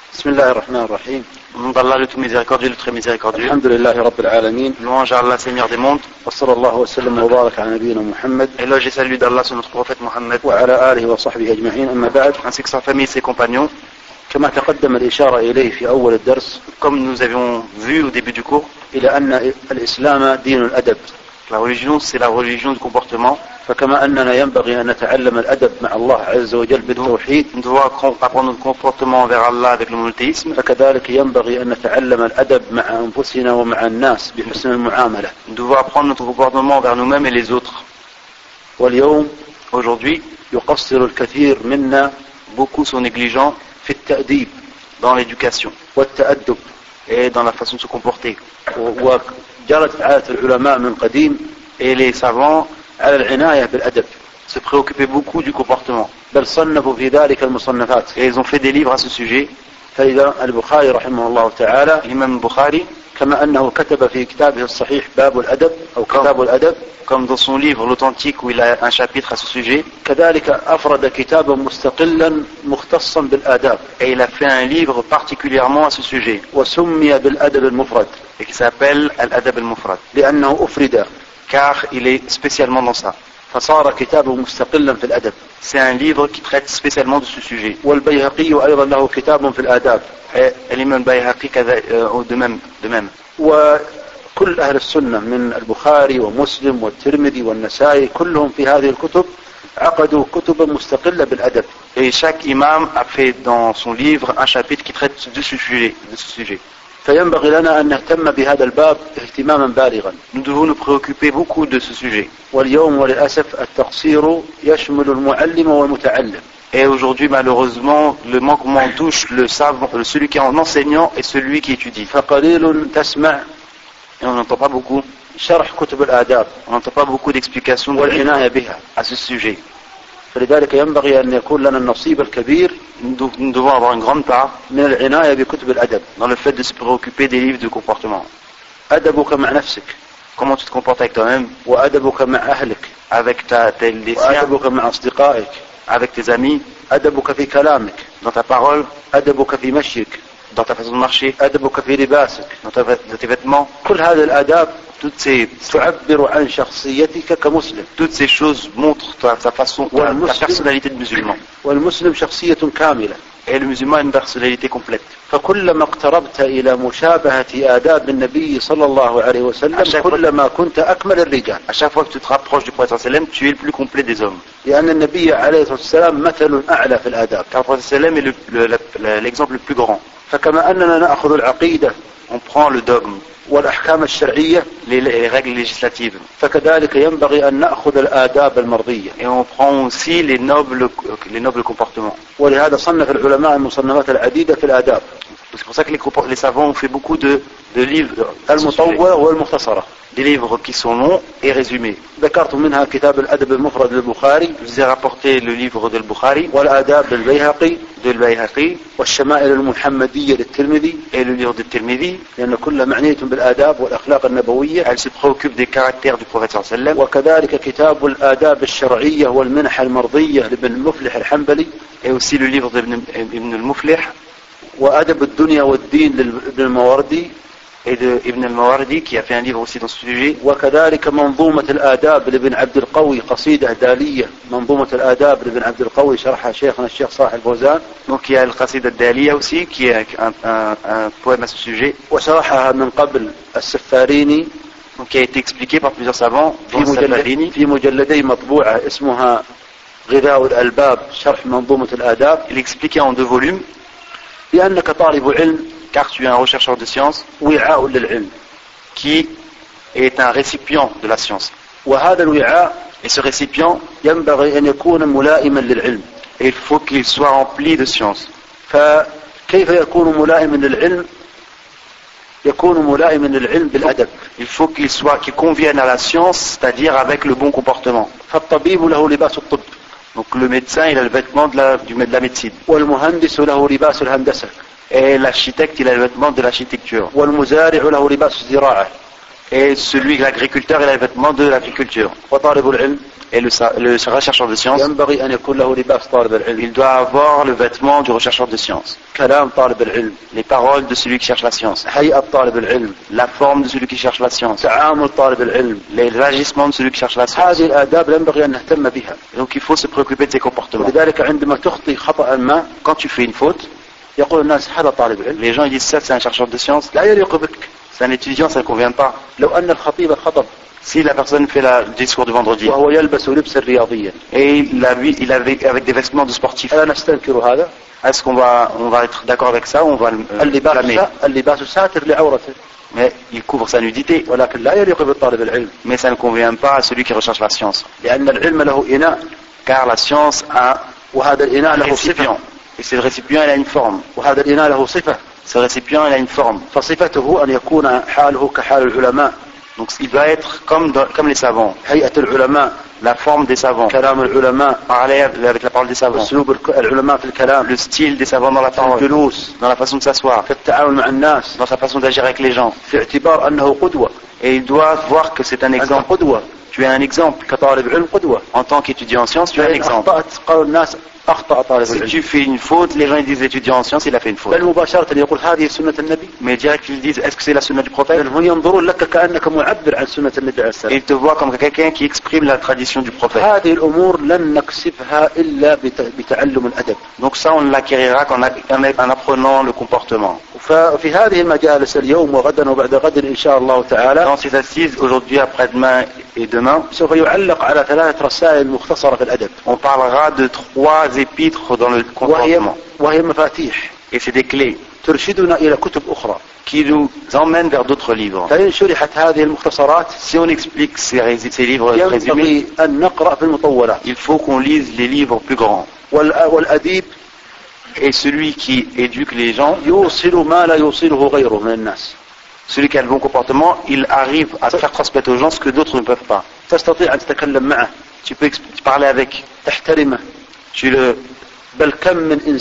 بسم الله الرحمن الرحيم. Au nom d'Allah le tout miséricordieux, le très miséricordieux. الحمد لله رب العالمين. Louange à Allah, Seigneur des mondes. وصلى الله وسلم وبارك على نبينا محمد. Éloge et salut d'Allah sur notre prophète Mohammed. وعلى آله وصحبه أجمعين. أما بعد. Ainsi que sa famille et ses compagnons. كما تقدم الإشارة إليه في أول الدرس. Comme nous avions vu au début du cours. إلى أن الإسلام دين الأدب. La religion, c'est la religion du comportement. فكما أننا ينبغي أن نتعلم الأدب مع الله عز وجل بالتوحيد. Nous devons apprendre notre comportement envers Allah avec le monothéisme. فكذلك ينبغي أن نتعلم الأدب مع أنفسنا ومع الناس بحسن المعاملة. Nous devons apprendre notre comportement envers nous-mêmes et les autres. واليوم Aujourd'hui, يقصر الكثير منا beaucoup sont négligents في التأديب dans l'éducation والتأدب et dans la façon de se comporter. وجرت عادة العلماء من قديم Et les savants على العناية بالأدب. se préoccupaient beaucoup du comportement. بل صنفوا في ذلك المصنفات. Et ils ont fait des livres à ce sujet. فإذا البخاري رحمه الله تعالى L'imam Bukhari, كما أنه كتب في كتابه الصحيح باب الأدب أو كتاب الأدب، comme dans son livre l'authentique où il a un chapitre à ce sujet, كذلك أفرد كتابا مستقلا مختصا بالآداب. et il a fait un livre particulièrement à ce sujet وسمي بالأدب المفرد et qui s'appelle Al-Adab al-Mufrad, لأنه أفرد. car il est spécialement dans ça. فصار كتابه مستقلا في الأدب. C'est un livre qui traite spécialement de ce sujet. والبيهقي أيضا له كتاب في الآداب. Et l'imam Bayhaqi de même. وكل أهل السنة من البخاري ومسلم والترمذي والنسائي كلهم في هذه الكتب عقدوا كتبا مستقلة بالأدب. Et chaque imam a fait dans son livre un chapitre qui traite de ce sujet. فينبغي لنا أن نهتم بهذا الباب اهتماما بالغا. Nous devons nous préoccuper beaucoup de ce sujet. واليوم وللأسف التقصير يشمل المعلم والمتعلم. Et aujourd'hui, malheureusement, le manquement touche celui qui est en enseignant et celui qui étudie. فقليل تسمع Et on n'entend pas beaucoup. شرح كتب الآداب. On n'entend pas beaucoup d'explications والعناية بها. à ce sujet. فلذلك ينبغي أن يكون لنا النصيب الكبير Nous devons avoir une grande part من العناية بكتب الأدب. dans le fait de se préoccuper des livres de comportement. أدبك مع نفسك. Comment tu te comportes avec toi-même, وأدبك مع أهلك. avec les siens, وأدبك مع أصدقائك. avec tes amis, أدبك في كلامك. dans ta parole, أدبك في مشيك. dans ta façon de marcher, أدبك في لباسك. dans tes vêtements. كل هذه الآداب Toutes ces تعبر عن شخصيتك كمسلم. choses montrent ta façon, ta personnalité de musulman. والمسلم شخصية كاملة. Et le musulman a une personnalité complète. فكلما اقتربت إلى مشابهة آداب النبي صلى الله عليه وسلم كلما كنت أكمل الرجال. À chaque fois que tu te rapproches du prophète sallam, tu es le plus complet des hommes. لأن النبي عليه الصلاة والسلام مثل أعلى في الآداب. Car le prophète sallam est l'exemple le plus grand. فكما أننا نأخذ العقيدة On prend le dogme, والأحكام الشرعية les règles législatives. فكذلك ينبغي أن نأخذ الآداب المرضية. Et on prend aussi les nobles comportements. ولهذا صنف العلماء المصنفات العديدة في الآداب. C'est pour ça que les savants ont fait beaucoup de livres, المطولة والمختصرة. des livres qui sont longs et résumés. ذكرت منها كتاب الأدب المفرد للبخاري. Je vous ai rapporté le livre de Bukhari, والآداب للبيهقي. de Bayhaqi, والشمائل المحمدية للترمذي. et le livre de Tirmidhi. لأن كل معنية بالآداب والأخلاق النبوية. Elle se préoccupe des caractères du prophète sallam. وكذلك كتاب الآداب الشرعية والمنح المرضية لابن المفلح الحنبلي. Et aussi le livre d'Ibn al-Muflih. وأدب الدنيا والدين لابن المواردي. Et de Ibn al-Mawardi qui a fait un livre aussi dans ce sujet. وكذلك منظومة الآداب لابن عبد القوي قصيدة دالية. منظومة الآداب لابن عبد القوي شرحها شيخنا الشيخ صالح الفوزان. Donc il y a Al-Qasida al-Daliya aussi qui est un poème à ce sujet. وشرحها من قبل السفاريني. Donc qui a été expliqué par plusieurs savants. في مجلدين مطبوعة اسمها غذاء الألباب شرح منظومة الآداب. Il est expliqué en 2 volumes. لأنك طالب علم. Car tu es un rechercheur de science وعاء للعلم. qui est un récipient de la science. وهذا الوعاء Et ce récipient, ينبغي أن يكون ملائما للعلم. il faut qu'il soit rempli de science. فكيف يكون ملائما للعلم؟ يكون ملائما للعلم بالأدب. Il faut qu'il convienne à la science, c'est-à-dire avec le bon comportement. فالطبيب له لباس الطب. Donc le médecin, il a le vêtement de la médecine. والمهندس له لباس الهندسة. Et l'architecte, il a le vêtement de l'architecture. والمزارع له لباس الزراعة. Et celui de l'agriculteur, il a les vêtements de l'agriculture. وطالب العلم Et le rechercheur de sciences, ينبغي أن يكون له لباس طالب العلم. il doit avoir le vêtement du rechercheur de sciences. كلام طالب العلم. Les paroles de celui qui cherche la science. هيئة طالب العلم. La forme de celui qui cherche la science. تعامل طالب العلم. Les agissements de celui qui cherche la science. هذه الآداب ينبغي أن نهتم بها. Donc il faut se préoccuper de ses comportements. ولذلك عندما تخطي خطأ ما Quand tu fais une faute, يقول الناس هذا طالب علم. les gens ils disent ça c'est un chercheur de sciences, لا يليق بك. c'est un étudiant, ça ne convient pas. لو أن الخطيب خطب Si la personne fait le discours du vendredi وهو يلبس لبسا رياضيا et il avait avec des vêtements de sportif, ألا نستنكر هذا؟ est-ce qu'on va être d'accord avec ça ou on va le blâmer? اللباس ساتر لعورته Mais il couvre sa nudité, ولكن لا يليق بالطالب العلم mais ça ne convient pas à celui qui recherche la science. لأن العلم له إناء Car la science a وهذا الإناء un له récipient. صفة Et ce récipient, il a une forme. وهذا الإناء له صفة Ce récipient, il a une forme. فصفته أن يكون حاله كحال العلماء Donc il doit être comme les savants. هيئة العلماء La forme des savants. كلام العلماء Parler avec la parole des savants. أسلوب العلماء في الكلام Le style des savants dans la parole. الجلوس Dans la façon de s'asseoir. في التعامل مع الناس Dans sa façon d'agir avec les gens. في اعتبار أنه قدوة Et il doit voir que c'est un أنت exemple. قدوة Tu es un exemple. كطالب علم قدوة En tant qu'étudiant en sciences, tu es un فإن exemple. أخطأت قالوا الناس أخطأ طالب Si العلم tu fais une faute, les gens ils disent l'étudiant en sciences, il a fait une faute. بل مباشرة يقول هذه سنة النبي Mais direct ils disent, est-ce que c'est la sunna du prophète? بل هم ينظرون لك كأنك معبر عن سنة النبي عليه Et السلام ils te voient comme quelqu'un qui exprime la tradition du prophète. هذه الأمور لن نكسبها إلا بتعلم الأدب Donc ça, on l'acquérira en apprenant le comportement. ففي هذه المجالس اليوم وغدا وبعد غد إن شاء الله تعالى Dans ces assises, aujourd'hui, après-demain et demain, سوف يعلق على 3 رسائل مختصرة في الأدب on parlera de 3 épîtres dans le comportement. وهي مفاتيح Et c'est des clés ترشدنا إلى كتب أخرى qui nous emmènent vers d'autres livres. فإن شرحت هذه المختصرات Si on explique ces livres résumés, ينبغي أن نقرأ في المطولات il faut qu'on lise les livres plus grands. والأديب Et celui qui éduque les gens, يوصل ما لا يوصله غيره من الناس celui qui a le bon comportement, il arrive à faire transmettre aux gens ce que d'autres ne peuvent pas. تستطيع أن تتكلم معه Tu peux parler avec, تحترمه tu le... بل كم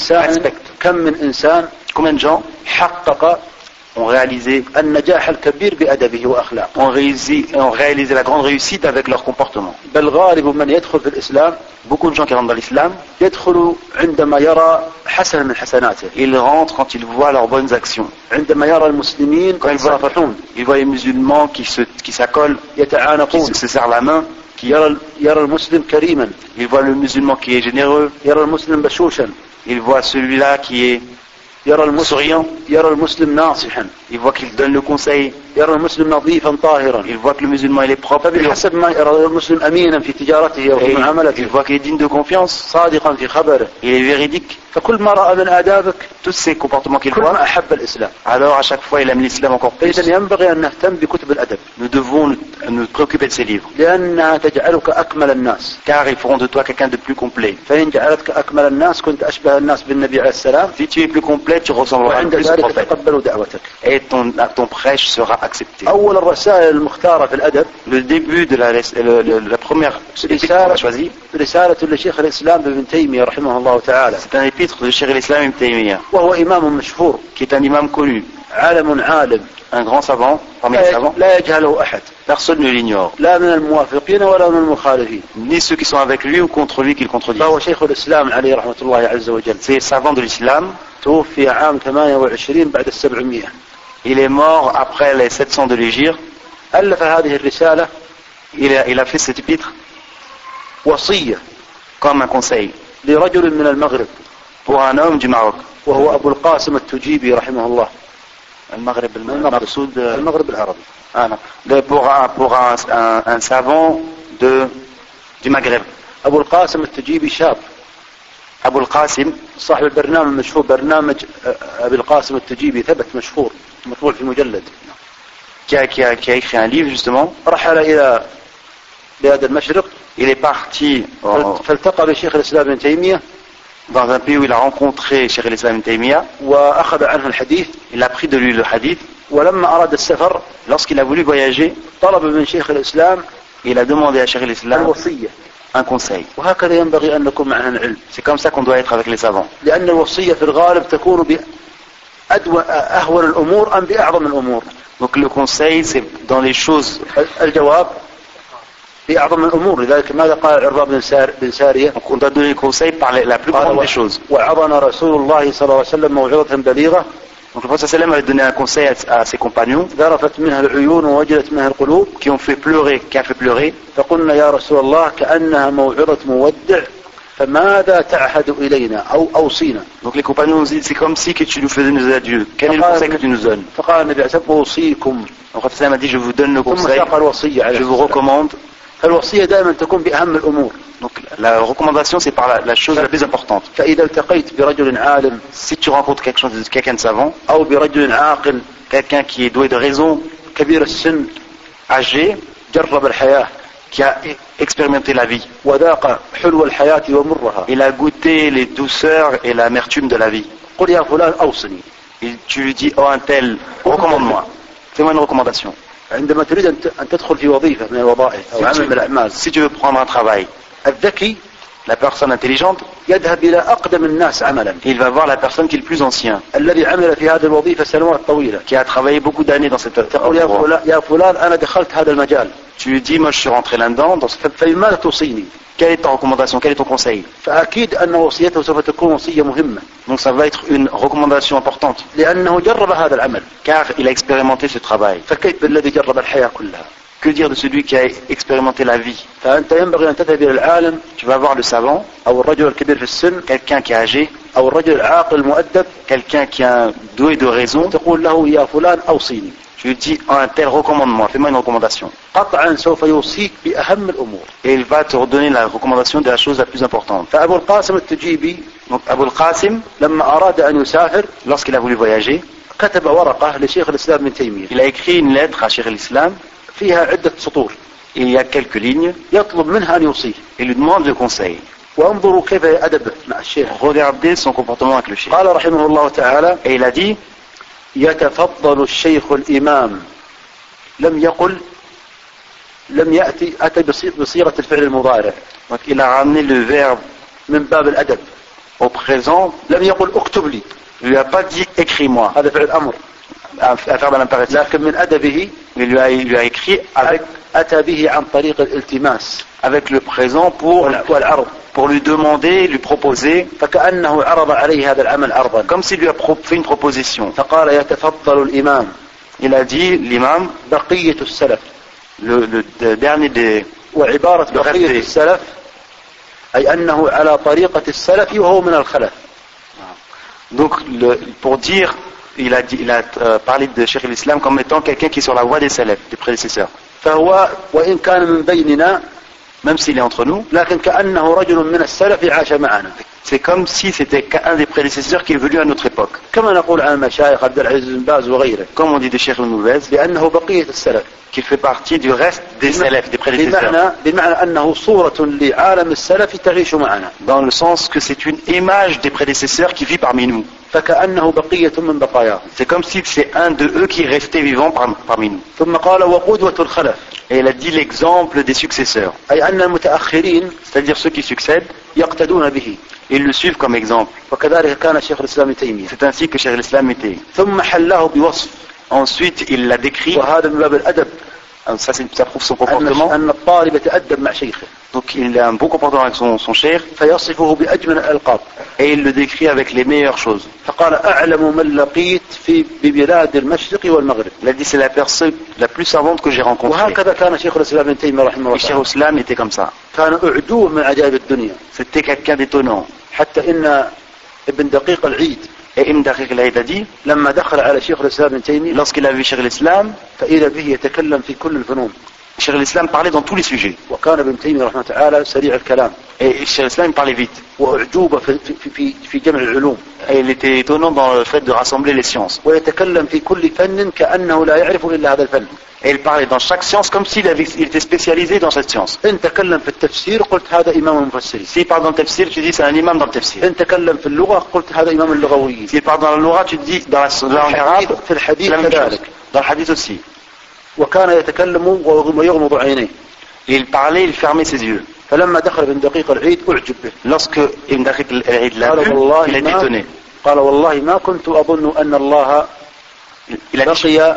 من إنسان Combien de gens حقق ont réalisé النجاح الكبير بأدبه وأخلاقه ont réalisé la grande réussite avec leur comportement. بل غالب من يدخل في الإسلام Beaucoup de gens qui rentrent dans l'islam, يدخل عندما يرى حسنا من حسناته ils rentrent quand ils voient leurs bonnes actions. عندما يرى المسلمين Quand ils voient les musulmans qui s'accolent, qui يتعانقون se serrent la main, يرى المسلم كريما ils voient le musulman qui est généreux, يرى المسلم بشوشا ils voient celui-là qui est يرى المسلم souriant, يرى المسلم ناصحا ils voient qu'il donne le conseil, يرى المسلم نظيفا طاهرا ils voient que le musulman il est propre, فبحسب ما يرى المسلم أمينا في تجارته et وفي ils معاملته voient qu'il est digne de confiance, صادقا في خبره il est véridique. فكل ما رأى من آدابك Tous ces comportements qu'il كل ما voit, أحب الإسلام alors à chaque fois il aime l'islam encore plus. فإذا ينبغي أن نهتم بكتب الأدب Nous devons nous préoccuper de ces livres, لأنها تجعلك أكمل الناس car ils feront de toi quelqu'un de plus complet. فإن جعلتك أكمل الناس كنت أشبه الناس بالنبي عليه السلام Si tu es plus complet, tu ressembleras وعند plus au ذلك prophète. تقبلوا دعوتك Et ton prêche sera accepté. أول الرسائل المختارة في الأدب Le début de la première épître qu'on a choisie, رسالة لشيخ الإسلام ابن تيمية رحمه الله تعالى c'est un épître de Cheikh el-Islam Ibn Taymiyyah, وهو إمام مشهور qui est un imam connu, عالم عالم un grand savant, parmi les savants. لا يجهله أحد Personne ne l'ignore, لا من الموافقين ولا من المخالفين ni ceux qui sont avec lui ou contre lui qui le contredisent. فهو شيخ الإسلام عليه رحمة الله عز وجل C'est le savant de l'islam. توفي عام 28 بعد 700 Il est mort après les 700 de l'Hégire. ألف هذه الرسالة Il a fait cet épître وصية comme un conseil لرجل من المغرب pour un homme du Maroc. وهو أبو القاسم التجيبي رحمه الله المغرب المغرب العربي pour un savant du Maghreb. أبو القاسم التجيبي شاب أبو القاسم صاحب البرنامج المشهور برنامج أبي القاسم التجيبي ثبت مشهور مطبوع في مجلد qui a écrit un livre justement. رحل إلى بلاد المشرق Il est parti فالتقى بشيخ الإسلام ابن تيمية dans un pays où il a rencontré Cheikh el-Islam Ibn Taymiyyah. وأخذ عنه الحديث Il a pris de lui le hadith. ولما أراد السفر Lorsqu'il a voulu voyager, طلب من شيخ الإسلام il a demandé à Cheikh el-Islam الوصية un conseil. وهكذا ينبغي أن نكون مع أهل العلم C'est comme ça qu'on doit être avec les savants. لأن الوصية في الغالب تكون أهون الأمور أم بأعظم الأمور؟ Donc le conseil, c'est dans les choses. الجواب بأعظم الأمور. لذلك ماذا قال العرباض بن سارية؟ Donc on doit donner le conseil par la plus grande des choses. وعظنا رسول الله صلى الله عليه وسلم موعظة بليغة. Donc le prophète sallam avait donné un conseil à ses compagnons ذرفت منها العيون ووجلت منها القلوب. qui a fait pleurer. فقلنا يا رسول الله كأنها موعظة مودع فماذا تعهد إلينا أو أوصينا. Donc les compagnons nous disent c'est comme si que tu nous faisais nos adieux. Quel est le conseil que tu nous donnes? فقال النبي عليه الصلاة والسلام أوصيكم. Le prophète sallam a dit je vous donne le conseil, je vous recommande. recommande. الوصية دائما تكون بأهم الأمور. Donc la recommandation c'est par la chose la plus importante. فإذا التقيت برجل عالم Si tu rencontres quelqu'un de savant, أو برجل عاقل quelqu'un qui est doué de raison, كبير السن âgé, جرب الحياة qui a expérimenté la vie, وذاق حلو الحياة ومرها. il a goûté les douceurs et l'amertume de la vie. قل يا فلان أوصني. Et tu lui dis, oh un tel, recommande-moi, fais-moi une recommandation. عندما تريد أن تدخل في وظيفة من الوظائف أو عمل من الأعمال. Si tu veux prendre un travail, الذكي la personne intelligente, يذهب إلى أقدم الناس عملا. il va voir la personne qui est le plus ancien, الذي عمل في هذه الوظيفة سنوات طويلة. qui a travaillé beaucoup d'années dans cette تقول يا فلان أنا دخلت هذا المجال. Tu lui dis, moi je suis rentré là-dedans, فلماذا توصيني؟ quelle est ta recommandation, quel est ton conseil? فأكيد أن وصيته سوف تكون وصية مهمة. Donc ça va être une recommandation importante, لأنه جرب هذا العمل. car il a expérimenté ce travail. فكيف بالذي جرب الحياة كلها؟ Que dire de celui qui a expérimenté la vie? فأنت ينبغي أن تذهب إلى العالم Tu vas voir le savant, أو الرجل الكبير في السن quelqu'un qui est âgé, أو الرجل العاقل المؤدب quelqu'un qui est doué de raison, تقول له يا فلان أوصيني. tu lui dis, oh, un tel, recommande-moi, fais-moi une recommandation. قطعا سوف يوصيك بأهم الأمور. Et il va te redonner la recommandation de la chose la plus importante. فأبو القاسم التجيبي Donc Abu al-Qasim, لما أراد أن يسافر lorsqu'il a voulu voyager, كتب ورقة لشيخ الإسلام ابن تيمية il a écrit une lettre à Cheikh al-Islam, فيها عدة سطور et il y a quelques lignes, يطلب منها أن يوصيه. et lui demande le conseil. وانظروا كيف أدبه مع الشيخ. Regardez son comportement avec le cheikh. قال رحمه الله تعالى Et il a dit, يتفضل الشيخ الإمام لم يأتي أتى بصيغة الفعل المضارع. donc il a ramené le verbe من باب الأدب. au présent, لم يقل اكتب لي. il lui a pas dit écris-moi, هذا فعل أمر. un verbe à l'impératif. لكن من أدبه Il lui a écrit أتى به عن طريق الالتماس avec le présent والعرض. pour lui demander, lui proposer, فكأنه عرض عليه هذا العمل عرضا. comme s'il lui a fait une proposition. فقال يتفضل الإمام. Il a dit, l'imam, بقية السلف. le dernier des... وعبارة بقية السلف أي أنه على طريقة السلف وهو من الخلف. Donc pour dire, il a parlé de Cheikh al-Islam comme étant quelqu'un qui est sur la voie des salafs, des prédécesseurs. فهو وإن كان من بيننا même s'il est entre nous, لكن كأنه رجل من السلف عاش معنا. c'est comme si c'était un des prédécesseurs qui est venu à notre époque. كما نقول عن المشايخ عبد العزيز بن باز وغيره. Comme on dit de Cheikh al-Noubez, لأنه بقية السلف. qu'il fait partie du reste des salafs, des prédécesseurs. بمعنى أنه صورة لعالم السلف تعيش معنا. Dans le sens que c'est une image des prédécesseurs qui vit parmi nous. فكأنه بقية من بقاياهم. C'est comme si c'est un de eux qui restait vivant parmi nous. ثم قال وقدوة الخلف. Et il a dit l'exemple des successeurs. أي أن المتأخرين c'est-à-dire ceux qui succèdent, يقتدون به. ils le suivent comme exemple. وكذلك كان شيخ الإسلام تيمية. C'est ainsi que Cheikh al-Islam était. ثم حله بوصف. Ensuite, il l'a décrit. وهذا من باب الأدب. Ça prouve son comportement. أن الطالب يتأدب مع شيخه. Donc il a un bon comportement avec son cheikh. فيصفه بأجمل الألقاب. Et il le décrit avec les meilleures choses. فقال أعلم من لقيت في ببلاد المشرق والمغرب. Il a dit c'est la personne la plus savante que j'ai rencontrée. وهكذا كان شيخ الإسلام ابن تيمية رحمه الله. Et Cheikh al-Islam était comme ça. كان أعدوه من عجائب الدنيا. C'était quelqu'un d'étonnant. حتى إن ابن دقيق العيد. Et Ibn Daqiq al-Eid a dit, لما دخل على شيخ الإسلام ابن تيمية, lorsqu'il a vu Cheikh al-Islam, فإذا به يتكلم في كل الفنون. Cheikh al-Islam parlait dans tous les sujets. وكان ابن تيمية رحمه الله تعالى سريع الكلام. Et Cheikh al-Islam parlait vite. وأعجوبة في جمع العلوم. Et il était étonnant dans le fait de rassembler les sciences. ويتكلم في كل فن كأنه لا يعرف إلا هذا الفن. Et il parlait dans chaque science comme s'il était spécialisé dans cette science. إن تكلم في التفسير قلت هذا إمام المفسرين. S'il parle dans le tafsir, tu dis c'est un imam dans le tafsir. إن تكلم في اللغة قلت هذا إمام اللغويين. S'il parle dans la Loura, tu dis dans la langue arabe, في الحديث كذلك. Dans le hadith aussi. وكان يتكلم ويغمض عينيه. Il parlait, il fermait ses yeux. فلما دخل ابن دقيق العيد أعجب به. Lorsque Ibn Daqiq al-Eid l'a vu, il était étonné. قال والله ما كنت أظن أن الله بقي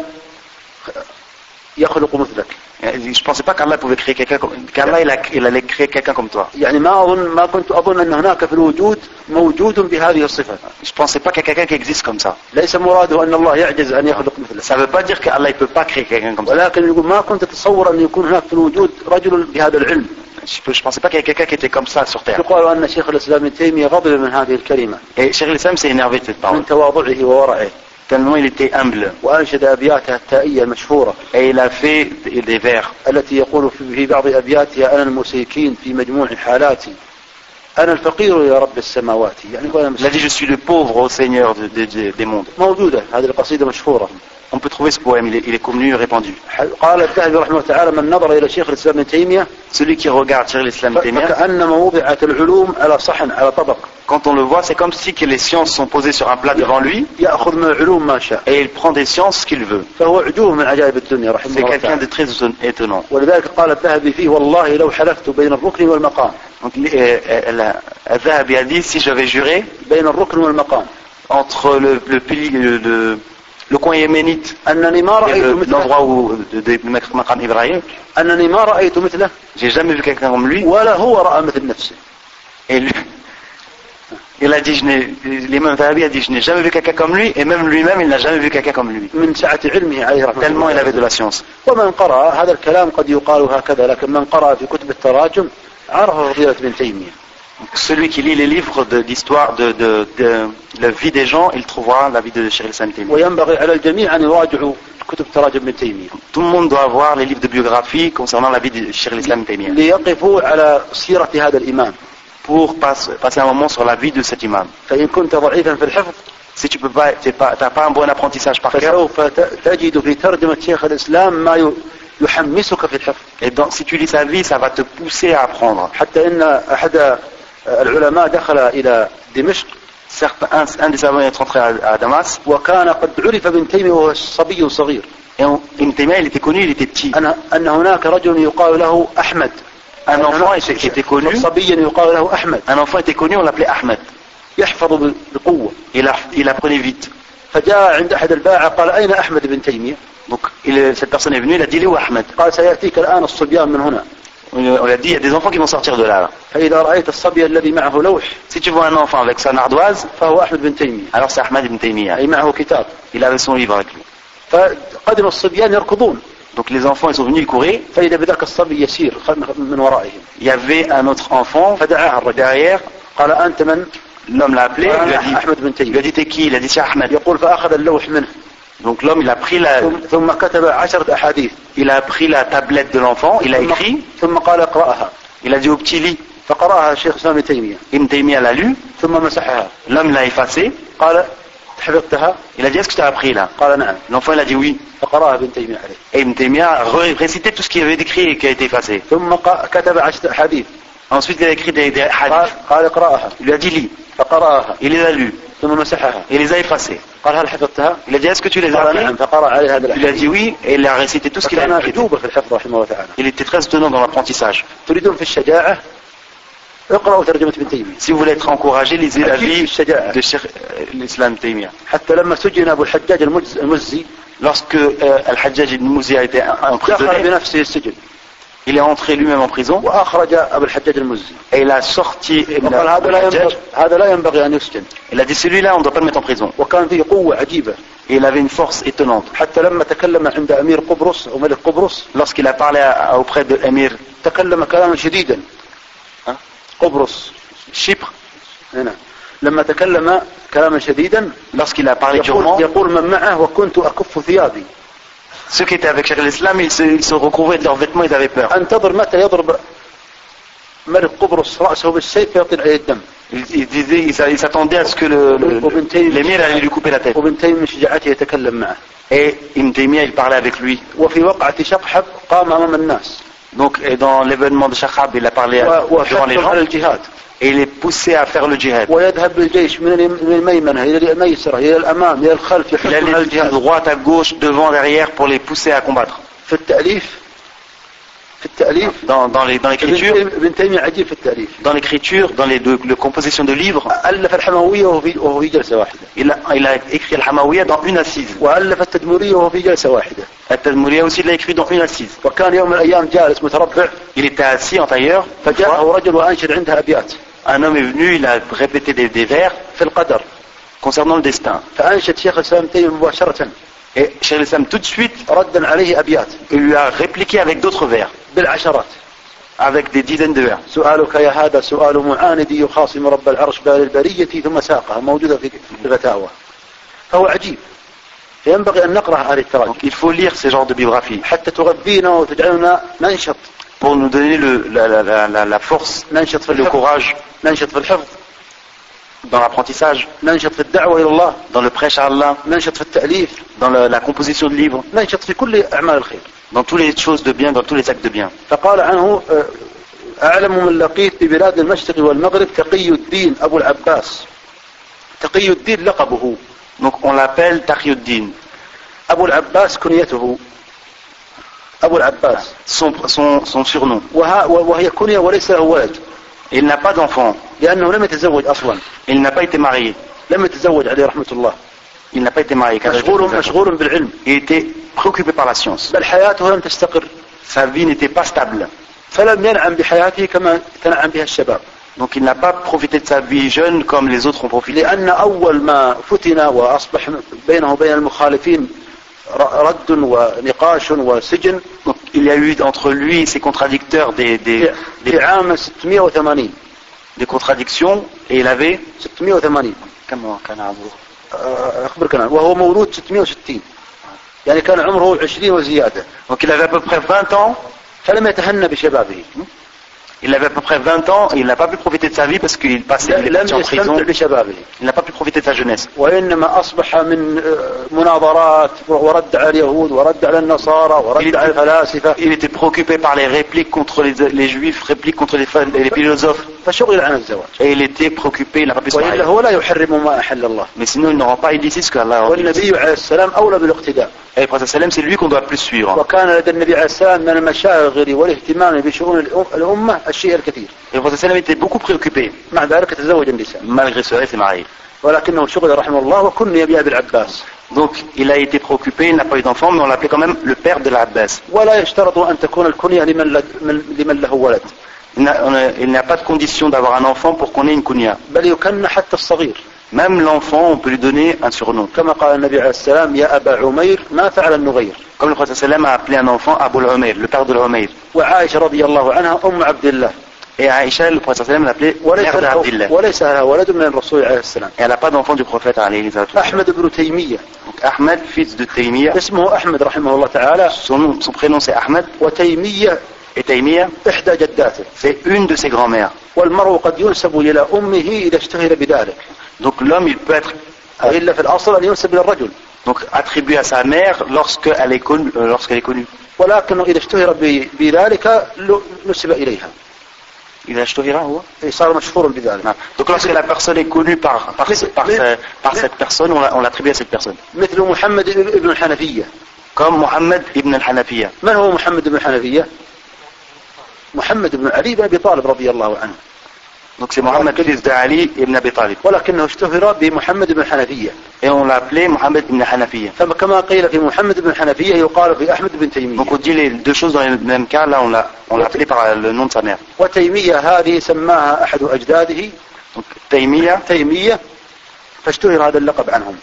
يخلق مثلك. Je pensais pas qu'Allah pouvait créer quelqu'un comme qu'Allah il allait créer quelqu'un comme toi. يعني ما كنت أظن أن هناك في الوجود موجود بهذه الصفة. Je pensais pas qu'il y a quelqu'un qui existe comme ça. ليس مراده أن الله يعجز أن يخلق مثله. Ça veut pas dire qu'Allah il peut pas créer quelqu'un comme ça. ولكن يقول ما كنت أتصور أن يكون هناك في الوجود رجل بهذا العلم. Je pensais pas qu'il y avait quelqu'un qui était comme ça sur terre. يقال أن شيخ الإسلام ابن تيمية غضب من هذه الكلمة. Et Cheikh al-Islam s'est énervé de cette parole. من تواضعه وورعه. Tellement il était humble. وأنشد أبياته التائية المشهورة. Et il a fait des vers. التي يقول في بعض أبياتها أنا المسيكين في مجموع حالاتي. أنا الفقير يا رب السماوات. يعني il a dit je suis le pauvre au Seigneur des mondes. موجودة هذه القصيدة مشهورة. On peut trouver ce poème, il est connu et répandu. قال الذهبي رحمه الله تعالى من نظر إلى شيخ الإسلام ابن تيمية celui qui regarde Cheikh al-Islam ibn Taymiyyah, فكأنما وضعت العلوم على صحن على طبق. Quand on le voit, c'est comme si que les sciences sont posées sur un plat devant lui يأخذ من العلوم ما شاء. et il prend des sciences qu'il veut. فهو عجوب من عجائب الدنيا رحمه C'est الله quelqu'un تعالى. de très étonnant. ولذلك قال الذهبي فيه والله لو حلفت بين الركن والمقام. Donc Al-Zahabi a dit si j'avais juré بين الركن والمقام. entre le pilier le coin yéménite أنني ما رأيت et مثله. l'endroit où de Maqam Ibrahim, أنني ما رأيت مثله. j'ai jamais vu quelqu'un comme lui. ولا هو رأى مثل نفسه. Et lui, il a dit l'imam Zahabi a dit je n'ai jamais vu quelqu'un comme lui, et même lui-même il n'a jamais vu quelqu'un comme lui. من سعة علمه عليه رحمه الله. Tellement il avait de la science. ومن قرأ هذا الكلام قد يقال هكذا لكن من قرأ في كتب التراجم عرف فضيلة ابن تيمية. Celui qui lit les livres d'histoire de la vie des gens, il trouvera la vie de Cheikh al-Islam ibn Taymiyyah. وينبغي على الجميع أن يراجعوا كتب تراجم ابن تيمية. Tout le monde doit avoir les livres de biographie concernant la vie de Cheikh al-Islam ibn Taymiyyah ليقفوا على سيرة هذا الإمام. pour passer un moment sur la vie de cet imam. فإن كنت ضعيفا في الحفظ Si tu peux pas, t'as pas un bon apprentissage par cœur, فسوف تجد في ترجمة شيخ الإسلام ما يحمسك في الحفظ. et donc, si tu lis sa vie, ça va te pousser à apprendre. حتى إن أحد العلماء دخل إلى دمشق. Certes, un des savants est rentré à Damas, وكان قد عرف ابن تيمية وهو صبي صغير. et Ibn Taymiyyah, il était connu, il était petit. أن هناك رجل يقال له أحمد. Un enfant était connu, صبيا يقال له أحمد. un enfant était connu, on l'appelait Ahmed. يحفظ بقوة. Il apprenait vite. فجاء عند أحد الباعة قال أين أحمد بن تيمية؟ Donc, cette personne est venue, il a dit, il est où Ahmed? قال سيأتيك الآن الصبيان من هنا. On lui a dit, il y a des enfants qui vont sortir de là. فإذا رأيت الصبي الذي معه لوح Si tu vois un enfant avec sa ardoise, فهو أحمد بن تيمية. alors c'est Ahmed ibn Taymiyyah. أي معه كتاب. Il avait son livre avec lui. فقدم الصبيان يركضون. Donc les enfants, ils sont venus, ils couraient. فإذا بذاك الصبي يسير من ورائهم. Il y avait un autre enfant فدعاه الرجل. derrière. قال أنت من؟ L'homme l'a appelé, أحمد بن il lui a تيمية. dit t'es qui? Il a dit c'est Ahmed. يقول فأخذ اللوح منه. Donc l'homme, il a pris ثم كتب 10 أحاديث. la tablette de l'enfant, il a écrit, ثم قال اقرأها. il a dit au petit lit. فقرأها الشيخ الإسلام ابن تيمية. Ibn Taymiyyah l'a lu, ثم مسحها. l'homme l'a effacé. قال حفظتها؟ Il a dit est-ce que tu as appris là? قال نعم. L'enfant, il a dit oui. فقرأها ابن تيمية عليه. Et Ibn Taymiyyah récitait tout ce qu'il avait écrit et qui a été effacé. ثم كتب 10 أحاديث. Ensuite, il a écrit des hadiths. قال اقرأها. Il lui a dit lis. فقرأها. Il les a lus. ثم مسحها. Il les a effacés. قال هل حفظتها؟ Il a dit est-ce que tu les as قال appris? نعم. فقرأ عليه هذا Il a الأحاديث. dit oui et il a récité tout ce qu'il a فكان écrit. عجوبا في الحفظ رحمه الله تعالى. Il était très étonnant dans l'apprentissage. تريدون في الشجاعة اقرأوا ترجمة ابن تيمية. Si vous voulez être encouragé, lisez la vie الشجاعة. de Cheikh al-Islam Taymiyyah. حتى لما سجن أبو الحجاج المزي Lorsque Al-Hajjaj ibn Mouzi a été دخل emprisonné, بنفسه السجن il est entré lui-même en prison وأخرج أبو الحجاج المزي. et il a sorti Ibn وقال Al-Hajjaj. هذا لا ينبغي أن يسجن. Il a dit celui-là on ne doit pas le mettre en prison. وكان فيه قوة عجيبة. Et il avait une force étonnante. حتى لما تكلم عند أمير قبرص أو ملك قبرص Lorsqu'il a parlé auprès de l'émir تكلم كلاما شديدا. قبرص Chypre, هنا لما تكلم كلاما شديدا lorsqu'il a parlé durement, يقول من معه وكنت أكف ثيابي. ceux qui étaient avec Cheikh al-Islam, ils se recouvraient de leurs vêtements, ils avaient peur. انتظر متى يضرب ملك قبرص رأسه بالسيف فيطير عليه الدم. Il disait, il s'attendait à ce que l'émir allait lui couper la tête. وابن تيمية من شجاعته يتكلم معه. Et Ibn Taymiyyah, il parlait avec lui. وفي وقعة شقحب قام أمام الناس. Donc, et dans l'événement de Shakhab, il a parlé devant les وحثهم gens. على الجهاد. Et il est poussé à faire le djihad. ويذهب بالجيش من الميمنة إلى الميسرة إلى الأمام إلى الخلف Il يحثهم allait على de الجهاد. droite à gauche, devant, derrière, pour les pousser à combattre. في التأليف في التأليف dans l'écriture, ابن تيمية عجيب في التأليف. dans l'écriture, dans les compositions de livres. ألف الحموية وهو في جلسة واحدة. Il a écrit الحموية dans une assise. وألف التدمرية وهو في جلسة واحدة. التدمرية aussi l'a écrit dans une assise. وكان يوم من الأيام جالس متربع. Il était assis en tailleur. فجاءه رجل وأنشد عندها أبيات. Un homme est venu, il a répété des vers في القدر. concernant le destin. فأنشد شيخ الإسلام تيمية مباشرة. Et Cheikh al-Islam tout de suite ردا عليه أبيات. Il lui a répliqué avec d'autres vers. بالعشرات. Avec des dizaines de vers. سؤالك يا هذا سؤال معاند يخاصم رب العرش بال البرية ثم ساقها موجودة في الفتاوى. فهو عجيب. فينبغي أن نقرأ هذه التراجم. Il faut lire ces genres de biographies. حتى تغذينا وتجعلنا ننشط. Pour nous donner la force, ننشط في le courage. ننشط في الحفظ. Dans l'apprentissage. ننشط في الدعوة إلى الله. Dans le prêche à Allah. ننشط في التأليف. Dans la composition de livres. ننشط في كل أعمال الخير. Dans toutes les choses de bien, dans tous les actes de bien. فقال عنه أعلم من لقيت ببلاد المشرق والمغرب تقي الدين أبو العباس. تقي الدين لقبه. Donc on l'appelle Taqiyuddin. أبو العباس كنيته. أبو العباس. Son surnom. وهي كنية وليس له ولد. Il n'a pas d'enfant. لأنه لم يتزوج أصلا. Il n'a pas été marié. لم يتزوج عليه رحمة الله. Il n'a pas été marié. مشغول بالعلم. Il était préoccupé par la science. بل حياته لم تستقر. Sa vie n'était pas stable. فلم ينعم بحياته كما تنعم بها الشباب. Donc il n'a pas profité de sa vie jeune comme les autres ont profité. لأن أول ما فتن وأصبح بينه وبين المخالفين رد ونقاش وسجن. Donc il y a eu entre lui et ses contradicteurs في عام 680. Des contradictions et il avait 680. كم كان عمره؟ أخبرك أنا وهو مولود 660. يعني كان عمره 20 وزيادة. Donc il avait à peu près 20 ans. فلم يتهنى بشبابه. Il avait à peu près 20 ans et il n'a pas pu profiter de sa vie parce qu'il passait en prison. Il n'a pas pu profiter de sa jeunesse. وإنما أصبح من مناظرات ورد على اليهود ورد على النصارى ورد على الفلاسفة. Il était préoccupé par les répliques contre les juifs, répliques contre les philosophes. فشغل عن الزواج. Et il était préoccupé, il n'a pas pu se marier. وإلا هو لا يحرم ما أحل الله. Mais sinon il n'aura pas illicite ce qu'Allah a ordonné. والنبي عليه السلام أولى بالاقتداء. Et le prophète sallam, c'est lui qu'on doit plus suivre. وكان لدى النبي عليه السلام من المشاغل والاهتمام بشؤون الأمة الشيء الكثير. Et le prophète sallam était beaucoup préoccupé. مع ذلك تزوج النساء. Malgré cela, il s'est marié. ولكنه شغل رحمه الله وكني بأبي العباس. Donc il a été préoccupé, il n'a pas eu d'enfant, mais on l'appelait quand même le père de l'Abbas. ولا يشترط أن تكون الكنية لمن له ولد. Il n'y a pas de condition d'avoir un enfant pour qu'on ait une kunya. بل يكن حتى الصغير. Même l'enfant, on peut lui donner un surnom. كما قال النبي عليه السلام يا أبا عمير ما فعل النغير. Comme le prophète sallam a appelé un enfant Abu al-Umayr, le père de l'Umayr. وعائشة رضي الله عنها أم عبد الله. Et Aïcha, le prophète sallam l'appelait mère d'Abdillah. وليس لها ولد من الرسول عليه السلام. Et elle n'a pas d'enfant du prophète alayhi salatu. أحمد بن تيمية. Donc Ahmed, fils de Taymiyyah. اسمه أحمد رحمه الله تعالى. Son prénom c'est Ahmed. وتيمية. Et Taymiyyah, إحدى جداته. c'est une de ses grand-mères. والمرء قد ينسب إلى أمه إذا اشتهر بذلك. Donc l'homme, il peut être إلا في الأصل أن ينسب إلى الرجل. Donc attribué à sa mère lorsqu'elle est connue. ولكنه إذا اشتهر بذلك نسب إليها. إذا اشتهر هو صار مشهور بذلك. Donc lorsque la personne est connue par cette personne, on l'attribue à cette personne. مثل محمد ابن الحنفية. Comme Mohammed ibn al-Hanafiya. من هو محمد ابن الحنفية؟ محمد بن علي بن أبي طالب رضي الله عنه. Donc c'est Mohammed fils de Ali ibn Abi Talib. ولكنه اشتهر بمحمد بن الحنفية. Et on l'a appelé Mohammed ibn al-Hanafiya. فكما قيل في محمد بن الحنفية يقال في أحمد بن تيمية. Donc on dit les deux choses dans le même cas. Là on l'a appelé par le nom de sa mère. وتيمية هذه سماها أحد أجداده. Donc Taymiyyah. فاشتهر هذا اللقب عنهم.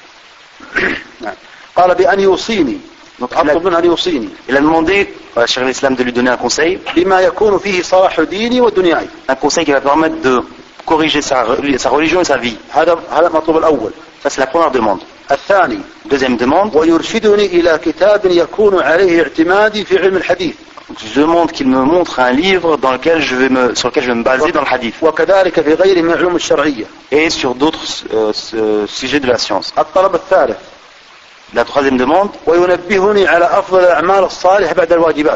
قال بأن يوصيني. Donc il a demandé à Cheikh al-Islam de lui donner un conseil. بما يكون فيه صلاح ديني ودنياي. Un conseil qui va permettre de corriger sa religion et sa vie. هذا المطلوب الأول. Ça c'est la première demande. الثاني. Deuxième demande. ويرشدني إلى كتاب يكون عليه اعتمادي في علم الحديث. Je demande qu'il me montre un livre sur lequel je vais me baser dans le hadith. وكذلك في غيره من العلوم الشرعية. Et sur d'autres sujets de la science. الطلب الثالث. La troisième demande. وينبهني على أفضل الأعمال الصالحة بعد الواجبات.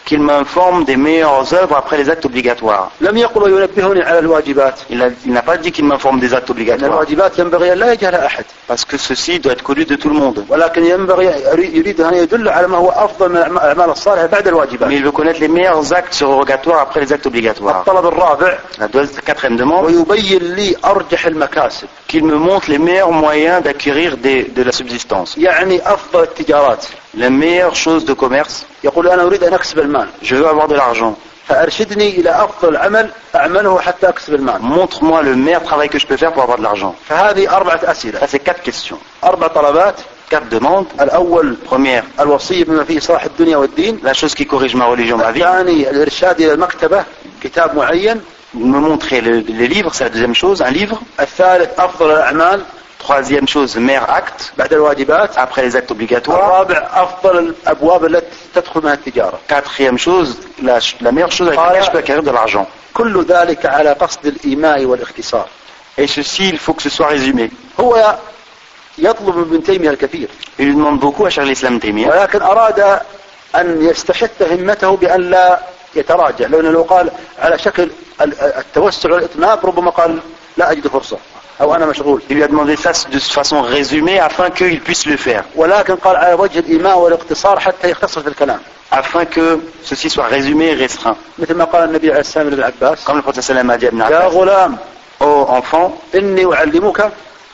qu'il m'informe des meilleures œuvres après les actes obligatoires. لم يقل وينبهني على الواجبات. Il n'a pas dit qu'il m'informe des actes لأن obligatoires. الواجبات ينبغي أن لا يجهلها أحد. Parce que ceci doit être connu de tout le monde. ولكن ينبغي يريد أن يدل على ما هو أفضل من الأعمال الصالحة بعد الواجبات. Mais il veut connaître les meilleurs actes surrogatoires après les actes obligatoires. الطلب الرابع La quatrième demande, ويبين لي أرجح المكاسب. qu'il me montre les meilleurs moyens d'acquérir de la subsistance. يعني أفضل التجارات. Les meilleures choses de commerce. يقول أنا أريد أن أكسب المال. Je veux avoir de l'argent. فأرشدني إلى أفضل عمل أعمله حتى أكسب المال. Montre-moi le meilleur travail que je peux faire pour avoir de l'argent. فهذه 4 أسئلة. Ça, c'est 4 questions. 4 طلبات. 4 demandes. الأول Première, الوصية بما فيه صلاح الدنيا والدين. la chose qui corrige ma religion, ma vie. الثاني الإرشاد إلى المكتبة كتاب معين. Me montrer les livres, c'est la deuxième chose, un livre. الثالث أفضل الأعمال. Troisième chose, meilleur acte, بعد الواجبات. après les actes obligatoires. الرابع أفضل الأبواب التي تدخل منها التجارة. Quatrième chose, la meilleure chose avec laquelle je peux acquérir de l'argent. كل ذلك على قصد الإيماء والاختصار. Et ceci, il faut que ce soit résumé. هو يطلب من ابن تيمية الكثير. Il lui demande beaucoup à Cheikh l'Islam Taymiyya. ولكن أراد أن يستحث همته بأن لا يتراجع، لأنه لو قال على شكل التوسع والإطناب ربما قال لا أجد فرصة أو أنا مشغول. Il lui a demandé ça de façon résumée afin qu'il puisse le faire. ولكن قال على وجه الإيماء والاختصار حتى يختصر في الكلام. Afin que ceci soit résumé et restreint. مثل ما قال النبي عليه السلام لابن عباس. Comme le prophète sallam a dit à Ibn يا Abbas, غلام ô enfant, إني أعلمك.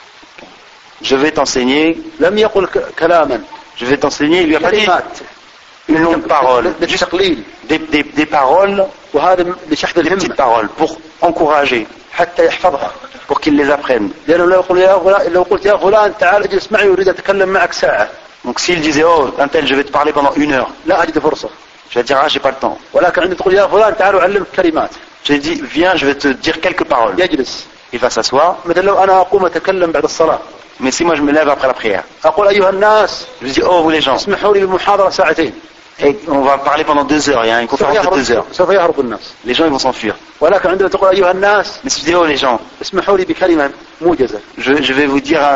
je vais t'enseigner, لم يقل كلاما. je vais t'enseigner, il lui a pas dit كلمات. une longue parole, juste للتقليل. des paroles, وهذا لشحذ des petites الهمة paroles pour encourager, حتى يحفظها. pour qu'il les apprenne. لأنه لو قلت يا فلان تعال اجلس معي أريد أتكلم معك ساعة. Donc s'il disait, oh, un tel, je vais te parler pendant 1 heure, لا أجد فرصة. je vais te dire, ah, j'ai pas le temps. ولكن عندما تقول يا فلان تعال أعلمك كلمات. Je lui dis, viens, je vais te dire quelques paroles. يجلس. Il va s'asseoir, مثل لو أنا أقوم أتكلم بعد الصلاة. mais si moi je me lève après la prière, أقول أيها الناس je lui dis, oh, vous les gens, اسمحوا لي بمحاضرة ساعتين. et on va parler pendant 2 heures, il y a une conférence de 2 heures. سوف يهرب الناس. Les gens, ils vont s'enfuir. ولكن عندما تقول أيها الناس Mais si je dis, oh, les gens, اسمحوا لي بكلمة موجزة. je vais vous dire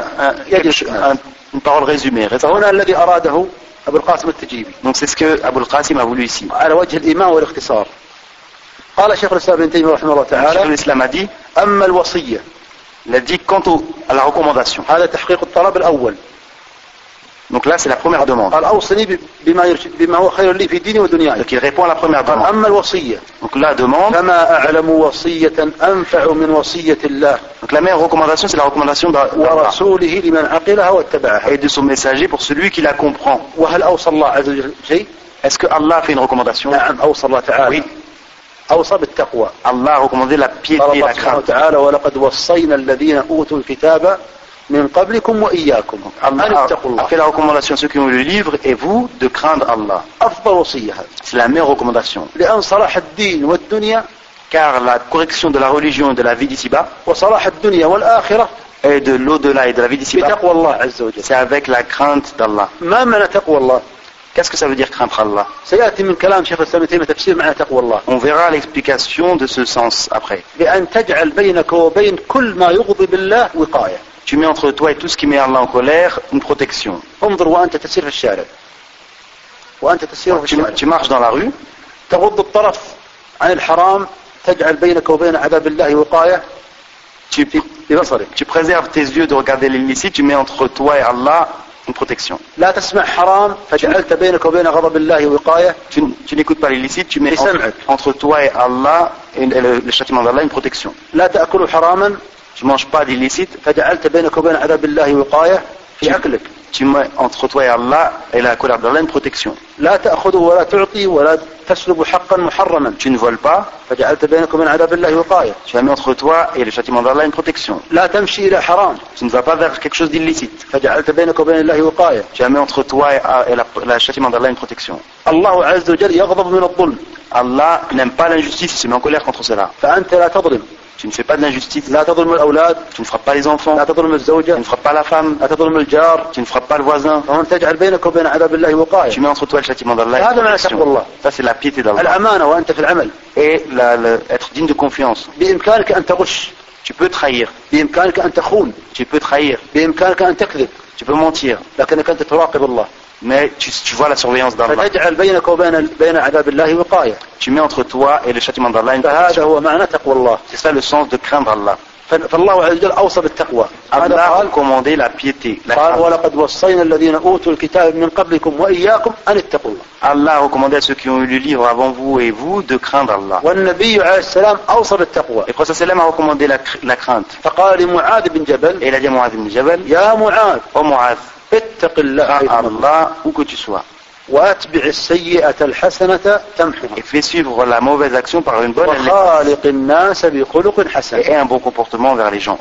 une parole résumée. فهنا الذي أراده أبو القاسم التجيبي. Donc c'est ce que Abul Qasim a voulu ici. على وجه الإيمان والاختصار. قال شيخ الإسلام ابن تيمية رحمه الله Cheikh تعالى l'Islam a dit, أما الوصية il a dit quant à la recommandation. هذا تحقيق الطلب الأول. Donc là, c'est la première demande. قال أوصني بما هو خير لي في ديني ودنياي. Donc il répond à la première قال demande. أما الوصية Donc la demande, فما أعلم وصية أنفع من وصية الله donc la meilleure recommandation, c'est la recommandation d'Allah ورسوله لمن عقلها واتبعها. et de son messager pour celui qui la comprend. وهل أوصى الله عز وجل شيء؟ Est-ce que Allah a fait une recommandation? نعم أوصى الله تعالى. Oui. أوصى بالتقوى. Allah a recommandé la piété قال et الله la سبحانه crainte. وتعالى ولقد وصينا الذين أوتوا الكتاب من قبلكم وإياكم أن Allah اتقوا a الله. fait la recommandation à ceux qui ont eu le livre et vous de craindre Allah. أفضل وصية هذه. C'est la meilleure recommandation. لأن صلاح الدين والدنيا Car la correction de la religion et de la vie d'ici-bas وصلاح الدنيا والآخرة et de l'au-delà et de la vie d'ici-bas, بتقوى الله عز وجل. c'est avec la crainte d'Allah. ما معنى تقوى الله؟ Qu'est-ce que ça veut dire craindre Allah? سيأتي من كلام شيخ الإسلام ابن تيمية تفسير معنى تقوى الله. On verra l'explication de ce sens après. بأن تجعل بينك وبين كل ما يغضب الله وقاية. Tu mets entre toi et tout ce qui met Allah en colère une protection. انظر وأنت تسير في الشارع. وأنت تسير في الشارع. Tu marches dans la rue, تغض الطرف عن الحرام تجعل بينك وبين عذاب الله وقاية ببصرك. tu préserves tes yeux de regarder l'illicite, tu mets entre toi et Allah une protection. لا تسمع حرام فجعلت بينك وبين غضب الله وقاية. Tu n'écoutes pas l'illicite, tu mets بسمعك. entre toi et Allah et le châtiment d'Allah une protection. لا تأكل حراما Tu manges pas d'illicite, فجعلت بينك وبين عذاب الله وقاية في أكلك. tu mets entre toi et Allah et la colère d'Allah une protection. لا تأخذ ولا تعطي ولا تسلب حقا محرما Tu ne voles pas, فجعلت بينك وبين عذاب الله وقاية. tu as mis entre toi et le châtiment d'Allah une protection. لا تمشي إلى حرام Tu ne vas pas vers quelque chose d'illicite. فجعلت بينك وبين الله وقاية. Tu as mis entre toi et le châtiment d'Allah une protection. الله عز وجل يغضب من الظلم. Allah n'aime pas l'injustice, il se met en colère contre cela. فأنت لا تظلم. Tu ne fais pas de l'injustice, لا تظلم الأولاد. tu ne frappes pas les enfants, لا تظلم tu الزوجة. ne frappes pas la femme, لا تظلم الجار. tu ne frappes pas le voisin, فهنا تجعل بينك وبين عذاب الله وقاية. tu mets entre toi et le châtiment d'Allah هذا une معنى تقوى protection. الله. Ça c'est la piété d'Allah. الأمانة وأنت في العمل. Et être digne de confiance. بإمكانك أن تغش. Tu peux trahir, بإمكانك أن تخون. tu peux trahir, بإمكانك أن تكذب. tu peux mentir. لكنك أنت تراقب الله. mais tu vois la surveillance d'Allah. فتجعل بينك وبين عذاب الله وقاية. Tu mets entre toi et le châtiment d'Allah une فهذا protection. هو معنى تقوى الله. C'est ça le sens de craindre Allah. فالله عز وجل أوصى بالتقوى. Allah a recommandé la piété, la قال crainte. ولقد وصينا الذين أوتوا الكتاب من قبلكم وإياكم أن اتقوا الله. Allah a recommandé à ceux qui ont eu le livre avant vous et vous de craindre Allah. والنبي عليه السلام أوصى بالتقوى. Et le prophète sallam a recommandé la crainte. فقال لمعاذ بن جبل Et il a dit à Mu'adh ibn Jabal, يا معاذ oh Mu'adh, اتق الله crains حيثما Allah où que tu sois. وأتبع السيئة الحسنة تمحها Et fais suivre la mauvaise action par une bonne elle وخالق الناس بخلق حسن. et un bon comportement vers les gens.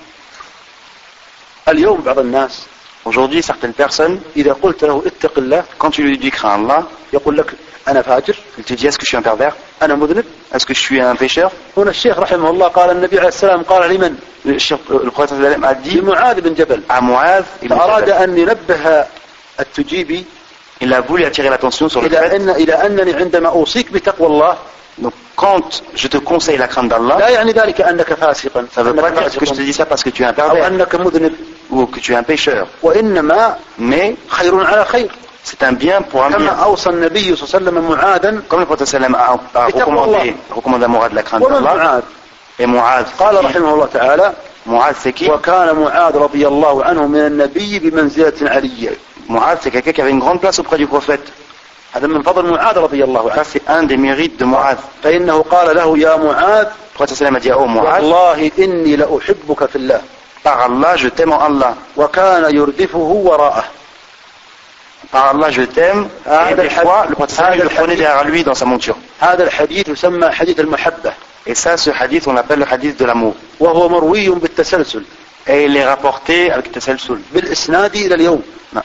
اليوم بعض الناس Aujourd'hui, certaines personnes, إذا قلت له اتق الله quand tu lui dis crains Allah, يقول لك أنا فاجر il te dit est-ce que je suis un pervers? أنا مذنب. Est-ce que je suis un pécheur? هنا الشيخ رحمه الله قال النبي عليه السلام قال لمن؟ Le prophète sallam a dit لمعاذ بن جبل. à Mu'adh ibn فأراد Jabal. أن ينبه التجيبي Il a voulu attirer l'attention sur le fait. إلى أنني عندما أوصيك بتقوى الله Donc, quand je te conseille la crainte d'Allah, لا يعني ذلك أنك فاسقا ça ne veut pas dire que je te dis ça parce que tu es un أو pervers أنك مذنب ou que tu es un pécheur. وإنما Mais خير على خير c'est un bien pour un كما bien. أوصى النبي صلى الله عليه وسلم معاذا. Comme le prophète sallam a recommandé à Mu'adh la crainte ومن d'Allah. معاذ Et Mu'adh, قال رحمه الله تعالى Mu'adh c'est qui? وكان معاذ رضي الله عنه من النبي بمنزلة علية. Mu'adh c'est quelqu'un qui avait une grande place auprès du prophète. هذا من فضل معاذ رضي الله Ça عنه. c'est un des mérites de Mu'adh. فإنه قال له يا معاذ Le prophète sallam a dit oh Mu'adh, والله إني لأحبك في الله. par Allah je t'aime en Allah. وكان يردفه وراءه. Par Allah je t'aime. Et des fois le prophète sallam le prenait derrière lui dans sa monture. هذا الحديث يسمى حديث المحبة Et ça, ce hadith, on l'appelle le hadith de l'amour. وهو مروي بالتسلسل Et il est rapporté avec Tasalsul. بالإسناد إلى اليوم.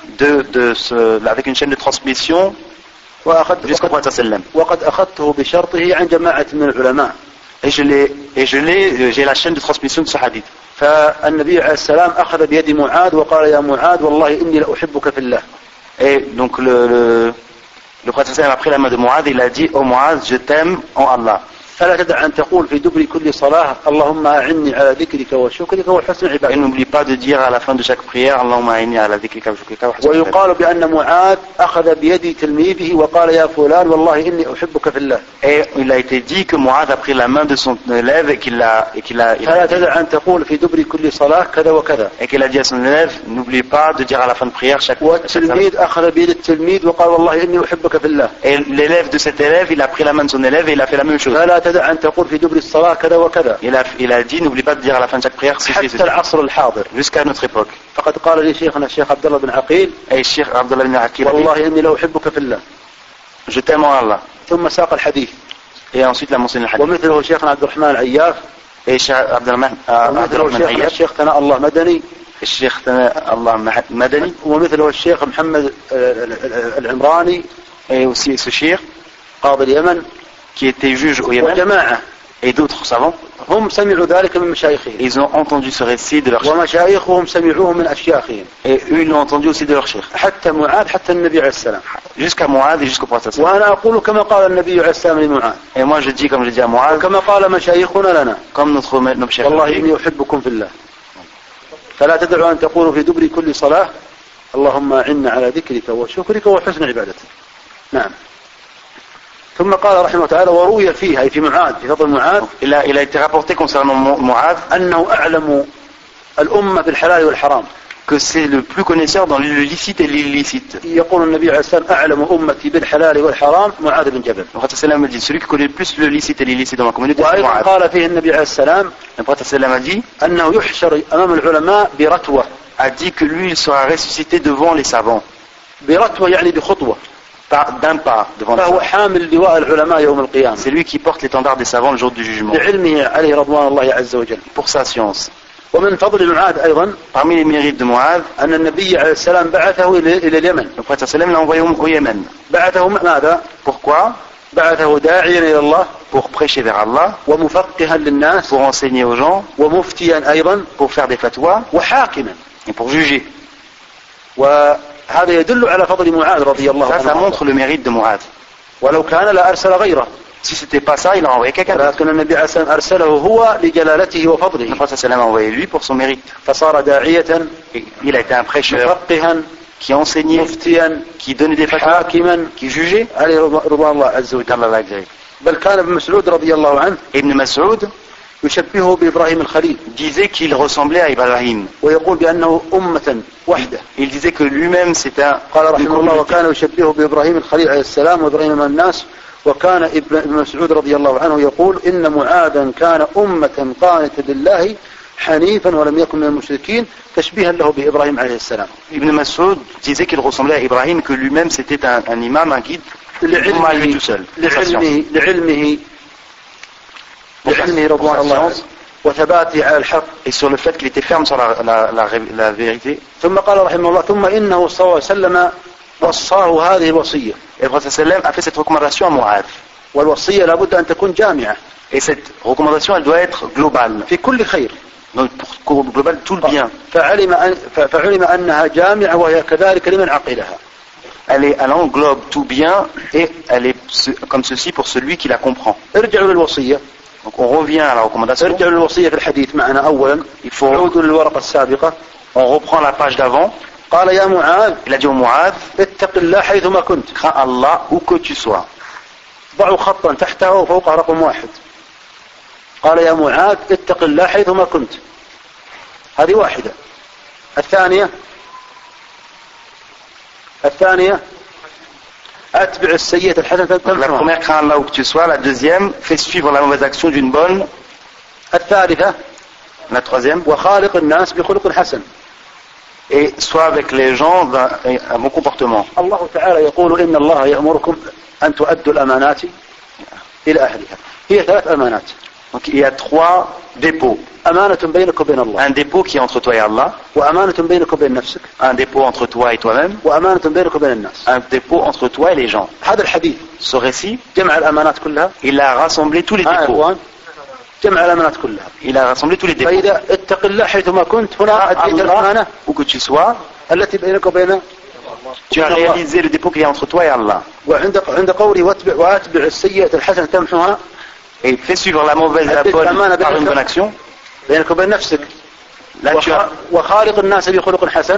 Avec une chaîne de transmission وأخذ jusqu'au prophète sallam. وقد أخذته بشرطه عن جماعة من العلماء. Et j'ai la chaîne de transmission de ce hadith. فالنبي عليه السلام أخذ بيد معاذ وقال يا معاذ والله إني لأحبك في الله. Et donc le prophète sallam a pris la main de Mu'adh et il a dit oh Mu'adh, je t'aime en Allah. فلا تدع أن تقول في دبر كل صلاة اللهم أعني على ذكرك وشكرك وحسن Et عبادتك. n'oublie pas de dire à la fin de chaque prière Allahumma a'inni ala dhikrika wa shukrika wa husni ibadatik. ويقال بأن معاذ أخذ بيد تلميذه وقال يا فلان والله إني أحبك في الله. Et il a été dit que Mu'adh a pris la main de son élève et qu'il a فلا تدع أن تقول في دبر كل صلاة كذا وكذا. dit à son élève n'oublie pas de dire à la fin de prière chaque والتلميذ أخذ بيد التلميذ وقال والله إني أحبك في الله. Et l'élève de cet élève, il a pris la main de son élève et il a fait la même chose. فلا تدع أن تقول في دبر الصلاة كذا وكذا. Il a dit, n'oublie pas de dire à la fin de chaque prière, حتى العصر الحاضر. jusqu'à notre époque. فقد قال لي شيخنا الشيخ عبد الله بن عقيل Et Cheikh Abdullah ibn Aqil, والله إني لأحبك في الله. je t'aime en Allah. ثم ساق الحديث. Et ensuite, il a mentionné le hadith. ومثله شيخنا عبد الرحمن العياف. Et Cheikh Abdurrahman ومثله شيخنا الشيخ ثناء الله مدني. et Cheikh Allah Madani. ومثله الشيخ محمد العمراني. Et aussi ce Cheikh, قاضي اليمن. qui était juge au Yémen. وجماعة. Et d'autres savants. هم سمعوا ذلك من مشايخهم. Ils ont entendu ce récit de leur cheikh. ومشايخهم سمعوه من أشياخهم. Et eux, ils l'ont entendu aussi de leur cheikh. حتى معاذ حتى النبي عليه السلام. Jusqu'à Mu'adh et jusqu'au prophète. وأنا أقول كما قال النبي عليه السلام لمعاذ. Et moi, je dis, comme je dis à Mu'adh, كما قال مشايخنا لنا. comme notre cheikh. والله إني أحبكم في الله. فلا تدعوا أن تقولوا في دبر كل صلاة اللهم أعنا على ذكرك وشكرك وحسن عبادتك. نعم. ثم قال رحمه تعالى وروي فيها أي في معاذ في فضل معاذ. Il a été rapporté concernant Mu'adh أنه أعلم الأمة بالحلال والحرام. que c'est le plus connaisseur dans le licite et l'illicite. يقول النبي عليه السلام أعلم أمتي بالحلال والحرام معاذ بن جبل. Le prophète sallam a dit celui qui connaît le plus le licite et l'illicite dans la communauté c'est وأيضا Mu'adh. قال فيه النبي عليه السلام Le prophète sallam a dit أنه يحشر أمام العلماء برتوة. que lui il sera ressuscité devant les savants برتوة يعني بخطوة. d'un pas devant les فهو savants. حامل لواء العلماء يوم القيامة. C'est lui qui porte l'étendard des savants le jour du jugement. بعلمه عليه رضوان الله عز وجل. Pour sa science. ومن فضل معاذ أيضا Parmi les mérites de Mu'adh, أن النبي عليه السلام بعثه إلى اليمن. le prophète sallam l'a envoyé au Yémen. بعثه ماذا؟ Pourquoi? بعثه داعيا إلى الله Pour prêcher vers Allah, ومفقها للناس pour enseigner aux gens, ومفتيا أيضا pour faire des fatwas وحاكما. et pour juger. وهذا يدل على فضل معاذ رضي الله Ça عنه. montre le mérite de Mu'adh. ولو كان لأرسل غيره. Si c'était pas ça, il a envoyé quelqu'un d'autre. لكن النبي عليه السلام أرسله هو لجلالته Le وفضله. prophète sallam a envoyé lui pour son mérite. فصار داعية Et il a été un prêcheur مفقها qui enseignait, مفتيا qui donnait des fatwas, حاكما qui jugeait. عليه رضوان الله عز وجل. Allah l'agrée. بل كان ابن مسعود رضي الله عنه Ibn Mas'ud يشبهه بإبراهيم الخليل disait qu'il ressemblait à Ibrahim. ويقول بأنه أمة وحدة. Il disait que lui-même c'était un قال رحمه الله وكان يشبهه بإبراهيم الخليل عليه السلام وإبراهيم من الناس. وكان ابن مسعود رضي الله عنه يقول إن معاذا كان أمة قانتا لله حنيفا ولم يكن من المشركين تشبيها له بإبراهيم عليه السلام. Ibn Mas'ud disait qu'il ressemblait à Ibrahim, que lui-même c'était un imam, un guide, lui tout seul. لعلمه رضوان الله وثباته على الحق. Et sur le fait qu'il était ferme sur la vérité. ثم قال رحمه الله ثم إنه صلى الله عليه وسلم وصاه هذه الوصية. Et le prophète sallam a fait cette recommandation à Mu'adh. والوصية لابد أن تكون جامعة. Et cette recommandation elle doit être globale. في كل خير. Donc pour global tout le bien. فعلم أنها جامعة وهي كذلك لمن عقلها. Elle englobe tout bien et elle est comme ceci pour celui qui la comprend. ارجعوا للوصية. Donc on revient à la recommandation. ارجعوا للوصية في الحديث معنا أولا. Il faut نعود للورقة السابقة. On reprend la page d'avant. قال يا معاذ. Il a dit au Mu'adh. اتق الله حيثما كنت. Crains Allah où que tu sois. ضعوا خطا تحتها وفوقها رقم 1. قال يا معاذ اتق الله حيثما كنت. هذه واحدة. الثانية أتبع السيئة الحسنة تمحها. La première, crains Allah où que tu sois. La deuxième, fais suivre la mauvaise action d'une bonne. الثالثة La troisième, وخالق الناس بخلق حسن. Et sois avec les gens un bon comportement. الله تعالى يقول إن الله يأمركم أن تؤدوا الأمانات إلى أهلها. هي 3 أمانات. Donc il y a 3 dépôts. أمانة بينك وبين الله. Un dépôt qui est entre toi et Allah. وأمانة بينك وبين نفسك. Un dépôt entre toi et toi-même. وأمانة بينك وبين الناس. Un dépôt entre toi et les gens. هذا الحديث. Ce récit. جمع الأمانات كلها. Il a rassemblé tous les dépôts. جمع الأمانات كلها. Il a rassemblé tous les dépôts. فإذا اتق الله حيثما كنت هنا أديت الأمانة. Où que tu sois. التي بينك وبين. Tu as réalisé le dépôt qui est entre toi et Allah. وعند قولي وأتبع السيئة الحسنة تمحها. Et fais suivre la mauvaise et la bonne par une bonne action. بينك وبين نفسك. وخالق الناس بخلق حسن.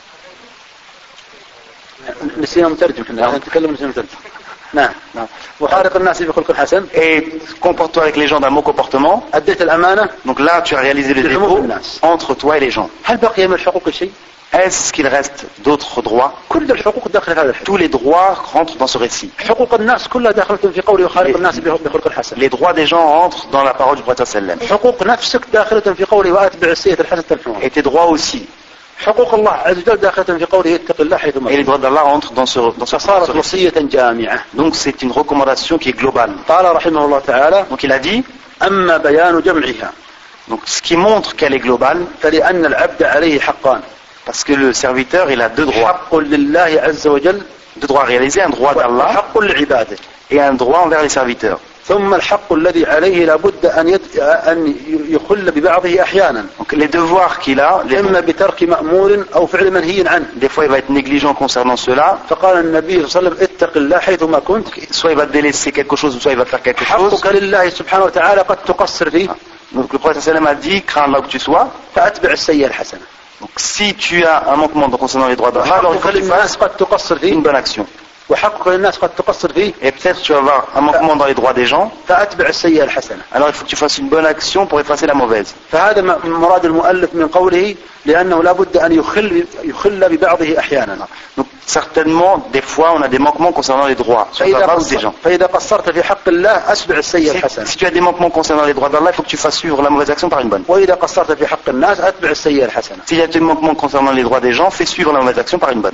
نسينا مترجم احنا نتكلم نسينا مترجم. نعم. وخالق الناس بخلق حسن. Et comporte-toi avec les gens d'un bon comportement. أديت الأمانة. Donc là tu as réalisé le dépôt entre toi et les gens. هل بقي من الحقوق شيء؟ Est-ce qu'il reste d'autres droits? كل الحقوق داخل هذا الحديث. Tous les droits rentrent dans ce récit. حقوق الناس كلها داخلة في قوله وخالق الناس بخلق حسن. Les droits des gens rentrent dans la parole du prophète sallam. حقوق نفسك داخلة في قوله وأتبع السيئة الحسنة تمحها. Et tes droits aussi. حقوق الله عز وجل داخلة في قوله اتق الله حيثما. Et les droits d'Allah rentrent dans ce صارت وصية جامعة. Donc c'est une recommandation qui est globale. قال رحمه الله تعالى. Donc il a dit. أما بيان جمعها. Donc ce qui montre qu'elle est globale. فلأن العبد عليه حقان. Parce que le serviteur, il a 2 droits. حق لله عز وجل. 2 droits réalisés, un droit d'Allah. حق لعباده. Et un droit envers les serviteurs. ثم الحق الذي عليه لابد أن يخل ببعضه أحيانا. Donc les devoirs qu'il a. إما بترك مأمور أو فعل منهي عنه. Des fois il va être négligent concernant cela. فقال النبي صلى الله عليه وسلم اتق الله حيثما كنت. Soit il va délaisser quelque chose, soit il va faire quelque chose. حقك لله سبحانه وتعالى قد تقصر فيه. Donc le prophète sallam a dit, crains là où tu sois. فأتبع السيئة الحسنة. Donc si tu as un manquement concernant les droits d'Allah, alors il faut que tu fasses une bonne action. Et peut-être tu vas avoir un manquement dans les droits des gens. Alors il faut que tu fasses une bonne action pour effacer la mauvaise. Donc certainement, des fois, on a des manquements concernant les droits des gens. Si tu as des manquements concernant les droits d'Allah, il faut que tu fasses suivre la mauvaise action par une bonne. S'il y a des manquements concernant les droits des gens, fais suivre la mauvaise action par une bonne.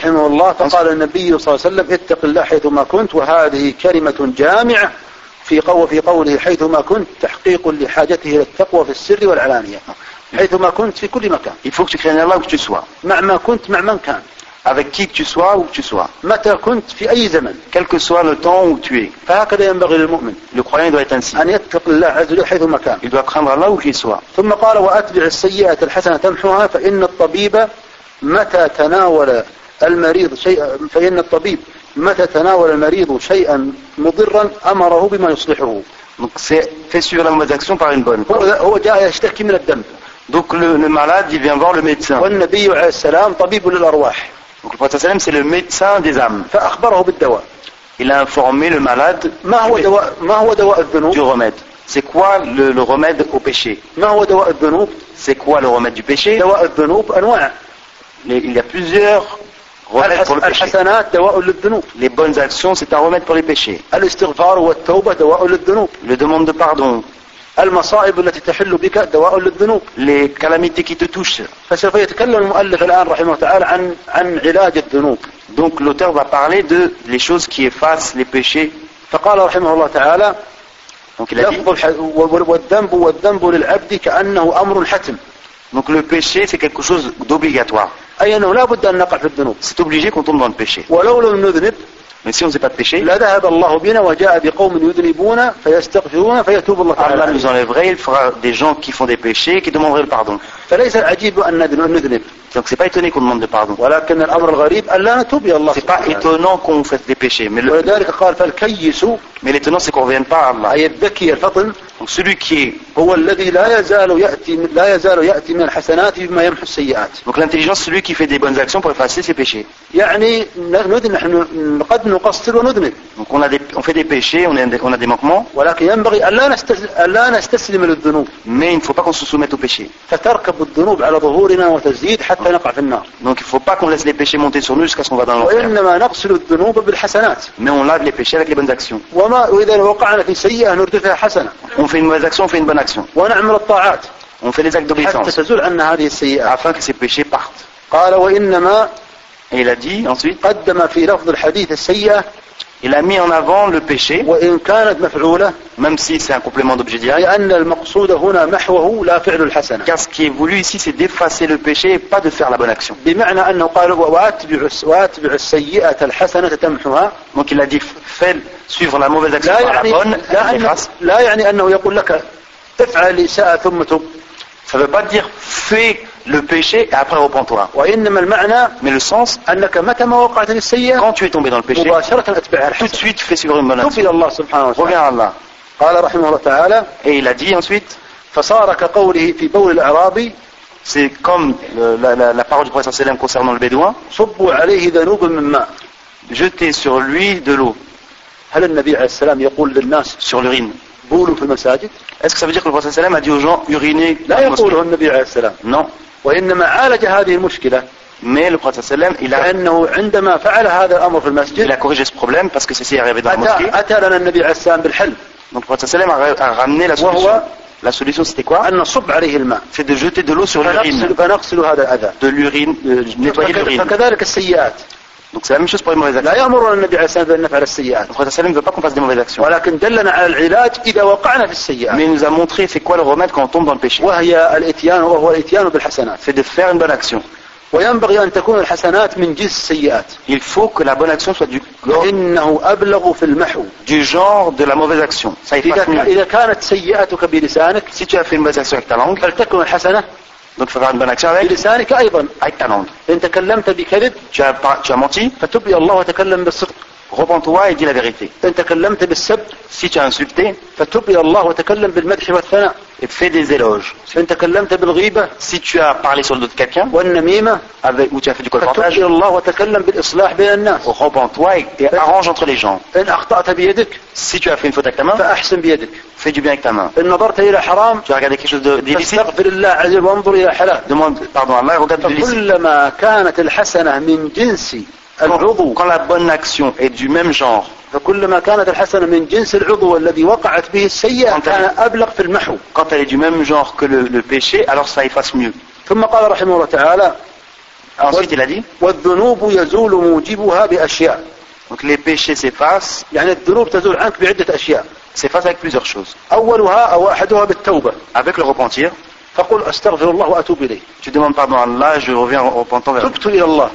في قوله حيثما كنت تحقيق لحاجته إلى التقوى في السر والعلانية. حيثما كنت في كل مكان. Il faut que tu craignes Allah où que tu sois. مع ما كنت مع من كان. Avec qui que tu sois, où que tu sois. متى كنت في أي زمن. Quel que soit le temps où tu es. فهكذا ينبغي للمؤمن. Le croyant doit être ainsi. أن يتق الله عز وجل حيثما كان. Il doit craindre Allah où qu'il soit. ثم قال وأتبع السيئة الحسنة تمحوها فإن الطبيب متى تناول المريض شيئا مضرا أمره بما يصلحه. Donc c'est fait suivre la mauvaise action par une bonne. هو جاء يشتكي من الدم. Donc le malade il vient voir le médecin. والنبي عليه السلام طبيب للأرواح. Donc le prophète sallam c'est le médecin des âmes. فأخبره بالدواء. Il a informé le malade ما هو دواء الذنوب؟ du remède. C'est quoi le remède au péché? ما هو دواء الذنوب؟ C'est quoi le remède du péché? دواء الذنوب أنواع. Il y a plusieurs remèdes pour le péché. الحسنات دواء للذنوب. Les bonnes actions c'est un remède pour les péchés. الاستغفار والتوبة دواء للذنوب. Le demande de pardon. المصائب التي تحل بك دواء للذنوب. Les calamités qui te touchent. فسوف يتكلم المؤلف الآن رحمه الله تعالى عن علاج الذنوب. Donc l'auteur va parler de les choses qui effacent les péchés. فقال رحمه الله تعالى donc il a dit والذنب للعبد كأنه أمر حتم. Donc le péché c'est quelque chose d'obligatoire. أي أنه لا بد أن نقع في الذنوب. C'est obligé qu'on tombe dans le péché. ولو لم نذنب Mais si on ne sait pas de péché, لذهب الله بنا وجاء بقوم يذنبون فيستغفرون فيتوب الله تعالى. Allah nous enlèverait, il fera des gens qui font des péchés qui demanderaient le pardon. فليس العجيب أن نذنب. Donc c'est pas étonné qu'on demande le pardon. ولكن الأمر الغريب أن لا نتوب إلى الله. C'est pas étonnant qu'on fasse des péchés. ولذلك قال فالكيس. Mais l'étonnant c'est qu'on ne revienne pas à Allah. أي الذكي الفطن. Donc celui qui est هو الذي لا يزال يأتي من الحسنات بما يمحو السيئات. Donc l'intelligence celui qui fait des bonnes actions pour effacer ses péchés. يعني نحن قد نقصر وندنب. Donc on fait des péchés, on a des manquements. ولكن ينبغي ألا نستسلم للذنوب. Mais il ne faut pas qu'on se soumette aux péchés. فتركب الذنوب على ظهورنا وتزيد حتى نقع في النار. Donc il ne faut pas qu'on laisse les péchés monter sur nous jusqu'à ce qu'on va dans l'enfer. وإنما نغسل الذنوب بالحسنات. Mais on lave les péchés avec les bonnes actions. وإذا وقعنا في سيئة نردفها حسنة. On fait une mauvaise action, on fait une bonne action. ونعمل الطاعات. On fait les actes d'obéissance. حتى تزول عنا هذه السيئة. Afin que ces péchés partent. قال وإنما. Et il a dit ensuite. قدم في لفظ الحديث السيئة. Il a mis en avant le péché. وإن كانت مفعولة. Même si c'est un complément d'objet direct. لأن المقصود هنا محوه لا فعل الحسنة. Car ce qui est voulu ici c'est d'effacer le péché et pas de faire la bonne action. بمعنى أنه قال وأتبع السيئة الحسنة تمحها. Donc il a dit fais suivre la mauvaise action par la bonne. لا يعني أنه يقول لك افعل الإساءة ثم تب. Ça ne veut pas dire fais le péché et après repens-toi. وإنما المعنى. Mais le sens. أنك متى ما وقعت السيئة. Quand tu es tombé dans le péché. مباشرة أتبعها الحسنة. Tout de suite fais suivre une bonne action. توب إلى الله سبحانه وتعالى. Reviens à Allah. قال رحمه الله تعالى. Et il a dit ensuite. فصار كقوله في بول الأعرابي. C'est comme la parole du prophète sallam concernant le bédouin. صبوا عليه ذنوبا من ماء. Jetez sur lui de l'eau. هل النبي عليه السلام يقول للناس. Sur l'urine. بولوا في المساجد. Est-ce que ça veut dire que le prophète sallam a dit aux gens uriner? لا يقوله النبي عليه السلام. Non. وإنما عالج هذه المشكلة. Mais le prophète sallam لأنه عندما فعل هذا الأمر في المسجد. Il a corrigé ce problème parce que ceci arrivé dans la mosquée. أتى لنا النبي عليه السلام بالحل. Donc le prophète sallam a ramené la solution. La solution c'était quoi? أن نصب عليه الماء. C'est de jeter de l'eau sur l'urine. فنغسل هذا الأذى. De l'urine, nettoyer l'urine. فكذلك السيئات. Donc c'est la même chose pour les mauvaises actions. لا يأمرنا النبي عليه السلام بأن نفعل السيئات. Le prophète sallam ne veut pas qu'on fasse des mauvaises actions. ولكن دلنا على العلاج إذا وقعنا في السيئات. Mais il nous a montré c'est quoi le remède quand on tombe dans le péché. وهو الإتيان بالحسنات. C'est de faire une bonne action. وينبغي أن تكون الحسنات من جنس السيئات. Il faut que la bonne action soit إنه أبلغ في المحو. Du genre de la mauvaise action. Ça efface mieux. إذا كانت سيئتك بلسانك. Si tu as fait une mauvaise action avec ta langue. فلتكن الحسنة. Donc il faut faire une bonne action avec. بلسانك أيضا. Avec ta langue. إن تكلمت بكذب. Tu as menti. فتب إلى الله وتكلم بالصدق. Repends-toi et dis la vérité. إن تكلمت بالسب. Si tu as insulté. فتب إلى الله وتكلم بالمدح والثناء. Et fais des éloges. إن تكلمت بالغيبة. Si tu as parlé sur le dos de quelqu'un. والنميمة. Ou tu as fait du colportage. فتب إلى الله وتكلم بالإصلاح بين الناس. Repends-toi et arrange entre les gens. إن أخطأت بيدك. Si tu as fait une faute avec ta main. فأحسن بيدك. Fais du bien avec ta main. إن نظرت إلى حرام. Tu as regardé quelque chose d'illicite. فاستغفر الله عز وجل وانظر إلى حلال. Demande pardon à Allah et regarde du illicite. فكلما كانت الحسنة من جنس العضو. Quand la bonne action est du même genre. فكلما كانت الحسنة من جنس العضو الذي وقعت به السيئة كان أبلغ في المحو. Quand elle est du même genre que le péché, alors ça efface mieux. ثم قال رحمه الله تعالى. Ensuite il a dit. والذنوب يزول موجبها بأشياء. Donc les péchés s'effacent. يعني الذنوب تزول عنك بعدة أشياء. S'effacent avec plusieurs choses. أولها أو أحدها بالتوبة. Avec le repentir. فقل أستغفر الله وأتوب إليه. Tu demandes pardon à Allah, je reviens repentant vers lui. تبت إلى الله.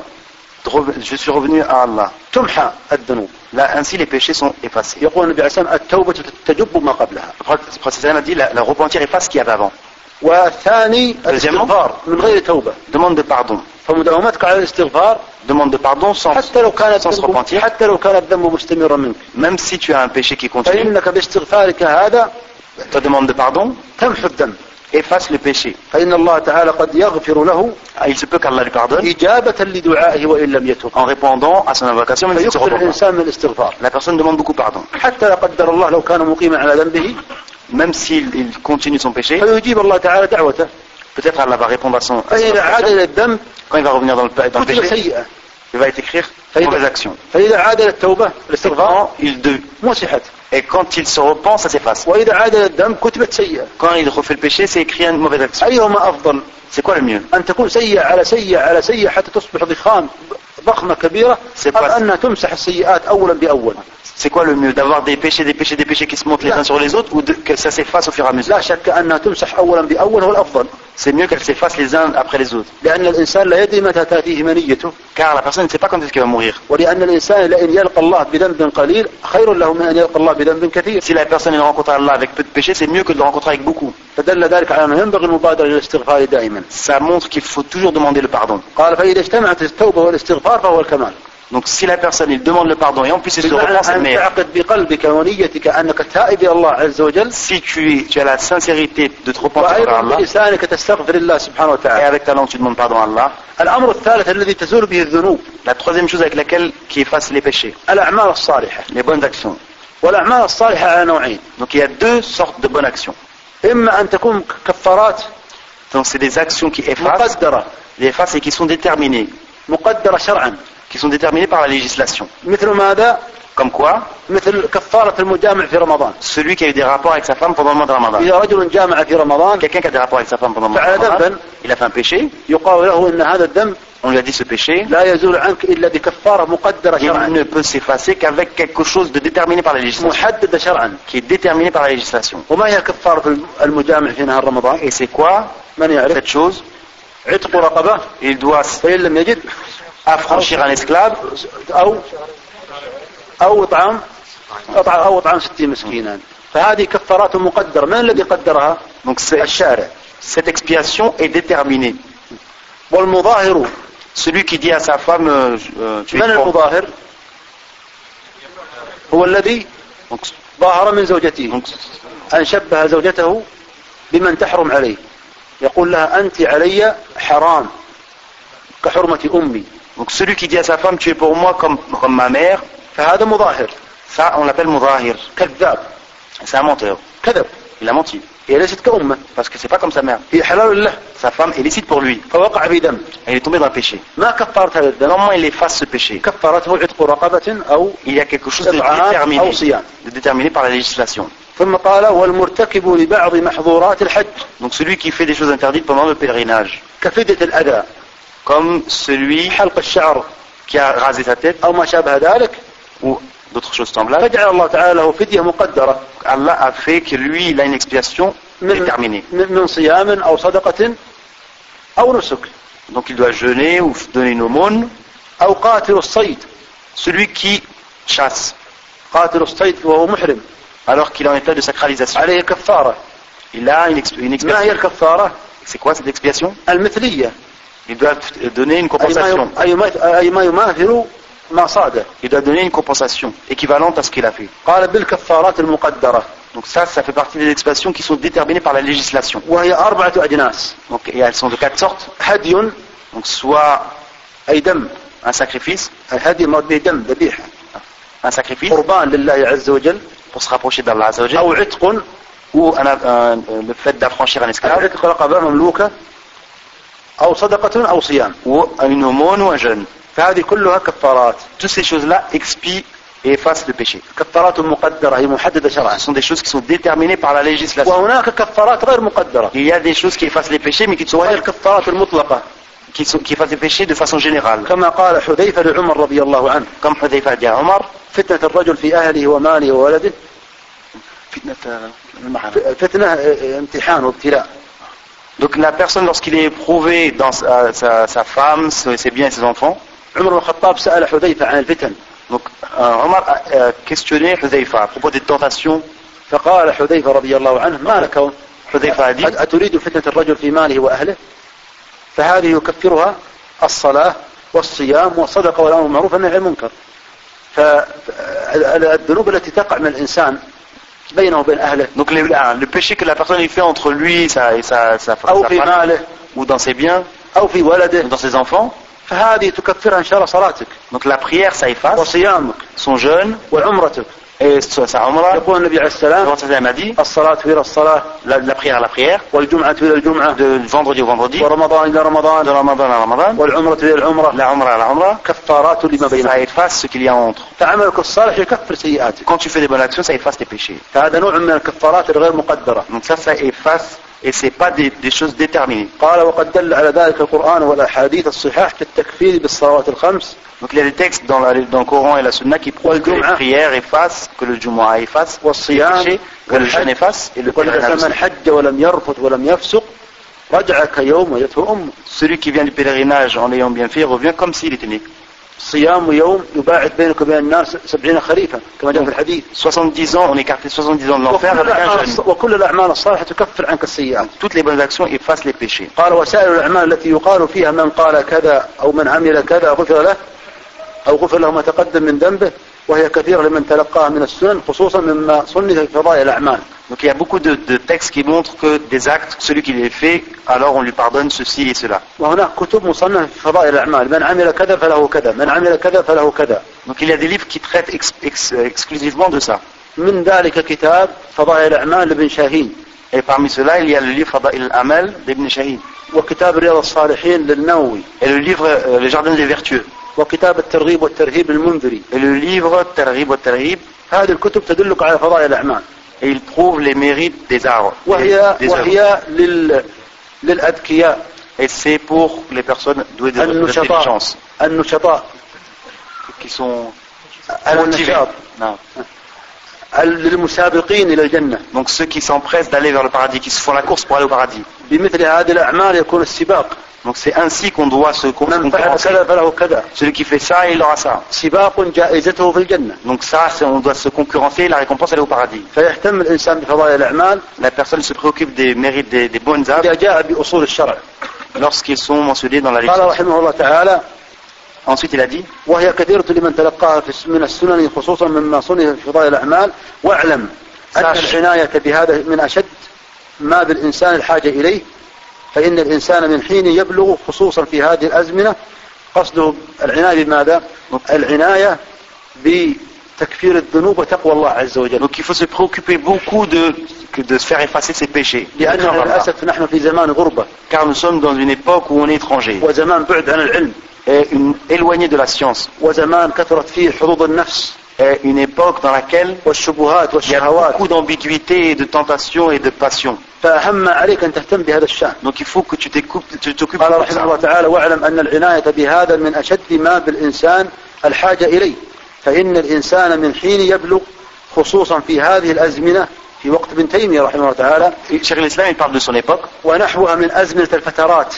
Je suis revenu à Allah. تمحى الذنوب. Là, ainsi les péchés sont effacés. يقول النبي عليه الصلاة والسلام التوبة تجب ما قبلها. Le prophète a dit la repentir efface ce qu'il y avait avant. والثاني الاستغفار من غير توبة. Demande de pardon. فمداومتك على الاستغفار. Demande de pardon sans se repentir. حتى لو كان الذنب مستمرا منك. Même si tu as un péché qui continue. فإنك باستغفارك هذا. Ta demande de pardon. تمحو الذنب. efface le péché. فإن الله تعالى قد يغفر له Il se peut qu'Allah lui pardonne إجابة لدعائه وإن لم يتب. en répondant à son invocation, même s'il ne se فيكثر repent الإنسان من الاستغفار. pas. La personne demande beaucoup pardon. حتى لا قدر الله لو كان مقيما على ذنبه Même s'il continue son péché, فيجيب الله تعالى دعوته. peut-être Allah va répondre à son فإذا عاد إلى الذنب quand il va revenir dans le كتب péché, سيئة. il va être écrire mauvaise action. فإذا عاد إلى التوبة الاستغفار مسحت. Et quand il se repent, ça s'efface. وإذا عاد إلى الذنب كتبت سيئة. Quand il refait le péché, c'est écrit une mauvaise action. أيهما أفضل؟ C'est quoi le mieux? أن تكون سيئة على سيئة على سيئة حتى تصبح ضخام ضخمة كبيرة، أم أنها تمسح السيئات أولا بأول؟ C'est quoi le mieux? D'avoir des péchés qui se montent les uns sur les autres, ou que ça s'efface au fur et à mesure? لا شك أنها تمسح أولا بأول هو الأفضل. C'est mieux qu'elles s'effacent les uns après les autres. لأن الإنسان لا يدري متى تأتيه منيته. Car la personne ne sait pas quand est-ce qu'elle va mourir. ولأن الإنسان لئن يلقى الله بذنب قليل خير له من أن يلقى الله بذنب كثير. Si la personne rencontre Allah avec peu de péchés, c'est mieux que de le rencontrer avec beaucoup. فدل ذلك على أنه ينبغي المبادرة إلى الاستغفار دائما. Ça montre qu'il faut toujours demander le pardon. قال فإذا اجتمعت التوبة والاستغفار فهو الكمال. Donc si la personne il demande le pardon et en plus il se repent, c'est meilleur. Si tu as la sincérité de te repentir vers Allah et avec ta langue tu demandes pardon à Allah. La troisième chose avec laquelle qui efface les péchés, les bonnes actions. Donc il y a deux sortes de bonnes actions. Donc c'est des actions qui effacent, et qui sont déterminées. Qui sont déterminés par la législation. Comme quoi? Celui qui a eu des rapports avec sa femme pendant le mois de Ramadan. Quelqu'un qui a des rapports avec sa femme pendant le mois de Ramadan, il a fait un péché. On lui a dit ce péché, il ne peut s'effacer qu'avec quelque chose de déterminé par la législation. Qui est déterminé par la législation. Et c'est quoi cette chose? Il doit affranchir un esclave أو إطعام 60 مسكينا. فهذه كفارات مقدرة. من الذي قدرها؟ Donc cette expiation est déterminée. والمظاهر celui qui dit à sa femme tu es من المظاهر؟ هو الذي ظاهر من زوجته أن شبه زوجته بمن تحرم عليه، يقول لها أنت علي حرام كحرمة أمي. Donc celui qui dit à sa femme tu es pour moi comme ma mère, فهذا مظاهر. Ça on l'appelle mudahir. كذاب. C'est un menteur. كذب. Il a menti. هي ليست كأمه. Parce que c'est pas comme sa mère. هي حلال له. Sa femme est licite pour lui. فوقع في ذنب. Il est tombé dans le péché. ما كفارة هذا الذنب. Comment il efface ce péché? كفارته عتق رقبة أو il y a quelque chose de déterminé par la législation. ثم قال والمرتكب لبعض محظورات الحج. Donc celui qui fait des choses interdites pendant le pèlerinage. كفدية الأذى. Comme celui حلق الشعر qui a rasé sa tête أو ما شابه ذلك ou d'autres choses semblables. فجعل الله تعالى له فدية مقدرة. Allah a fait que lui il a une expiation déterminée. من صيام أو صدقة أو نسك. Donc il doit jeûner ou donner une aumône. أو قاتل الصيد. Celui qui chasse. قاتل الصيد وهو محرم. Alors qu'il est en état de sacralisation. عليه كفارة. Il a une expiation. ما هي الكفارة؟ C'est quoi cette expiation? المثلية. Il doit donner une compensation. أي ما يماثل ما صاد. Il doit donner une compensation équivalente à ce qu'il a fait. قال بالكفارات المقدرة. Donc ça fait partie des expiations qui sont déterminées par la législation. وهي 4 أجناس. Donc et elles sont de 4 sortes. هدي. Donc soit أي دم. Un sacrifice. الهدي مراد به دم ذبيحة. Un sacrifice. قربان لله عز وجل. Pour se rapprocher d'Allah Azza wa Jal. أو عتق. Ou le fait d'affranchir un esclave. عتق رقبة مملوكة. أو صدقة أو صيام. Ou une aumône ou un jeûne. فهذه كلها كفارات. Toutes ces choses-là expient et effacent le péché. كفارات مقدرة هي محددة شرعا. Ce sont des choses qui sont déterminées par la législation. وهناك كفارات غير مقدرة. Il y a des choses qui effacent les péchés mais qui ne sont pas الكفارات المطلقة. Qui effacent les péchés de façon générale. كما قال حذيفة لعمر رضي الله عنه. Comme Hudayfa dit à Omar. فتنة الرجل في أهله وماله وولده. فتنة امتحان وابتلاء. Donc la personne lorsqu'il est éprouvé dans sa femme, ses biens et ses enfants. عمر بن الخطاب سأل حذيفة عن الفتن. Donc Omar a questionné Hudayfa à propos des tentations. فقال حذيفة رضي الله عنه ما لك Hudayfa a dit أتريد فتنة الرجل في ماله وأهله فهذه يكفرها الصلاة والصيام والصدقة والأمر بالمعروف والنهي عن المنكر. فالذنوب التي تقع من الإنسان بينه وبين أهله. Donc le péché que la personne il fait entre lui et sa أو في femme, ماله ou dans ses biens, أو في ولده. ou dans ses enfants. فهذه تكفرها إن شاء الله صلاتك. Donc la prière ça efface. وصيامك. Son jeûne. وعمرتك. Et sa umrah. يقول النبي عليه السلام. a dit. الصلاة إلى الصلاة. La prière à la prière. والجمعة إلى الجمعة. De vendredi au vendredi. ورمضان إلى رمضان. De Ramadan à Ramadan. والعمرة إلى العمرة. La umrah à la umrah. كفارات لما بينهم. Ça efface ce qu'il y a entre. فعملك الصالح يكفر سيئاتك. Quand tu fais des bonnes actions, ça efface tes péchés. فهذا نوع من الكفارات الغير مقدرة. Donc ça efface et c'est pas des choses déterminées. قال وقد دل على ذلك القرآن والأحاديث الصحاح كالتكفير بالصلوات الخمس. Donc il y a des textes dans le Coran et la Sunna qui prouvent que les prières effacent, que le Jumu'ah efface, les péchés, que le jeûne efface et le pèlerinage. من حج ولم يرفث ولم يفسق رجع كيوم ولدته أمه. Celui qui vient du pèlerinage en ayant bien fait revient comme s'il était né. صيام يوم يباعد بينك وبين الناس 70 خريفا كما جاء في الحديث. 70 ans, on écarte 70 ans de l'enfer avec un jeûne. وكل الأعمال الصالحة تكفر عنك السيئات. Toutes les bonnes actions effacent les péchés. قال وسائر الأعمال التي يقال فيها من قال كذا أو من عمل كذا غفر له أو غفر له ما تقدم من ذنبه وهي كثيرة لمن تلقاها من السنن خصوصا مما صنف في فضائل الأعمال. Donc il y a beaucoup de textes qui montrent que des actes, celui qui les fait, alors on lui pardonne ceci et cela. وهناك كتب مصنفة في فضائل الأعمال من عمل كذا فله كذا من عمل كذا فله كذا. Donc il y a des livres qui traitent exclusivement de ça. من ذلك كتاب فضائل الأعمال لابن شاهين. Et parmi ceux-là, il y a le livre Fada'il al-Amal d'Ibn Shahin. وكتاب رياض الصالحين للنووي. Et le livre Le Jardin des Vertueux. وكتاب الترغيب والترهيب للمنذري. Et le livre Targhib wa Tarhib. هذه الكتب تدلك على فضائل الأعمال. Et il prouve les mérites des arbres. وهي للأذكياء. Et c'est pour les personnes douées d'intelligence. النشطاء. Qui sont motivés. للمسابقين إلى الجنة. Donc ceux qui s'empressent d'aller vers le paradis, qui se font la course pour aller au paradis. بمثل هذه الأعمال يكون السباق. Donc c'est ainsi qu'on doit se concurrencer. Celui qui fait ça, il aura ça. Donc ça, on doit se concurrencer, la récompense elle est au paradis. La personne se préoccupe des mérites des bonnes œuvres lorsqu'ils sont mentionnés dans la législation. Ensuite il a dit وهي كثيرة لمن تلقاها من السنن خصوصا مما صنف في فضائل الأعمال واعلم أن العناية بهذا من أشد ما بالإنسان الحاجة إليه فإن الإنسان من حين يبلغ خصوصا في هذه الأزمنة قصده العناية بماذا؟ العناية بتكفير الذنوب وتقوى الله عز وجل. Donc il faut se préoccuper beaucoup de se faire effacer ses péchés. لأنه للأسف نحن في زمان غربة. Car nous sommes dans une époque où on est étranger. وزمان بعد عن العلم. Et éloigné de la science. وزمان كثرت فيه حظوظ النفس. Et une époque dans laquelle il y a beaucoup d'ambiguïté et de tentation et de passion. فأهم عليك أن تهتم بهذا الشأن. Donc il faut que tu t'occupes قال رحمه الله تعالى واعلم أن العناية بهذا من أشد ما بالإنسان الحاجة إليه فإن الإنسان من حين يبلغ خصوصا في هذه الأزمنة في وقت ابن تيمية رحمه الله تعالى. Cheikh al-Islam il parle de son époque. ونحوها من أزمنة الفترات.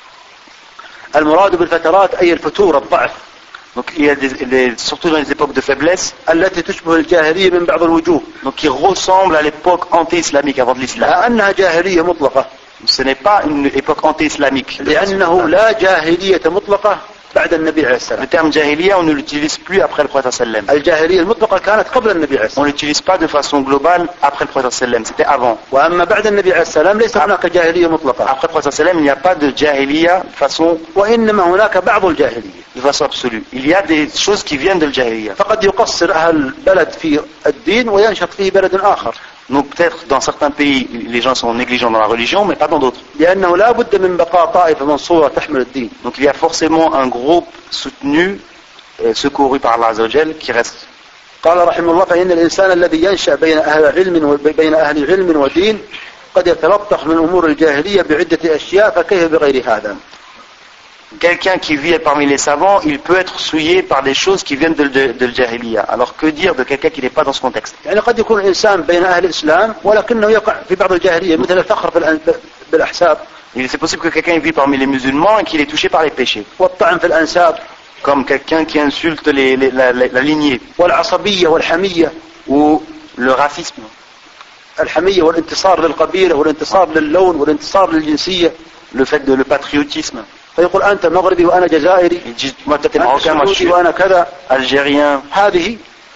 المراد بالفترات أي الفتور الضعف. Donc il y a surtout dans les époques de faiblesse, التي تشبه الجاهلية من بعض الوجوه. Donc qui ressemble à l'époque anté-islamique avant de l'islam. لأنها جاهلية مطلقة. Ce n'est pas une époque anté-islamique. لأنه لا جاهلية مطلقة بعد النبي عليه السلام. Le terme jahiliya on ne l'utilise plus après le prophète sallam. الجاهلية المطلقة كانت قبل النبي عليه السلام. On l'utilise pas de façon globale après le prophète sallam, c'était avant. وأما بعد النبي عليه السلام ليس هناك جاهلية مطلقة. Après le prophète sallam il n'y a pas de jahiliya de façon. وإنما هناك بعض الجاهلية. De façon absolue. Il y a des choses qui viennent de l'jahiliya. فقد يقصر أهل البلد في الدين وينشط فيه بلد آخر. Donc peut-être dans certains pays les gens sont négligents dans la religion mais pas dans d'autres. لأنه لا بد من بقاء طائفة منصورة تحمل الدين. Donc il y a forcément un groupe soutenu secouru par Allah Azza wa Jal qui reste. قال رحمه الله فإن الإنسان الذي ينشأ بين أهل علم ودين قد يتلطخ من أمور الجاهلية بعدة أشياء فكيف بغير هذا. Quelqu'un qui vit parmi les savants, il peut être souillé par des choses qui viennent de l'jahiliya. Alors que dire de quelqu'un qui n'est pas dans ce contexte? يعني قد يكون الإنسان بين أهل الإسلام ولكنه يقع في بعض الجاهلية مثل الفخر بالأحساب. C'est possible que quelqu'un vit parmi les musulmans et qu'il est touché par les péchés. والطعن في الأنساب. Comme quelqu'un qui insulte la lignée. والعصبية والحمية. Ou le racisme. الحمية والانتصار للقبيلة والانتصار للون والانتصار للجنسية. Le fait de le patriotisme. فيقول أنت مغربي وأنا جزائري. Moi, toi, t'es marocain, moi, je suis وأنا كذا. algérien. هذه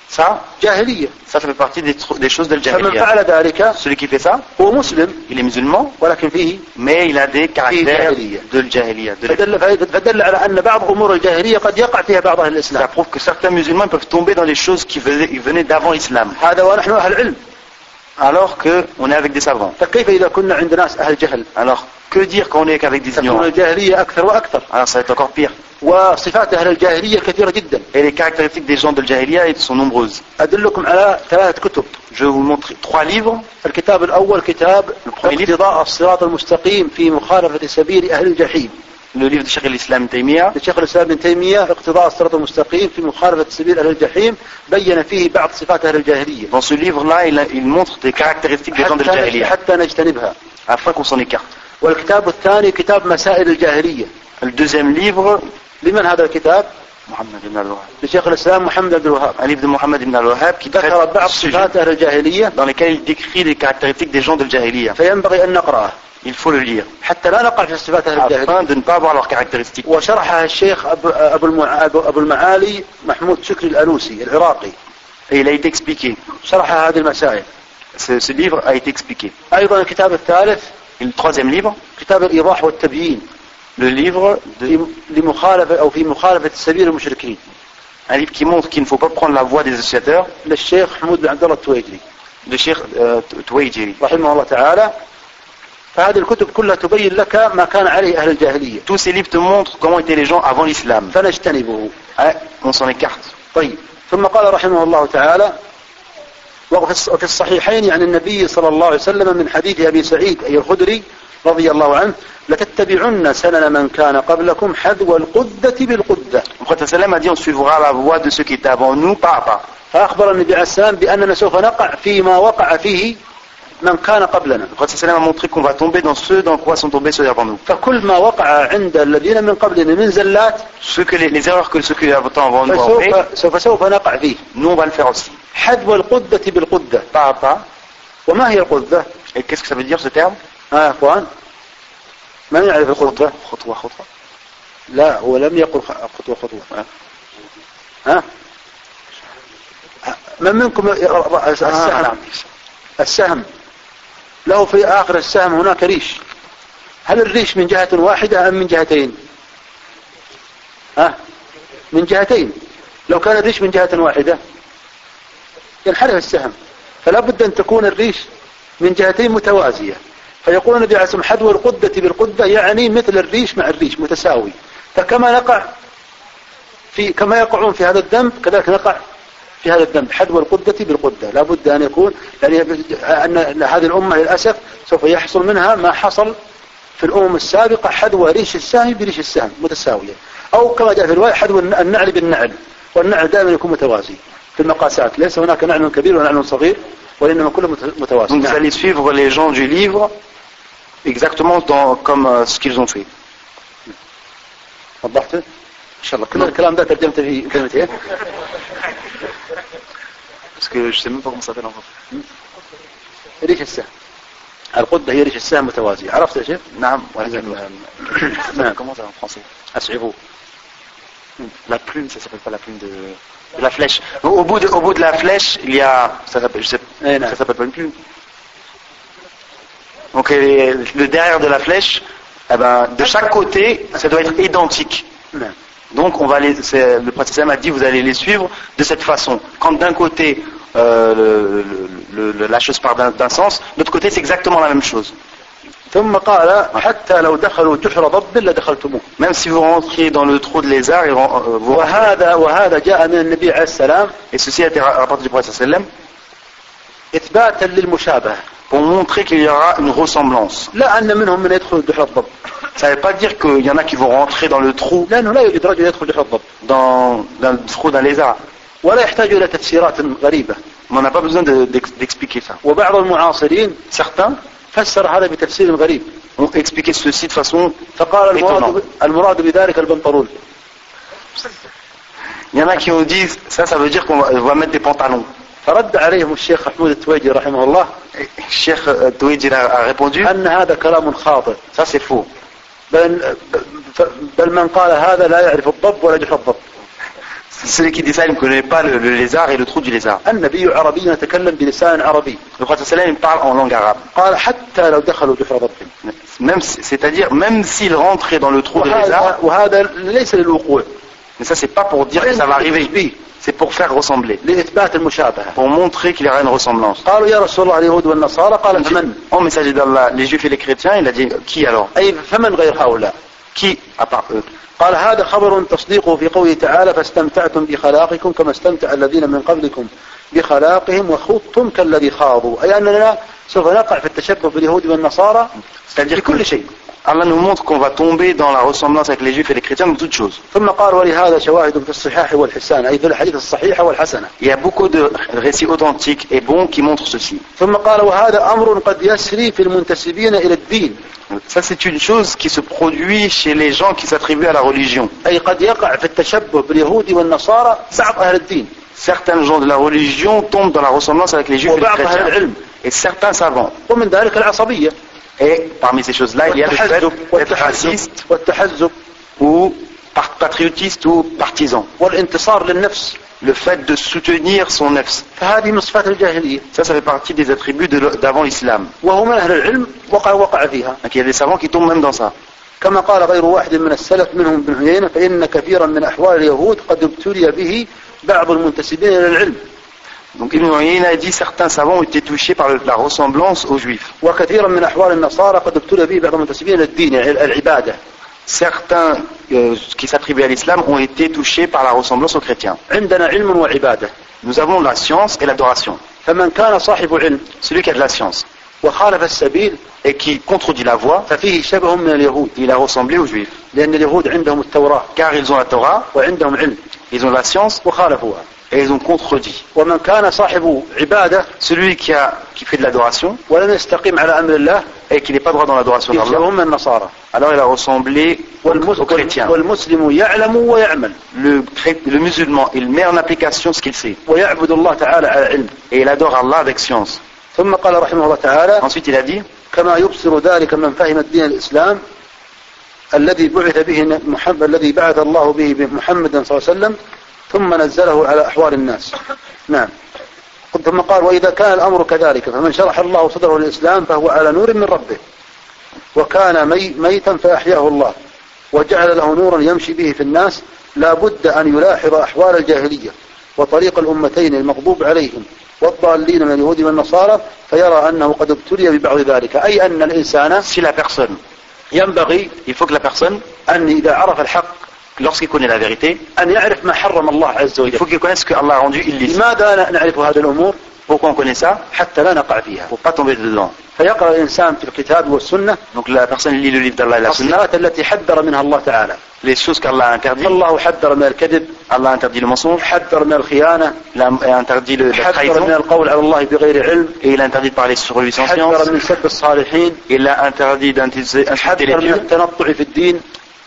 Ça جاهلية. Ça fait partie des choses de فمن l'Jahiliya. فعل ذلك Celui qui fait ça, هو مسلم il est musulman, ولكن فيه mais il a des caractères de l'Jahiliya. فدل على أن بعض أمور الجاهلية قد يقع فيها بعض أهل Ça الإسلام. prouve que certains musulmans peuvent tomber dans les choses qui venaient d'avant l'islam. هذا ونحن أهل العلم. Alors qu'on est avec des savants. فكيف إذا كنا عند ناس أهل جهل؟ Alors, que dire quand on est qu'avec des تكون ignorants? الجاهلية أكثر وأكثر. Alors ça va être encore pire. وصفات أهل الجاهلية كثيرة جدا. Et les caractéristiques des gens de l'Jahiliya sont nombreuses. أدلكم على 3 كتب. Je vais vous montrer 3 livres. الكتاب الأول كتاب اقتضاء الصراط المستقيم في مخالفة سبيل أهل الجحيم. Le livre de Cheikh al-Islam Taymiyyah. لشيخ الإسلام ابن تيمية اقتضاء الصراط المستقيم في مخالفة سبيل أهل الجحيم بين فيه بعض صفات أهل الجاهلية. Dans ce livre-là, il montre des caractéristiques des gens de l'Jahiliya. حتى نجتنبها. Afin qu'on s'en écarte. والكتاب الثاني كتاب مسائل الجاهلية. Le deuxième livre, لمن هذا الكتاب؟ Mohammed ibn al-Wahhab. لشيخ الإسلام محمد بن الوهاب. Un livre de Mohammed ibn al-Wahhab qui traite ذكر بعض صفات أهل الجاهلية dans lesquels il décrit les caractéristiques des gens de l'Jahiliya. فينبغي أن نقرأه. Il faut le lire. حتى لا نقع في صفات أهل الجاهلية. Afin de ne pas avoir leurs caractéristiques. وشرحها الشيخ أبو المعالي محمود شكري الألوسي العراقي. Et il a été expliqué. شرح هذه المسائل. Ce livre a été expliqué. أيضا الكتاب الثالث. Et le troisième livre, كتاب الإيضاح والتبيين. le livre لمخالفة أو في مخالفة سبيل المشركين. Un livre qui montre qu'il ne faut pas prendre la voie des associateurs. للشيخ حمود بن عبد الله التويجري. Le Cheikh Tuwaijiri. رحمه الله تعالى. فهذه الكتب كلها تبين لك ما كان عليه أهل الجاهلية. Tous ces livres te montrent comment étaient les gens avant l'islam. فنجتنبه. On s'en écarte. طيب. ثم قال رحمه الله تعالى: وفي الصحيحين عن النبي صلى الله عليه وسلم من حديث أبي سعيد أي الخدري رضي الله عنه: لتتبعن سنن من كان قبلكم حذو القدة بالقدة. Le prophète sallam a dit on suivra la voie de ceux qui étaient avant nous pas à pas. فأخبر النبي عليه السلام بأننا سوف نقع فيما وقع فيه من كان قبلنا. Le prophète sallam a montré qu'on va tomber dans ceux dans quoi sont tombés ceux avant nous. فكل ما وقع عند الذين من قبلنا من زلات les erreurs que ceux qui avant nous ont fait, سوف نقع فيه. Nous on va le faire aussi. حذو القدة بالقدة. Pas à pas. وما هي القدة؟ Et qu'est-ce que ça veut dire ce terme? يا أخوان من يعرف الخطوة؟ خطوة. لا هو لم يقل خطوة. ها؟ من منكم السهم؟ السهم له في آخر السهم هناك ريش. هل الريش من جهة واحدة أم من جهتين؟ من جهتين. لو كان الريش من جهة واحدة ينحرف السهم، فلا بد أن تكون الريش من جهتين متوازية. فيقول النبي عليه الصلاة والسلام: حذو القدة بالقدة، يعني مثل الريش مع الريش متساوي. فكما كما يقعون في هذا الذنب كذلك نقع في هذا الذنب. حذو القدة بالقدة، لا بد أن يكون يعني أن هذه الأمة للأسف سوف يحصل منها ما حصل في الأمم السابقة: حذو ريش السهم بريش السهم متساوية، أو كما جاء في الرواية: حذو النعل بالنعل، والنعل دائما يكون متوازي في المقاسات، ليس هناك نعل كبير ونعل صغير، وإنما كله متوازي. Donc vous allez suivre les gens du livre exactement comme ce qu'ils ont fait. وضحت؟ إن شاء الله كل الكلام ده ترجمته في كلمتين. Parce que je sais même pas comment ça s'appelle en français. ريش السهم. القدة هي ريش السهم متوازية. عرفت يا شيخ؟ نعم. Comment ça en français? أسعفوه. La plume, ça s'appelle pas la plume de la flèche. Au bout de la flèche, il y a, ça s'appelle pas une plume. Donc le derrière de la flèche, de chaque côté, ça doit être identique. Donc le prophète a dit: vous allez les suivre de cette façon. Quand d'un côté la chose part d'un sens, de l'autre côté c'est exactement la même chose. ثم قال: حتى لو دخلوا جحر ضب لدخلتموه. Même si vous rentriez dans le trou de lézard, وهذا جاء من النبي عليه السلام. Et ceci a été rapporté du prophète sallam. إثباتا للمشابهة. Pour montrer qu'il y aura une ressemblance. لا أن منهم من يدخل جحر الضب. Ça ne veut pas dire qu'il y en a qui vont rentrer dans le trou. لأنه لا يوجد رجل يدخل جحر الضب. Dans le trou d'un lézard. ولا يحتاج إلى تفسيرات غريبة. On n'a pas besoin d'expliquer ça. وبعض المعاصرين certains فسر هذا بتفسير غريب. ont expliqué ceci de façon فقال المراد بذلك البنطلون. Il y en a qui ont dit ça veut dire qu'on va mettre des pantalons. فرد عليهم الشيخ حمود التويجري رحمه الله. الشيخ التويجري a répondu أن هذا كلام خاطئ. Ça c'est faux. بل من قال هذا لا يعرف الضب ولا جحر الضب. Celui qui dit ça, il ne connaît pas le lézard et le trou du lézard. النبي عربي يتكلم بلسان عربي. Le prophète sallam il parle en langue arabe. قال حتى لو دخلوا جحر ضب. Même, c'est-à-dire même s'il rentrait dans le trou du lézard. وهذا ليس للوقوع. Mais ça c'est pas pour dire que ça va arriver. C'est pour faire ressembler. لإثبات المشابهة. Pour montrer qu'il y aura une ressemblance. قالوا يا رسول الله اليهود والنصارى قال فمن. En messager d'Allah, les juifs et les chrétiens, il a dit qui alors? أي فمن غير هؤلاء. Qui à part eux? قال هذا خبر تصديقه في قوله تعالى فاستمتعتم بخلاقكم كما استمتع الذين من قبلكم بخلاقهم وخضتم كالذي خاضوا أي أننا سوف نقع في التشبه باليهود والنصارى في كل شيء. Allah nous montre qu'on va tomber dans la ressemblance avec les juifs et les chrétiens dans toutes choses. ثم قال ولهذا شواهد في الصحاح والحسان أي في الحديث الصحيحة والحسنة. Il y a beaucoup de récits authentiques et bons qui montrent ceci. ثم قال وهذا أمر قد يسري في المنتسبين إلى الدين. Ça c'est une chose qui se produit chez les gens qui s'attribuent à la religion. أي قد يقع في التشبه باليهود والنصارى بعض أهل الدين. Certains gens de la religion tombent dans la ressemblance avec les juifs et les chrétiens. Et certains savants. ومن ذلك العصبية. Et parmi ces choses-là, il y a le fait d'être raciste ou patriotiste ou partisan. Le fait de soutenir son nefs. Ça fait partie des attributs d'avant l'islam. Donc il y a des savants qui tombent même dans ça. كما قال غير واحد من السلف منهم ابن عيينة فإن كثيرا من أحوال اليهود قد ابتلي به بعض المنتسبين إلى العلم. Donc Ibn Uyayna a dit certains savants ont été touchés par la ressemblance aux juifs. وكثيرا من أحوال النصارى قد ابتلي به بعض المنتسبين إلى الدين العبادة. Certains qui s'attribuent à l'islam ont été touchés par la ressemblance aux chrétiens. عندنا علم وعبادة. Nous avons la science et l'adoration. فمن كان صاحب علم. Celui qui a de la science. وخالف السبيل. Et qui contredit la voie. ففيه شبه من اليهود. Il a ressemblé aux juifs. لأن اليهود عندهم التوراة. Car ils ont la Torah. وعندهم علم. Ils ont la science. وخالفوها. Et ils ont contredit. ومن كان صاحب عبادة. Celui qui fait de l'adoration. ولم يستقيم على أمر الله. Et qui n'est pas droit dans l'adoration d'Allah. هم النصارى. Alors il a ressemblé aux chrétiens. والمسلم يعلم ويعمل. Le musulman, il met en application ce qu'il sait. ويعبد الله تعالى على علم. Et il adore Allah avec science. ثم قال رحمه الله تعالى. Ensuite il a dit. كما يبصر ذلك من فهم الدين الإسلام الذي بعث به محمد الذي بعث الله به محمد صلى الله عليه وسلم ثم نزله على أحوال الناس. نعم. ثم قال وإذا كان الأمر كذلك فمن شرح الله صدره للإسلام فهو على نور من ربه وكان ميتا فأحياه الله وجعل له نورا يمشي به في الناس لا بد أن يلاحظ أحوال الجاهلية وطريق الأمتين المغضوب عليهم والضالين من اليهود والنصارى فيرى أنه قد ابتلي ببعض ذلك أي أن الإنسان si la personne ينبغي il faut que la personne أن إذا عرف الحق lorsqu'il connaît la vérité أن يعرف ما حرم الله عز وجل il faut qu'il connaisse ce que Allah a rendu illicite. لماذا نعرف هذه الأمور pourquoi on connaît ça حتى لا نقع فيها pour pas tomber dedans. فيقرأ الإنسان في الكتاب والسنة donc la personne lit le livre d'Allah et la sunna الصفات التي حذر منها الله تعالى les choses qu'Allah a interdit. الله حذر من الكذب Allah a interdit le mensonge. حذر من الخيانة Il a interdit la حذر من trahison. القول على الله بغير علم Et il a interdit de parler sur lui sans حذر science. من سب الصالحين Il a interdit d'insulter les حذر من pieux. التنطع في الدين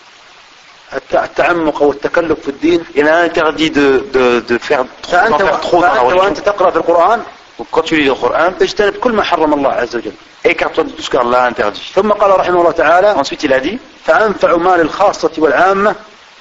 التعمق والتكلف في الدين. Il a interdit de faire trop dans la religion. وأنت تقرأ في القرآن Donc quand tu lis le Coran, اجتنب كل ما حرم الله عز وجل. écarte-toi de tout ce qu'Allah a interdit. ثم قال رحمه الله تعالى Ensuite il a dit فأنفع ما للخاصة والعامة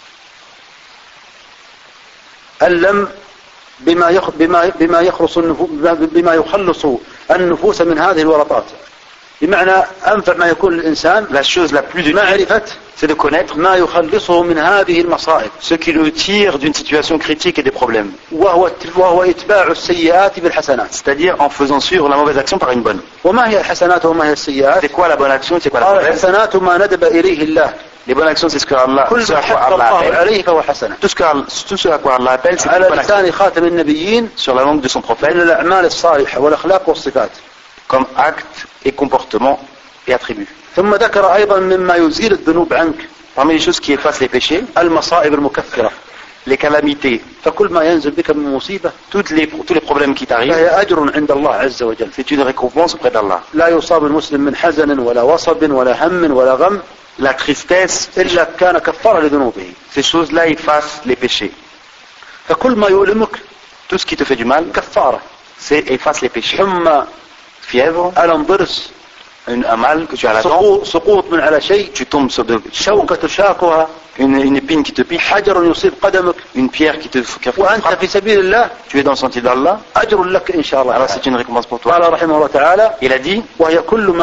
ألم بما يخلص النفوس من هذه الورطات. بمعنى أنفع ما يكون الإنسان la chose la plus utile معرفة c'est de connaître ما يخلصه من هذه المصائب ce qui le tire d'une situation critique et des problèmes. وهو إتباع السيئات بالحسنات. C'est-à-dire en faisant suivre la mauvaise action par une bonne. وما هي الحسنات وما هي السيئات؟ C'est quoi la bonne action, c'est quoi la قال mauvaise? الحسنات ما ندب إليه الله. Les bonnes actions c'est ce que Allah, كل ce ما à quoi حث Allah الله appelle. عليه فهو حسنة. Tout ce à quoi Allah appelle c'est une على bonne action. لسان خاتم النبيين Sur la langue de son prophète, من الأعمال الصالحة والأخلاق والصفات. comme acte et comportement et attribut. ثم ذكر أيضا مما يزيل الذنوب عنك Parmi les choses qui effacent les péchés, المصائب المكفرة. les calamités, فكل ما ينزل بك من مصيبة tous les problèmes qui t'arrivent, فهي أجر عند الله عز وجل. c'est une récompense auprès d'Allah. لا يصاب المسلم من حزن ولا وصب ولا هم ولا غم La tristesse, إلا كان كفارة لذنوبه. ces choses-là effacent les péchés. فكل ما يؤلمك Tout ce qui te fait du mal, كفارة. c'est efface les péchés. حمى Fièvre, ألم ضرس un mal que tu as à la dent, سقوط من على شيء tu tombes sur de شوكة تشاكها une épine qui te pique, حجر يصيب قدمك, une pierre qui te frappe, وأنت في سبيل الله, tu es dans le sentier d'Allah, أجر لك إن شاء الله. Alors c'est une récompense pour toi. قال رحمه الله تعالى, Il a dit, وهي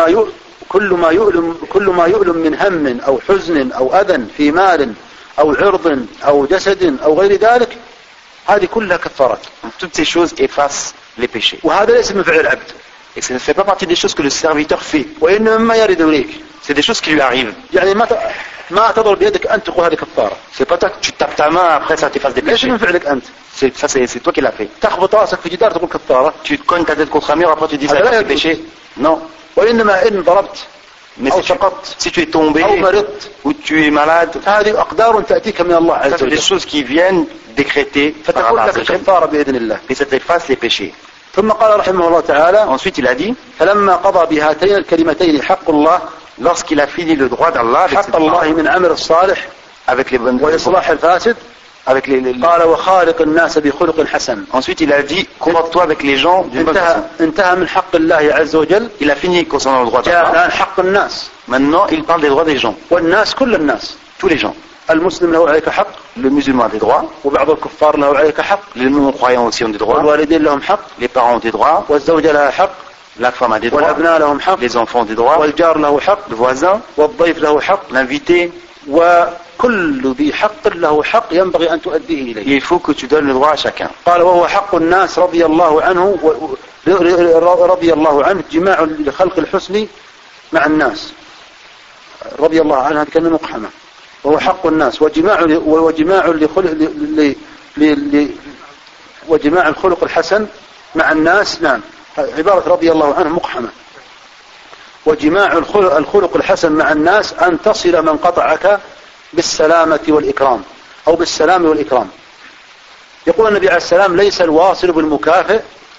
كل ما يؤلم من هم أو حزن أو أذى في مال أو عرض أو جسد أو غير ذلك, هذه كلها كفارات. Toutes ces choses effacent les péchés. وهذا ليس من فعل العبد. Et ça ne fait pas partie des choses que le serviteur fait. وإنما ما يرد إليك. C'est des choses qui lui arrivent. يعني ما تضرب بيدك أن تقول هذه كفارة. C'est pas toi que tu tapes ta main après ça t'efface des péchés. ليش من فعلك أنت؟ C'est toi qui l'as fait. تخبط راسك في جدار تقول كفارة. Tu te cognes ta tête contre un mur après tu dis ça c'est des péchés. Non. وإنما إن ضربت Mais si tu es tombé ou tu es malade, هذه أقدار تأتيك من الله عز وجل. C'est des choses qui viennent décréter par Allah. كفارة بإذن الله. Et ça t'efface les péchés. ثم قال رحمه الله تعالى, Ensuite il a dit, فلما قضى بهاتين الكلمتين حق الله, lorsqu'il a fini le droit d'Allah, حق الله من عمل الصالح, avec les bonnes وإصلاح الفاسد, avec les قال وخالق الناس بخلق حسن. Ensuite il a dit, comporte-toi avec les gens d'une bonne façon. انتهى من حق الله عز وجل. Il a fini concernant le droit d'Allah. d'Allah. حق الناس. Maintenant il parle des droits des gens. والناس كل الناس. Tous les gens. المسلم له عليك حق. Le musulman a des droits. وبعض الكفار له عليك حق. Les non-croyants aussi ont des droits. والوالدين لهم حق. Les parents ont des droits. والزوجة لها حق. La femme a des droits. والأبناء لهم حق. Les enfants ont des droits. والجار له حق. Le voisin. والضيف له حق. L'invité. وكل ذي حق له حق ينبغي أن تؤديه إليه. Il faut que tu donnes le droit à chacun. قال وهو حق الناس رضي الله عنه جماع لخلق الحسن مع الناس. رضي الله عنه هذه كلمة مقحمة. وهو حق الناس وجماع الخلق الحسن مع الناس. نعم عبارة رضي الله عنه مقحمة. وجماع الخلق الحسن مع الناس أن تصل من قطعك بالسلامة والإكرام أو بالسلام والإكرام. يقول النبي عليه السلام ليس الواصل بالمكافئ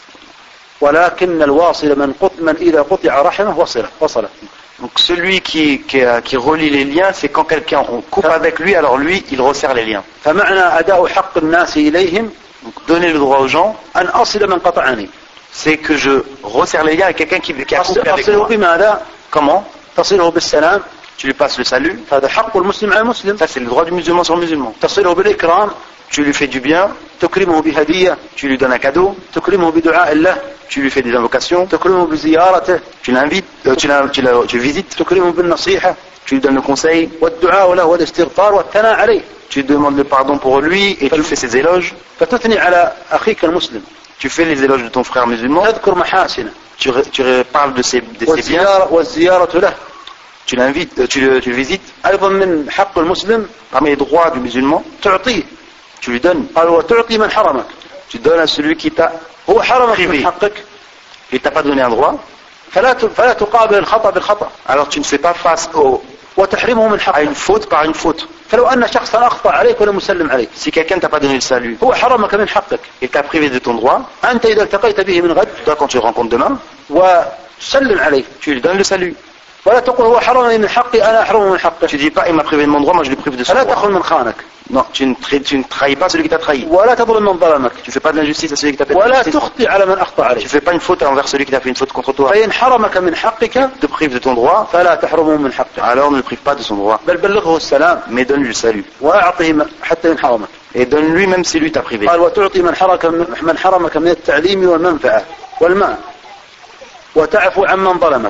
ولكن الواصل من إذا قطع رحمه وصله. Donc celui qui relie les liens, c'est quand quelqu'un on coupe avec lui, alors lui il resserre les liens. فمعنى أداء حق الناس إليهم, donc donner le droit aux gens, أن أصل من قطعني, c'est que je resserre les liens avec quelqu'un qui a coupé avec moi. بماذا؟ Comment? تصله بالسلام, tu lui passes le salut. هذا حق المسلم على المسلم. Ça c'est le droit du musulman sur le musulman. تصله بالإكرام, tu lui fais du bien. تكرمه بهدية, tu lui donnes un cadeau. تكرمه بدعاء الله, tu lui fais des invocations. تكرمه بزيارته, tu l'invites, tu le visites. تكرمه بالنصيحة, tu lui donnes le conseil. والدعاء له والاستغفار والثناء عليه. tu demandes le pardon pour lui et tu fais ses éloges. فتثني على أخيك المسلم. tu fais les éloges de ton frère musulman. تذكر محاسنه. tu parles de ses biens. والزيارة له. tu l'invites, tu le visites. أيضا من حق المسلم, parmi les droits du musulman, تعطيه, tu lui donnes. قال وتعطي من حرمك, tu donnes à celui qui t'a هو حرمك privé. من حقك, il t'a pas donné un droit. فلا تقابل الخطأ بالخطأ. alors tu ne fais pas face وتحرمه من حقك. à une faute par une faute. فلو أن شخصا أخطأ عليك ولا مسلم عليك, si quelqu'un t'a pas donné le salut, هو حرمك من حقك, il t'a privé de ton droit. أنت إذا التقيت به من غد, toi quand tu le rencontres demain, وسلم عليه, tu lui donnes le salut. ولا تقول هو حرمني من حقي أنا أحرمه من حقه. tu dis pas il m'a privé de mon droit, moi je le prive de son فلا droit. تخن من خانك. non, tu ne trahis pas celui qui t'a trahi. ولا تظلم من ظلمك. tu fais pas de l'injustice à celui qui t'a fait de ولا l'injustice. تخطئ على من أخطأ عليك. tu fais pas une faute envers celui qui t'a fait une faute contre toi. فإن حرمك من حقك, te prive de ton droit, فلا تحرمه من حقك. alors ne le prive pas de son droit. بل بلغه السلام, mais donne-lui le salut. وأعطه حتى إن حرمك. et donne-lui même si lui t'a privé. قال وتعطي من حرمك من التعليم والمنفعة والمال, وتعفو عمن ظلمك.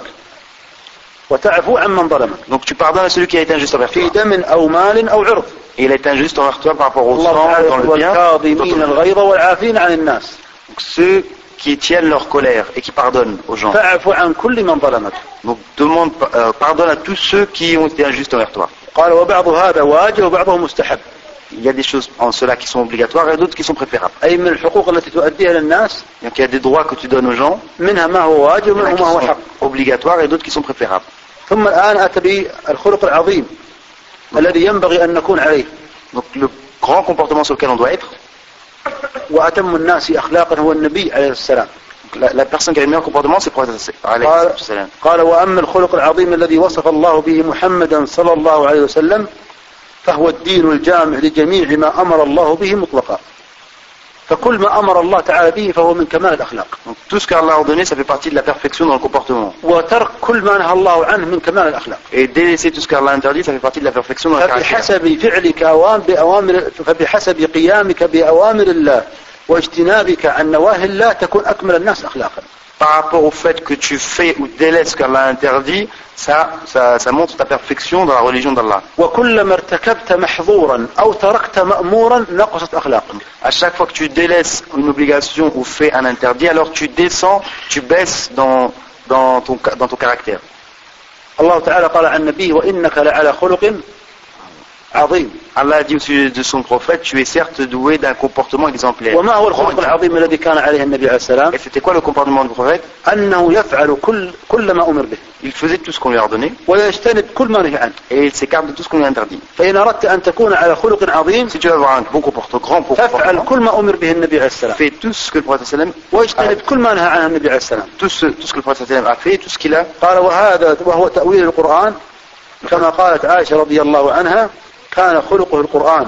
donc tu pardonnes à celui qui a été injuste envers toi. في دم أو مال أو عرض. et il a été injuste envers toi par rapport au sang, dans le bien. والكاظمين الغيظ والعافين عن الناس. donc ceux qui tiennent leur colère et qui pardonnent aux gens. فاعف عن كل من ظلمك. donc pardonne à tous ceux qui ont été injustes envers toi. قال وبعض هذا واجب وبعضه مستحب. il y a des choses en cela qui sont obligatoires et d'autres qui sont préférables. أي من الحقوق التي تؤديها للناس. donc il y a des droits que tu donnes aux gens. منها ما هو واجب ومنها ما هو حق. obligatoires et d'autres qui sont préférables. ثم الآن أتى بالخلق العظيم الذي ينبغي أن نكون عليه. donc le grand comportement sur lequel on doit être. وأتم الناس أخلاقا هو النبي عليه السلام. la personne qui a le meilleur comportement c'est le prophète عليه السلام. قال وأما الخلق العظيم الذي وصف الله به محمدا صلى الله عليه وسلم فهو الدين الجامع لجميع ما أمر الله به مطلقا. فكل ما أمر الله تعالى به فهو من كمال الأخلاق. Donc tout ce qu'Allah a ordonné, ça fait partie de la perfection dans le comportement. وترك كل ما نهى الله عنه من كمال الأخلاق. Et délaisser tout ce qu'Allah a interdit, ça fait partie de la perfection dans le caractère. فبحسب فعلك فبحسب قيامك بأوامر الله واجتنابك عن نواهي الله تكون أكمل الناس أخلاقا. Par rapport au fait que tu fais ou délaisses ce qu'Allah a interdit, ça montre ta perfection dans la religion d'Allah. وكلما ارتكبت محظورا أو تركت مأمورا نقصت أخلاقك. À chaque fois que tu délaisses une obligation ou fais un interdit, alors tu descends, tu baisses dans ton caractère. الله تعالى قال عن النبي وإنك لعلى خلق عظيم. Allah a dit au sujet de son prophète, tu es certes doué d'un comportement exemplaire. وما هو الخلق العظيم الذي كان عليه النبي عليه السلام؟ Et c'était quoi le comportement du prophète? أنه يفعل كل ما أمر به. Il faisait tout ce qu'on lui a ordonné. ويجتنب كل ما نهى عنه. Et il s'écarte de tout ce qu'on lui a interdit. فإن أردت أن تكون على خلق عظيم. Si tu veux avoir un bon comportement, grand comportement. فافعل كل ما أمر به النبي عليه السلام. Fais tout ce que le prophète sallam. واجتنب كل ما نهى عنه النبي عليه السلام. Tout ce que le prophète sallam a fait, tout ce qu'il a. قال وهو تأويل القرآن كما قالت عائشة رضي الله عنها كان خلقه القرآن.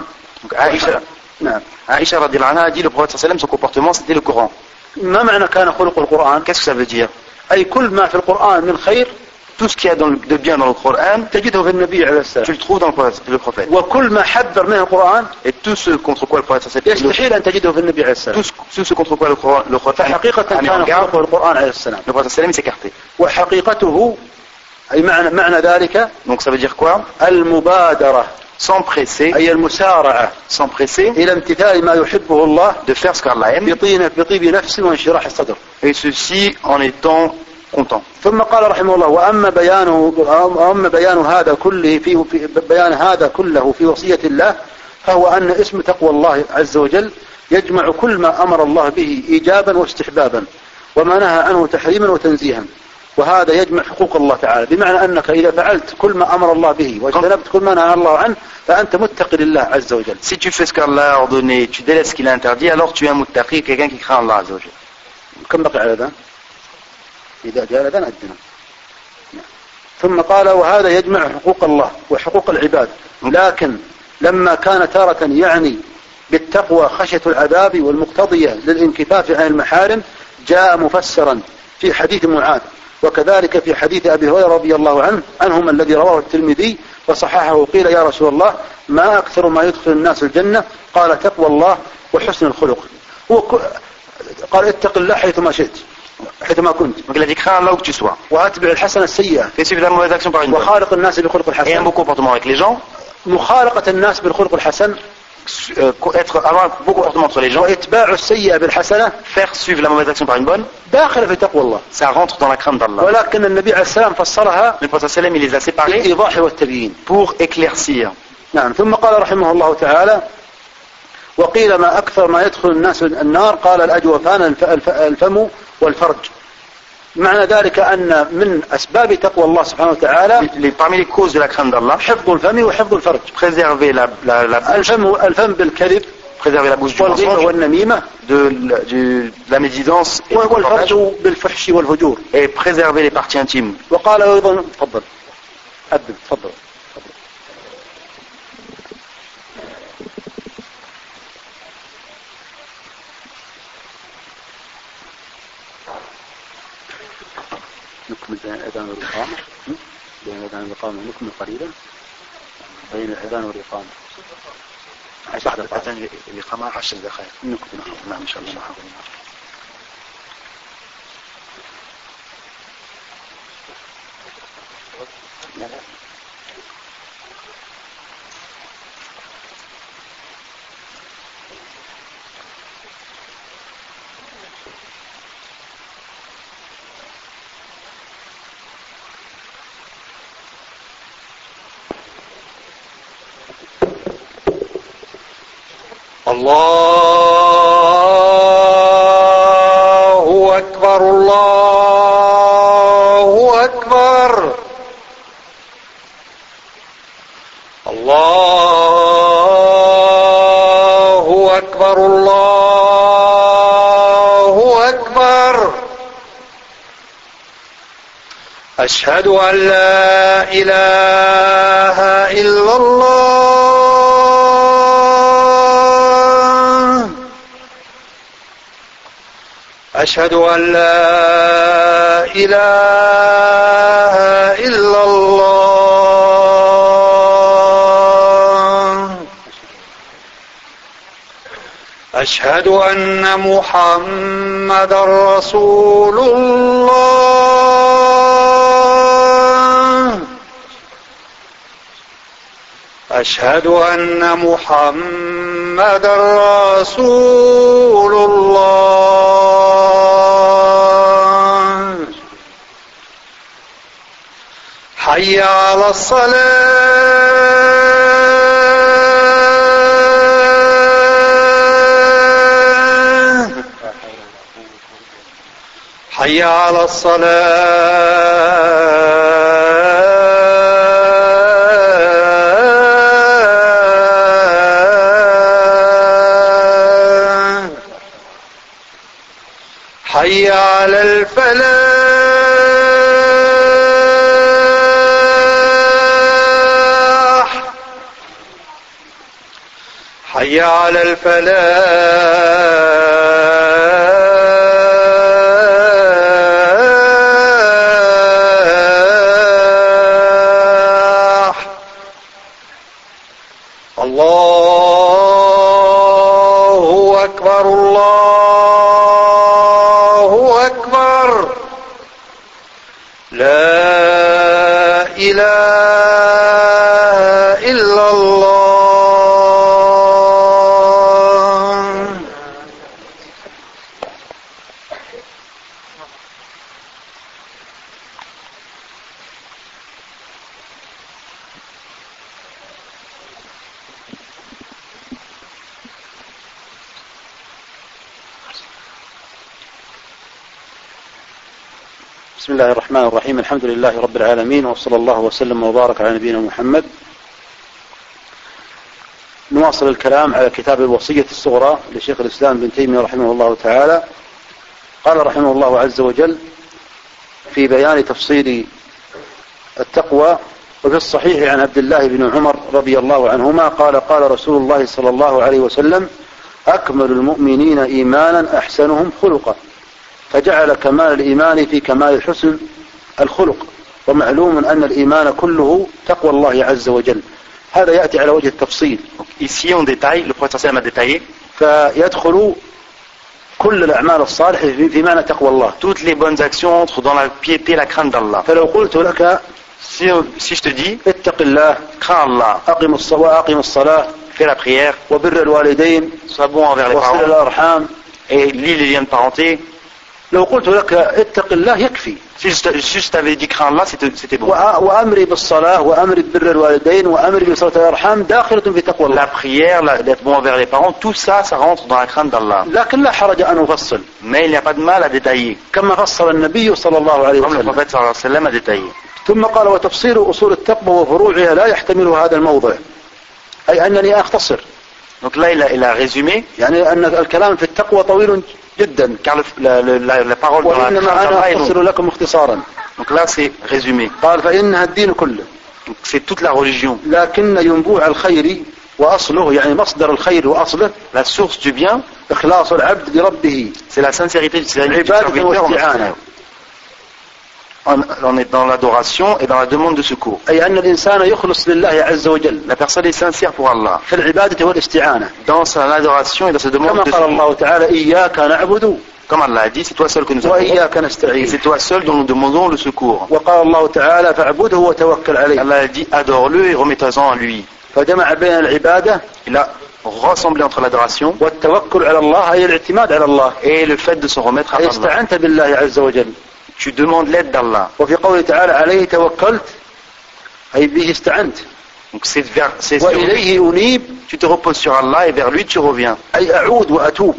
Aïcha radiallahu anha a dit le prophète sallam son comportement c'était le Coran. ما معنى كان خلق القرآن؟ Qu'est-ce que ça veut dire? أي كل ما في القرآن من خير tout ce qu'il y a de bien dans le Coran تجده في النبي عليه السلام. Tu le trouves dans le prophète. وكل ما حذر منه القرآن et tout ce contre quoi le prophète sallam يستحيل أن تجده في النبي عليه السلام. tout ce contre quoi le Coran فحقيقة كان خلقه القرآن عليه السلام. Le prophète sallam s'est écarté. وحقيقته أي معنى ذلك donc ça veut dire quoi? المبادرة s'empresser أي المسارعة s'empresser إلى امتثال ما يحبه الله de faire ce qu'Allah aime بطيب نفس وانشراح الصدر et ceci en étant content. ثم قال رحمه الله وأما بيان هذا كله بيان هذا كله في وصية الله فهو أن اسم تقوى الله عز وجل يجمع كل ما أمر الله به إيجابا واستحبابا وما نهى عنه تحريما وتنزيها وهذا يجمع حقوق الله تعالى بمعنى أنك إذا فعلت كل ما أمر الله به واجتنبت كل ما نهى الله عنه فأنت متقي لله عز وجل. Si tu fais ce qu'Allah a ordonné, tu délaisses ce qu'il a interdit, alors tu es un muttaqi, quelqu'un qui craint Allah عز وجل. كم بقي على ذا؟ إذا جاء لذا أدنى. ثم قال وهذا يجمع حقوق الله وحقوق العباد لكن لما كان تارة يعني بالتقوى خشية العذاب والمقتضية للانكفاف عن المحارم جاء مفسرا في حديث معاذ وكذلك في حديث أبي هريرة رضي الله عنهم الذي رواه الترمذي وصححه قيل يا رسول الله ما أكثر ما يدخل الناس الجنة قال تقوى الله وحسن الخلق قال اتق الله حيثما شئت حيثما كنت donc il a dit crains Allah où que tu sois وأتبع الحسنة السيئة fais suivre la mauvaise action par une bonne وخالق الناس بالخلق الحسن et un bon comportement avec les gens مخالقة الناس بالخلق الحسن avoir un bon comportement entre les gens وإتباع السيئة بالحسنة faire suivre la mauvaise action par une bonne داخل في تقوى الله ça rentre dans la crainte d'Allah. ولكن النبي عليه السلام فصلها le prophète sallam il les a séparés بالإيضاح والتبيين pour éclaircir. نعم ثم قال رحمه الله تعالى وقيل ما أكثر ما يدخل الناس النار قال الأجوفان الفم والفرج معنى ذلك أن من أسباب تقوى الله سبحانه وتعالى parmi les causes de la crainte d'Allah حفظ الفم وحفظ الفرج préserver الفم بالكذب préserver la bouche du mensonge والنميمة de la médisance والفرج بالفحش والفجور et préserver les parties intimes. وقال أيضا تفضل أبد تفضل نكمل بين الأذان والإقامة بين الأذان والإقامة نكمل قليلا بين الأذان والإقامة 10 دقائق الإقامة 10 دقائق نكمل نعم إن شاء الله الله أكبر الله أكبر الله أكبر الله أكبر أشهد أن لا إله إلا الله أشهد أن لا إله إلا الله. أشهد أن محمدا رسول الله. أشهد أن محمدا رسول الله. حي على الصلاة. حي على الصلاة. حي على الفلاح. حي على الفلاح. الله أكبر الله أكبر. لا إله إلا الله. بسم الله الرحمن الرحيم. الحمد لله رب العالمين، وصلى الله وسلم وبارك على نبينا محمد. نواصل الكلام على كتاب الوصية الصغرى لشيخ الإسلام بن تيمية رحمه الله تعالى. قال رحمه الله عز وجل في بيان تفصيل التقوى: وفي الصحيح عن عبد الله بن عمر رضي الله عنهما قال: قال رسول الله صلى الله عليه وسلم: أكمل المؤمنين إيمانا أحسنهم خلقا، فجعل كمال الإيمان في كمال حسن الخلق. ومعلوم أن الإيمان كله تقوى الله عز وجل. هذا يأتي على وجه التفصيل. Ici on détaille, le prophète a détaillé. فيدخل كل الأعمال الصالحة في معنى تقوى الله. Toutes les bonnes actions entrent dans la piété, la crainte d'Allah. فلو قلت لك si je te dis اتق الله، crains Allah, أقم الصلاة، fais la prière, وبر الوالدين، sois bon envers les وصل parents الأرحام، et lis les liens de parenté. لو قلت لك اتق الله يكفي. Si je t'avais dit crains Allah, c'était bon. وأمري بالصلاة وأمري ببر الوالدين وأمري بصلاة الأرحام داخلة في تقوى الله. La prière, d'être bon envers les parents, tout ça, ça rentre dans la crainte d'Allah. لكن لا حرج أن أفصل. Mais il n'y a pas de mal à détailler. كما فصل النبي صلى الله عليه Comme le وسلم. prophète sallallahu alayhi wa sallam a détaillé. ثم قال: وتفصيل أصول التقوى وفروعها لا يحتمل هذا الموضع، أي أنني أختصر. Donc là, il a résumé. يعني أن الكلام في التقوى طويل جدا. Car la parole dans la crainte d'Allah est longue. أختصر لكم اختصارا. Donc là, c'est résumé. قال: فإنها الدين كله. Donc c'est toute la religion. لكن ينبوع الخير وأصله، يعني مصدر الخير وأصله، La source du bien, إخلاص العبد لربه، c'est la sincérité du عبادة واستعانة. On est dans l'adoration et dans la demande de secours. أي أن الإنسان يخلص لله عز وجل. La personne est sincère pour Allah. في العبادة والاستعانة. Dans son adoration et dans sa demande de كما قال secours. الله تعالى: إياك نعبد Comme Allah a dit, c'est toi seul que nous adorons. وإياك Et نستعين. c'est toi seul dont nous demandons le secours. وقال الله تعالى: فاعبده وتوكل عليه. Allah a dit, adore-le et remets-toi-en à lui. فجمع بين العبادة Il a rassemblé entre l'adoration والتوكل على الله، أي الاعتماد على الله. et le fait de se remettre à أي Allah. استعنت بالله عز وجل. Tu demandes l'aide d'Allah. وفي قوله تعالى: عليه توكلت، أي به استعنت. Donc c'est sur lui. وإليه أنيب، Tu te reposes sur Allah et vers lui tu reviens. أي أعود وأتوب.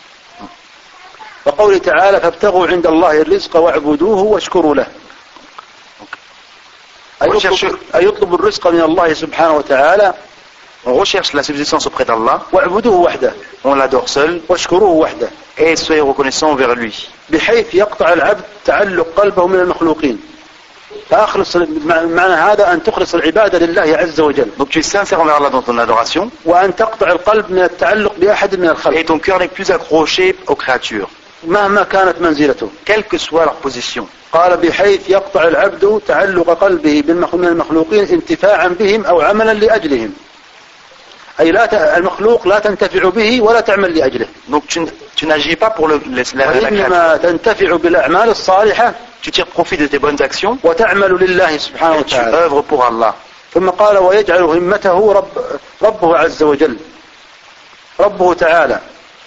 وقوله تعالى: فابتغوا عند الله الرزق واعبدوه واشكروا له، أي يطلب الرزق من الله سبحانه وتعالى. On recherche la subsistance auprès d'Allah. واعبدوه وحده. On l'adore seul. واشكروه وحده. Et soyez reconnaissants envers lui. بحيث يقطع العبد تعلق قلبه من المخلوقين. فأخلص معنى هذا أن تخلص العبادة لله عز وجل. Donc tu es sincère envers Allah dans ton adoration. وأن تقطع القلب من التعلق بأحد من الخلق. Et ton cœur n'est plus accroché aux créatures. مهما كانت منزلته. Quelle que soit leur position. قال بحيث يقطع العبد تعلق قلبه من المخلوقين انتفاعا بهم أو عملا لأجلهم. أي المخلوق لا تنتفع به ولا تعمل لأجله. Donc tu n'agis pas pour la وإنما تنتفع بالأعمال الصالحة. Tu tires profit de tes bonnes actions. وتعمل لله سبحانه وتعالى. Tu œuvres pour Allah. ثم قال ويجعل همته ربه عز وجل ربه تعالى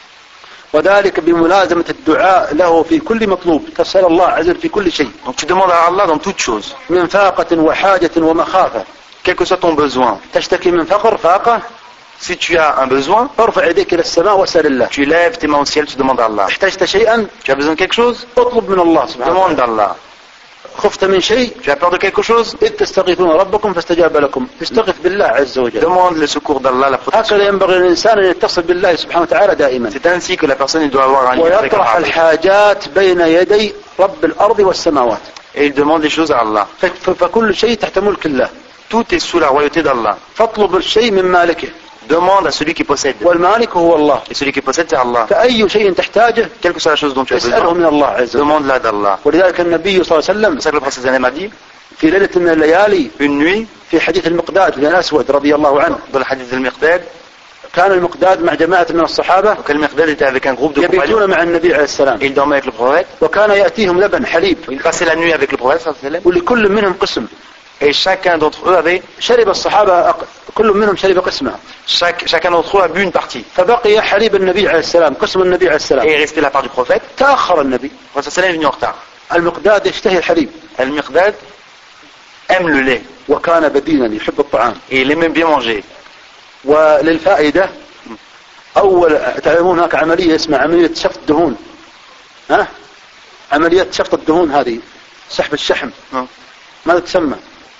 وذلك بملازمة الدعاء له في كل مطلوب. تسأل الله عز وجل في كل شيء. Donc tu demandes à Allah dans toute chose. من فاقة وحاجة ومخافة. Quel que soit ton besoin. تشتكي من فقر فاقة. Si tu as un besoin, ارفع يديك إلى السماء واسأل الله. Tu lèves tes mains au ciel, tu demandes à Allah. احتجت شيئا. Tu as besoin de quelque chose. اطلب من الله سبحانه. Demande d'Allah. خفت من شيء. Tu as peur de quelque chose. إذ تستغيثون ربكم فاستجاب لكم. استغث بالله عز وجل. Demande le secours d'Allah, la protection. هكذا ينبغي للإنسان أن يتصل بالله سبحانه وتعالى دائما. C'est ainsi que la personne doit avoir un lien avec Allah. ويطرح الحاجات بين يدي رب الأرض والسماوات. Et il demande les choses à Allah. فكل شيء تحت ملك الله. Tout est sous la royauté d'Allah. فاطلب الشيء من مالكه. Demande à celui qui possède. والمالك هو الله. Et celui qui possède c'est Allah. فأي شيء تحتاجه. Quelle que soit la chose dont tu as اسأله من الله عز وجل. Demande-la d'Allah. ولذلك النبي صلى الله عليه وسلم. C'est ça que le prophète a dit. في ليلة من الليالي. Une nuit. في حديث المقداد بن الأسود رضي الله عنه. Dans le hadith del-Miqdad. كان المقداد مع جماعة من الصحابة. Donc المقداد était avec un groupe de compagnons. يبيتون مع النبي عليه السلام. Il dormait avec le prophète. وكان يأتيهم لبن حليب. Il passait la nuit avec le prophète sallallahu alayhi wa sallam. ولكل منهم قسم. Et chacun d'entre eux avait. شرب الصحابة كل منهم شرب قسمه. Chacun d'entre eux a bu une partie. فبقي حليب النبي عليه السلام قسم النبي عليه السلام. Et il restait la part du prophète. تأخر النبي. Le prophète est venu en retard. المقداد يشتهي الحليب. المقداد aime le lait. وكان بدينا يحب الطعام. Et il aime bien manger. وللفائدة أول تعلمون هناك عملية اسمها عملية شفط الدهون. ها؟ عملية شفط الدهون هذه سحب الشحم. ماذا تسمى؟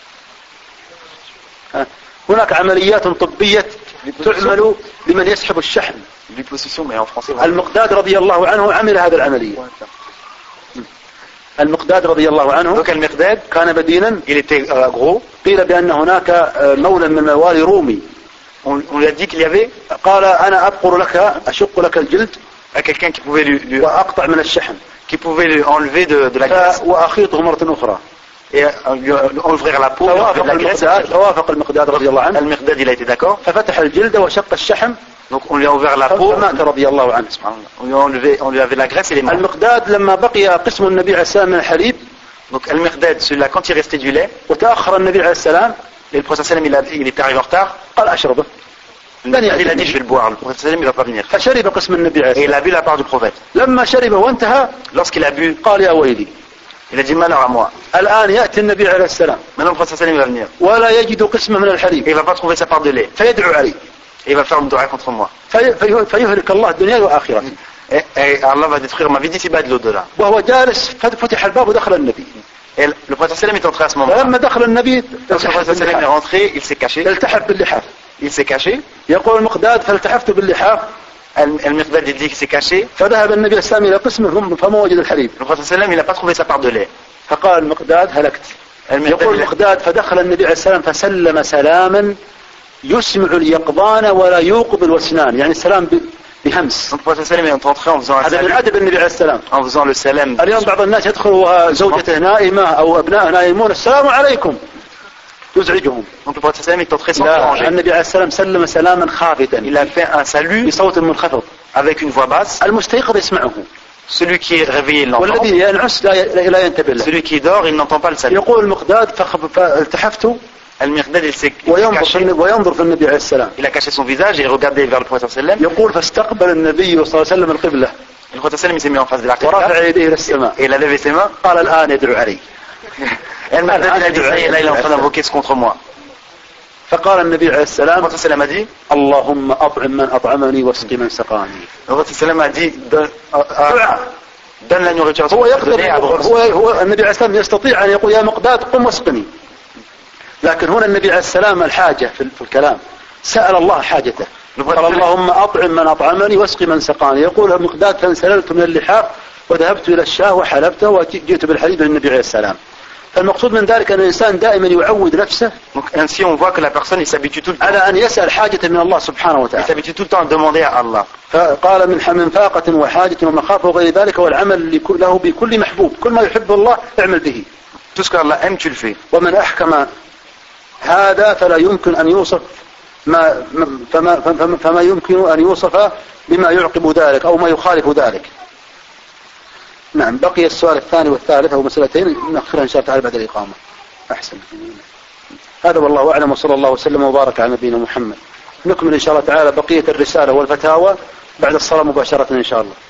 هناك عمليات طبية تعمل لمن يسحب الشحم. المقداد رضي الله عنه عمل هذه العملية. المقداد رضي الله عنه كان بدينا. قيل بأن هناك مولى من موالي رومي. On lui a dit qu'il y avait. قال أنا أبقر لك أشق لك الجلد. À quelqu'un qui pouvait lui وأقطع من الشحم. Qui pouvait lui enlever de la graisse. وأخيطه مرة أخرى. Et lui ouvrir la peau. فوافق المقداد رضي الله عنه. المقداد il a été d'accord. ففتح الجلد وشق الشحم. Donc on lui a ouvert la peau. فمات رضي الله عنه. On lui avait la graisse et les mains. المقداد لما بقي قسم النبي عليه السلام من الحليب. Donc المقداد celui-là quand il restait du lait. وتأخر النبي عليه السلام. Et le prophète il était arrivé en retard. قال أشربه. Il a dit je vais le boire. Le prophète il va pas venir. فشرب قسم النبي عليه السلام. Et il a bu la part du prophète. لما شرب وانتهى. Lorsqu'il a bu. قال يا ويلي. Il a dit malheur à moi. الآن يأتي النبي عليه السلام. Maintenant le prophète il va venir. ولا يجد قسمه من الحليب. Et il va pas trouver sa part de lait. فيدعو علي. Et il va faire une dua contre moi. فيهلك الله الدنيا والآخرة. Et Allah va détruire ma vie d'ici-bas de l'au-delà. وهو جالس فتح الباب ودخل النبي. Et le prophète est entré à ce moment. فلما دخل النبي. Lorsque le prophète est rentré, il s'est caché. التحف باللحاف. Il s'est caché. يقول المقداد فالتحفت باللحاف. المقداد il dit qu'il s'est caché. فذهب النبي السلام إلى قسمه فما وجد الحليب. Le prophète il n'a pas trouvé sa part de lait. فقال المقداد هلكت. يقول المقداد فدخل النبي عليه السلام فسلم سلاما يسمع اليقظان ولا يوقظ الوسنان. يعني السلام بهمس. Le prophète est entré en faisant un هذا من أدب النبي عليه السلام. En faisant le salam. اليوم بعض الناس يدخل وزوجته نائمة أو أبنائه نائمون السلام عليكم. يزعجهم. Donc le prophète est entré sans déranger. النبي عليه السلام سلم سلاما خافتا. Il a fait un salut بصوت منخفض. Avec une voix basse. المستيقظ يسمعه. Celui qui est réveillé il l'entend. والذي ينعس لا ينتبه له. Celui qui dort il n'entend pas le salut. يقول المقداد فالتحفت. المقداد il s'est وينظر في النبي عليه السلام. Il a caché son visage et il regardait vers le prophète sallam. يقول فاستقبل النبي صلى الله عليه وسلم القبلة. Le prophète sallam il s'est mis en face de la qibla. ورفع يديه إلى السماء. Et il a levé ses mains. قال الآن يدعو علي. المقداد il a dit là il est en train d'invoquer ce contre moi. فقال النبي عليه السلام. Le prophète sallam a dit. اللهم أطعم من أطعمني واسقي من سقاني. Le prophète sallam a dit donne la nourriture. هو يقدر هو النبي عليه السلام يستطيع أن يقول يا مقداد قم واسقني. لكن هنا النبي عليه السلام الحاجة في الكلام سأل الله حاجته. قال اللهم أطعم من أطعمني واسقي من سقاني. يقول المقداد فانسللت من اللحاف وذهبت إلى الشاه وحلبته وجئت بالحليب للنبي عليه السلام. المقصود من ذلك أن الإنسان دائما يعود نفسه. Donc ainsi on voit que la personne il s'habitue tout le temps. على أن يسأل حاجة من الله سبحانه وتعالى. Il s'habitue tout le temps à demander à Allah. فقال من فاقة وحاجة ومخافة وغير ذلك والعمل له بكل محبوب كل ما يحب الله اعمل به. Tout ce qu'Allah aime tu le fais. ومن أحكم هذا فلا يمكن أن يوصف فما يمكن أن يوصف بما يعقب ذلك أو ما يخالف ذلك. نعم بقي السؤال الثاني والثالث أو مسألتين نأخرها إن شاء الله تعالى بعد الإقامة. أحسن. هذا والله أعلم وصلى الله وسلم وبارك على نبينا محمد. نكمل إن شاء الله تعالى بقية الرسالة والفتاوى بعد الصلاة مباشرة إن شاء الله.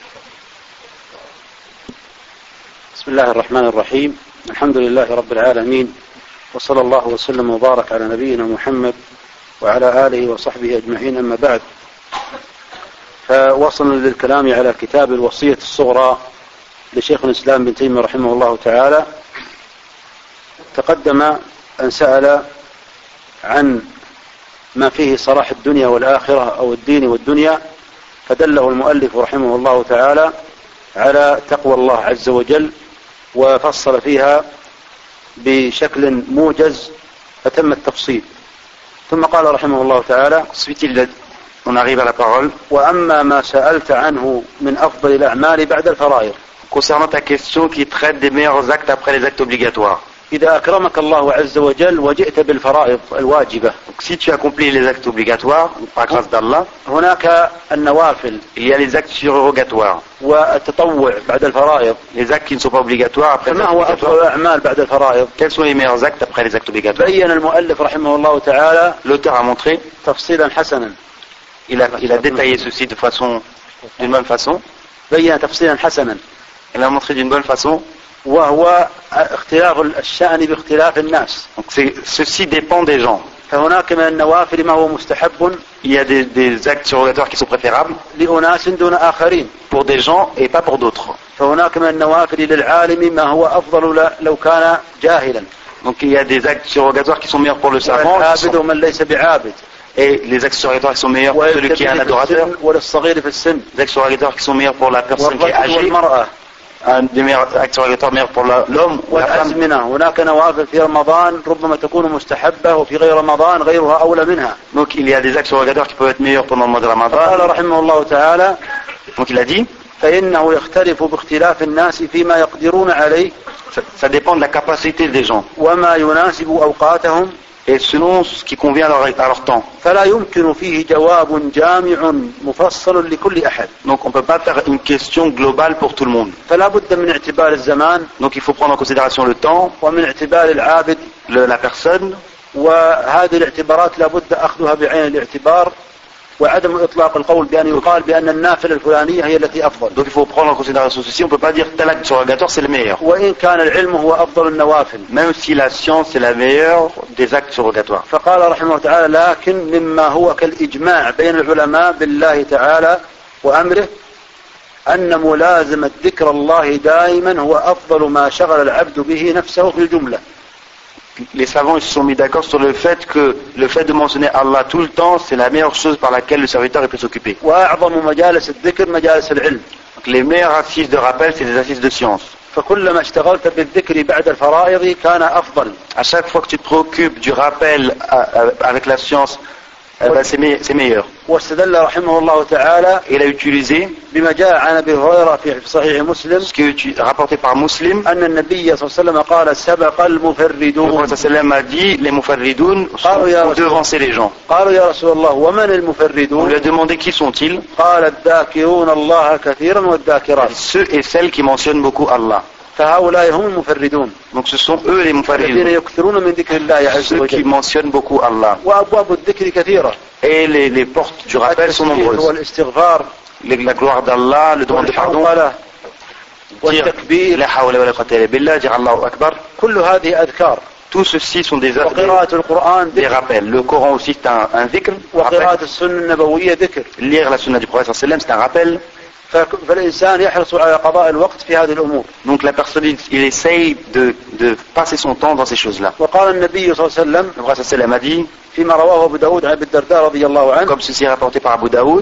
بسم الله الرحمن الرحيم. الحمد لله رب العالمين وصلى الله وسلم وبارك على نبينا محمد وعلى آله وصحبه أجمعين. أما بعد فوصلنا للكلام على كتاب الوصية الصغرى لشيخ الإسلام بن تيمية رحمه الله تعالى. تقدم أن سأل عن ما فيه صلاح الدنيا والآخرة أو الدين والدنيا فدله المؤلف رحمه الله تعالى على تقوى الله عز وجل وفصل فيها بشكل موجز فتم التفصيل. ثم قال رحمه الله تعالى on arrive à la parole. وأما ما سألت عنه من أفضل الأعمال بعد الفرائض. Concernant ta question qui traite des meilleurs actes après les actes obligatoires. إذا أكرمك الله عز وجل وجئت بالفرائض الواجبة. Donc, si tu accomplis les actes obligatoires par grâce d'Allah. هناك النوافل. Il y a les actes surrogatoires. والتطوع بعد الفرائض. Les actes qui ne sont pas obligatoires après les actes obligatoires. فما هو أفضل الأعمال بعد الفرائض؟ Quels sont les meilleurs actes après les actes obligatoires? بين المؤلف رحمه الله تعالى. L'auteur a montré. تفصيلا حسنا. Il a détaillé ceci d'une bonne façon. بين تفصيلا حسنا. Il a montré d'une bonne façon. وهو اختلاف الشأن باختلاف الناس. Donc ceci dépend des gens. فهناك من النوافل ما هو مستحب. Il y a des actes surrogatoires qui sont préférables. لأناس دون آخرين. Pour des gens et pas pour d'autres. فهناك من النوافل للعالم ما هو أفضل لو كان جاهلا. Donc il y a des actes surrogatoires qui sont meilleurs pour le savant. والعابد ومن ليس بعابد. Et les actes surrogatoires qui sont meilleurs pour celui qui est un adorateur. Les actes surrogatoires qui sont meilleurs pour la personne qui est âgée. Un des meilleurs actes surrogatoires meilleurs pour l'homme ou la femme. Donc il y a des actes surrogatoires qui peuvent être meilleurs pendant le mois de Ramadan. Donc il a dit ça dépend de la capacité des gens. Et selon ce qui convient à leur temps. Donc on ne peut pas faire une question globale pour tout le monde. Donc il faut prendre en considération le temps, la personne. وعدم إطلاق القول بأن يقال بأن النافلة الفلانية هي التي أفضل. Donc il faut prendre en considération ceci. On ne peut pas dire tel acte surrogatoire c'est le meilleur. وإن كان العلم هو أفضل النوافل. Même si la science est la meilleure des actes surrogatoires. فقال رحمه الله تعالى لكن مما هو كالإجماع بين العلماء بالله تعالى وأمره أن ملازمة ذكر الله دائما هو أفضل ما شغل العبد به نفسه في الجملة. Les savants ils se sont mis d'accord sur le fait que le fait de mentionner Allah tout le temps, c'est la meilleure chose par laquelle le serviteur peut s'occuper. Donc les meilleures assises de rappel, c'est les assises de science. À chaque fois que tu te préoccupes du rappel avec la science, c'est meilleur. Il a utilisé ce qui est rapporté par Muslim. Le prophète sallam a dit les mufarridoun sont devancés les gens. On lui a demandé qui sont-ils. Ceux et celles qui mentionnent beaucoup Allah. Donc ce sont eux les mufarridun, ceux qui mentionnent beaucoup Allah. Et les portes du rappel sont nombreuses. La gloire d'Allah, le demande de pardon, dire Allahu Akbar. Tout ceci sont des rappels. Le Coran aussi c'est un dhikr. Lire la sunna du prophète sallam c'est un rappel. Donc la personne il essaye de passer son temps dans ces choses-là. Le prophète sallam a dit comme ceci est rapporté par Abu Daoud.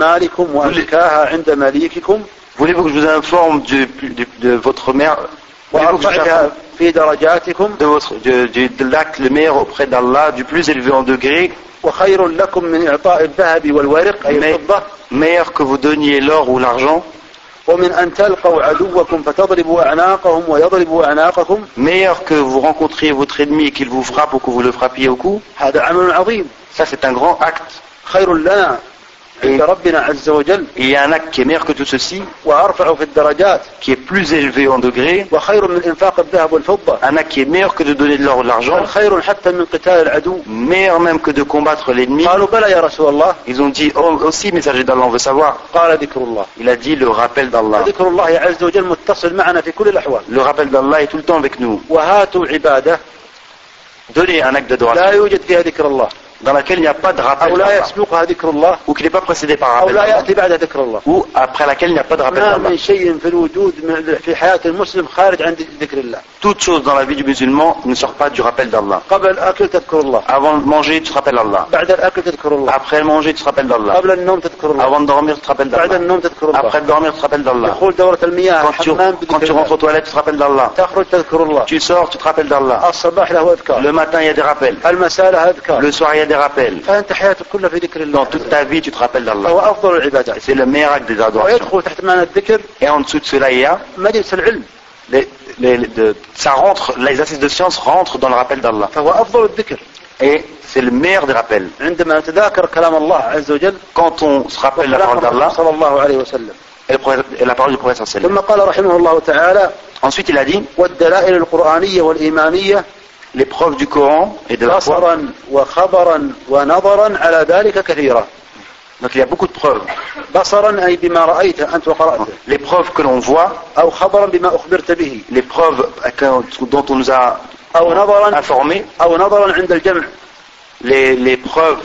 Voulez-vous que je vous informe de votre وأرفعها في درجاتكم de l'acte le meilleur auprès d'Allah, du plus élevé en degré, وخير لكم من إعطاء الذهب والورق أي الفضة meilleur que vous donniez l'or ou l'argent, ومن أن تلقوا عدوكم فتضربوا أعناقهم ويضربوا أعناقكم meilleur que vous rencontriez votre ennemi et qu'il vous frappe ou que vous le frappiez au cou. هذا عمل عظيم. Ça c'est un grand acte. خير لنا عند ربنا عز وجل. Il y a un acte qui est meilleur que tout ceci, وأرفع في الدرجات, qui est plus élevé en degré, وخير من إنفاق الذهب والفضة. un acte qui est meilleur que de donner de l'or ou de l'argent, خير حتى من قتال العدو. meilleur même que de combattre l'ennemi. قالوا بلى يا رسول الله. Ils ont dit, oh, aussi messager d'Allah, on veut savoir. قال ذكر الله. Il a dit le rappel d'Allah. ذكر الله عز وجل متصل معنا في كل الأحوال. Le rappel d'Allah est tout le temps avec nous. وهاتوا عبادة. Donnez un acte de droit لا يوجد فيها ذكر الله. dans laquelle il n'y a pas de rappel أو لا d'Allah, يسبقها ذكر الله. ou qui n'est pas précédé par un أو rappel لا d'Allah, يأتي بعد ذكر الله. ou après laquelle il n'y a pas de rappel ما d'Allah. من شيء في الوجود في حياة المسلم خارج عن ذكر الله. Toute chose dans la vie du musulman ne sort pas du rappel d'Allah. قبل الأكل تذكر الله. Avant de manger, tu te rappelles Allah. بعد الأكل تذكر الله. Après le manger, tu te rappelles d'Allah. قبل النوم تذكر الله. Avant de dormir, tu te rappelles بعد d'Allah. النوم تذكر الله. Après de dormir, tu te rappelles d'Allah. دخول دورة المياه الحمام Quand tu rentres aux toilettes, tu te rappelles d'Allah. تخرج تذكر الله. Tu sors, tu te rappelles d'Allah. الصباح له أذكار. Le matin, il y a des rappels. المساء له أذكار. Le soir, il y a des rappels. فأنت حياتك كلها في ذكر الله. Dans toute ta vie, tu te rappelles d'Allah. فهو أفضل العبادات. C'est le meilleur acte des adorations. ويدخل تحت معنى الذكر Et en dessous de cela, il y a مجلس العلم. ça rentre, l'exercice de science rentre dans le rappel d'Allah. فهو أفضل الذكر. Et c'est le meilleur des rappels. عندما نتذاكر كلام الله عز وجل. Quand on se rappelle la parole d'Allah صلى الله عليه وسلم. et la parole du prophète sallallahu alayhi wa ثم قال رحمه الله تعالى. Ensuite, il a dit والدلائل القرآنية والإيمانية. les preuves du Coran et de la foi. بصرا وخبرا ونظرا على ذلك كثيرا. Donc il y a beaucoup de preuves. بصرا أي بما رأيت أنت وقرأته. Les preuves que l'on voit, أو خبرا بما أخبرت به. les preuves dont on nous a أو نظرا informés, أو نظرا عند الجمع. les preuves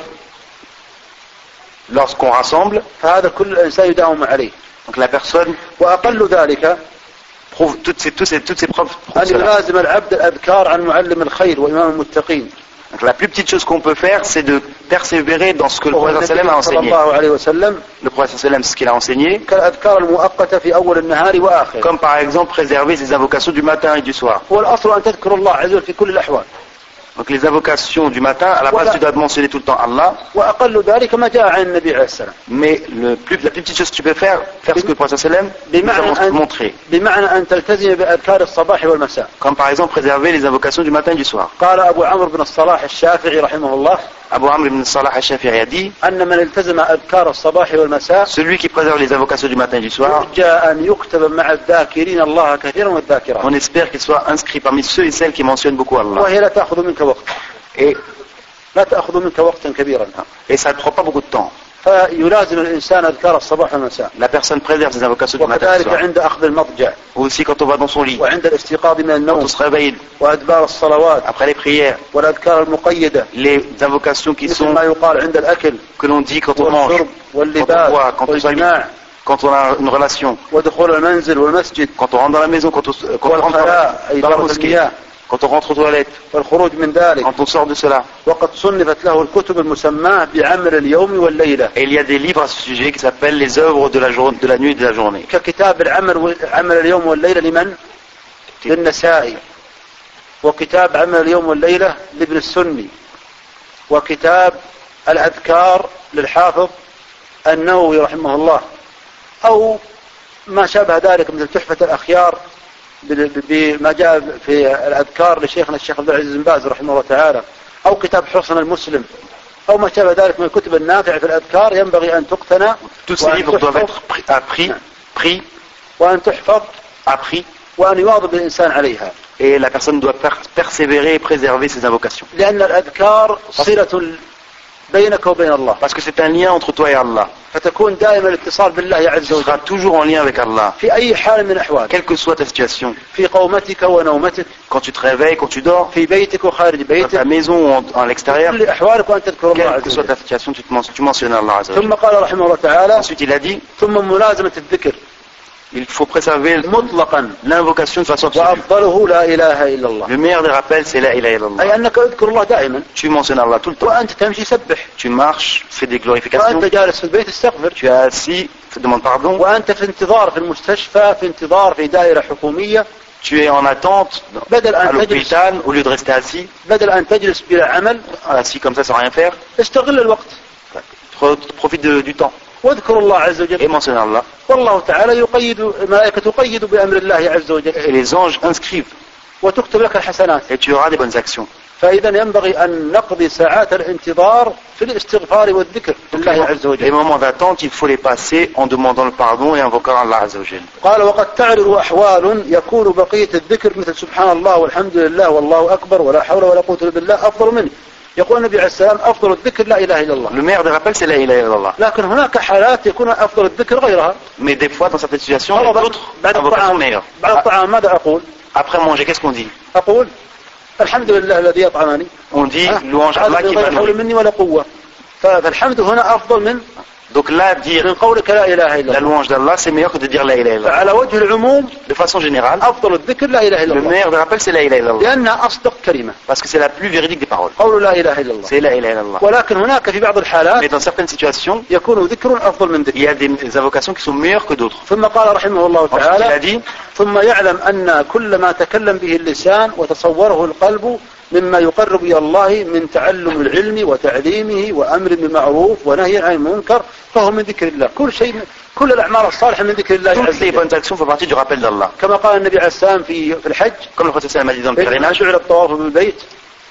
lorsqu'on rassemble. فهذا كل الإنسان يداوم عليه. Donc la personne وأقل ذلك prouve toutes ces preuves. أن يلازم العبد الأذكار عن معلم الخير وإمام المتقين. Donc la plus petite chose qu'on peut faire, c'est de persévérer dans ce que le prophète sallam a enseigné. Le prophète sallam, c'est ce qu'il a enseigné. Comme par exemple préserver ses invocations du matin et du soir. Donc les invocations du matin, à la base tu dois mentionner tout le temps Allah. Mais la plus petite chose que tu peux faire ce que le prophète sallam nous a montré. Comme par exemple préserver les invocations du matin et du soir. Abu Amr ibn Salah al-Shafi'i a dit celui qui préserve les invocations du matin et du soir, on espère qu'il soit inscrit parmi ceux et celles qui mentionnent beaucoup Allah. Et ça ne prend pas beaucoup de temps. La personne préserve ses invocations du matin et du soir. Aussi quand on va dans son lit, quand on se réveille, après les prières, les invocations qui sont que l'on dit quand on mange, quand on boit, quand on s'habille, quand on a une relation, quand on rentre dans la maison, quand on rentre dans la mosquée, quand on rentre aux toilettes, quand on sort de cela. Et il y a des livres à ce sujet qui s'appellent les œuvres de la nuit et de la journée. وكتاب عمل اليوم والليلة لابن السني وكتاب الأذكار للحافظ النووي رحمه الله أو ما شابه ذلك مثل تحفة الأخيار بما جاء في الأذكار لشيخنا الشيخ عبد العزيز بن باز رحمه الله تعالى أو كتاب حصن المسلم أو ما شابه ذلك من الكتب النافعة في الأذكار ينبغي أن تقتنى وأن تحفظ وأن يواظب الإنسان عليها. Et la personne doit persévérer et préserver ses invocations. لأن الأذكار صلة بينك وبين الله. Parce que c'est un lien entre toi et Allah. فتكون دائما الاتصال بالله عز وجل. Tu seras toujours en lien avec Allah. في أي حال من الأحوال. Quelle que soit ta situation. في قومتك ونومتك. Quand tu te réveilles, quand tu dors. في بيتك وخارج بيتك. Dans ta maison ou à l'extérieur. كل أحوالك وأن تذكر الله عز وجل. Quelle que soit ta situation, tu mentionnes Allah عز وجل. ثم قال رحمه الله تعالى. Ensuite il a dit. ثم ملازمة الذكر. Il faut préserver l'invocation de façon absolue. Le meilleur des rappels, c'est la ilaha illallah. Tu mentionnes Allah tout le temps. Tu marches, fais des glorifications. Tu es assis, demande pardon. Tu es en attente à l'hôpital au lieu de rester assis. Assis comme ça sans rien faire. Profite du temps. Et mentionne Allah. Et les anges inscrivent. Et tu auras des bonnes actions. فإذا ينبغي أن نقضي ساعات الانتظار في الاستغفار والذكر لله عز وجل. Les moments d'attente, il faut les passer en demandant le pardon et invoquant Allah عز وجل. قال وقد تعرض أحوال يكون بقية الذكر مثل سبحان الله والحمد لله والله أكبر ولا حول ولا قوة إلا بالله أفضل منه. يقول النبي عليه السلام أفضل الذكر لا إله إلا الله. Le meilleur des rappels c'est la ilaha illallah. لكن هناك حالات يكون أفضل الذكر غيرها. Mais des fois dans certaines situations, d'autres invocations meilleures. بعد الطعام ماذا أقول؟ Après manger, qu'est-ce qu'on dit? أقول الحمد لله الذي أطعمني. On dit louange à Allah qui m'a nourri. مني ولا قوة. فالحمد هنا أفضل من Donc là, dire la louange d'Allah, c'est meilleur que de dire la ilaha illallah. De façon générale, le meilleur des rappels, c'est la ilaha illallah. Parce que c'est la plus véridique des paroles. C'est la ilaha illallah. Mais dans certaines situations, il y a des invocations qui sont meilleures que d'autres. Ensuite, il a dit, ثم يعلم أن كل ما تكلم به اللسان وتصوره القلب مما يقرب إلى الله من تعلم العلم وتعليمه وأمر بالمعروف ونهي عن المنكر فهو من ذكر الله. كل الأعمال الصالحة من ذكر الله. Toutes les bonnes actions font partie du rappel d'Allah. كما قال النبي عليه السلام في الحج. Comme le prophète a dit dans le pèlerinage. جعل الطواف بالبيت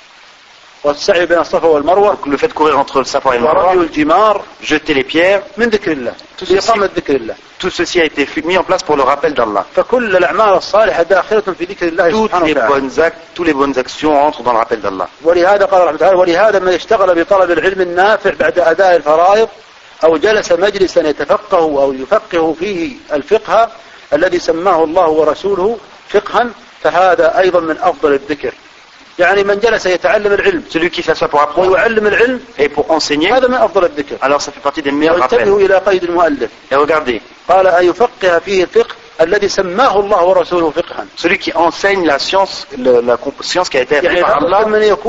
والسعي بين الصفا والمروة. Le fait de courir entre le Safa et le Marwa. ورمي الجمار. Jeter les pierres. من ذكر الله. لإقامة ذكر الله. Tout ceci a été mis en place pour le rappel d'Allah. فكل الأعمال الصالحة داخلة في ذكر الله سبحانه وتعالى. Toutes les bonnes actions entrent dans le rappel d'Allah. ولهذا قال رحمه الله ولهذا من اشتغل بطلب العلم النافع بعد أداء الفرائض أو جلس مجلسا يتفقه أو يفقه فيه الفقه الذي سماه الله ورسوله فقها فهذا أيضا من أفضل الذكر. يعني من جلس يتعلم العلم. Celui qui s'assoit pour apprendre ويعلم العلم et pour enseigner. هذا من أفضل الذكر. Alors ça fait partie des meilleurs rappels. وانتبهوا إلى قيد المؤلف. Et regardez. قال أن يفقه فيه الفقه الذي سماه الله ورسوله فقها. Celui qui enseigne la science, la science qui a été apprise par Allah.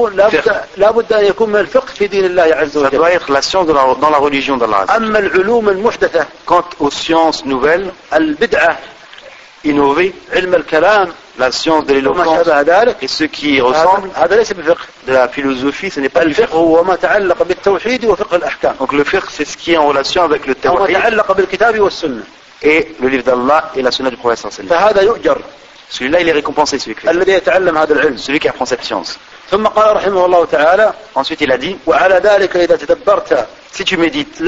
لا بد أن يكون من الفقه في دين الله عز وجل. Ça doit être la science dans la religion d'Allah. أما العلوم المحدثة. Quant aux sciences nouvelles, البدعة. Innover, علم الكلام, la science de l'éloquence et ce qui y ressemble, de la philosophie, ce n'est pas le fiqh. Donc le fiqh, c'est ce qui est en relation avec le tawhid et le livre d'Allah et la sunna du prophète sallallahu alayhi wa sallam. Celui-là, il est récompensé, celui qui apprend cette science. Ensuite, il a dit, si tu médites,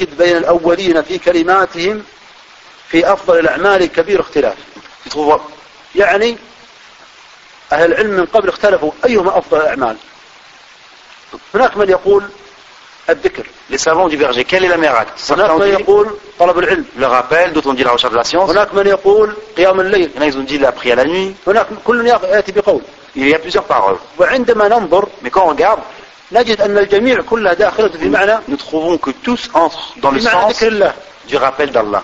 في أفضل الأعمال كبير اختلاف. يعني أهل العلم من قبل اختلفوا أيهما أفضل الأعمال. هناك من يقول الذكر. Les savants ont divergé. Quelle est la meilleure acte? هناك من يقول طلب العلم. Le rappel, d'autres ont dit la recherche de la science. هناك من يقول قيام الليل. Il y en a qui ont dit la prière la nuit. هناك كل يأتي بقول. Il y a plusieurs paroles. وعندما ننظر, mais quand on regarde, نجد أن الجميع كلها داخلة في معنى. Nous trouvons que tous entrent dans le sens du rappel d'Allah.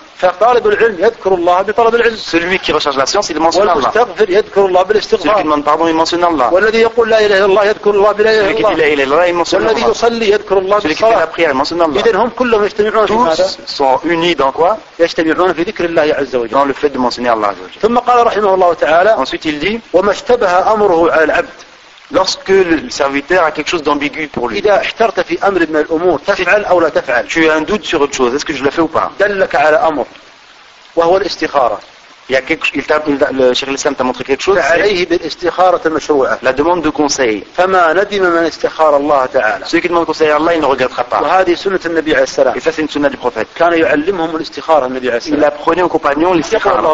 Celui qui recherche la science, il mentionne Allah. Celui qui demande pardon, il mentionne Allah. Celui qui dit la ilaha illallah, il mentionne Allah. Celui qui fait la prière, il mentionne Allah. Tous sont unis dans quoi? Dans le fait de mentionner Allah. Ensuite il dit, lorsque le serviteur a quelque chose d'ambigu pour lui, tu as un doute sur autre chose, est-ce que je le fais ou pas? Il y a quelque, le Cheikh l'Islam t'a montré quelque chose, la demande de conseil. Celui qui demande conseil à Allah, il ne regrettera pas. Et ça, c'est une sunna du prophète. Il apprenait aux compagnons l'istikhara.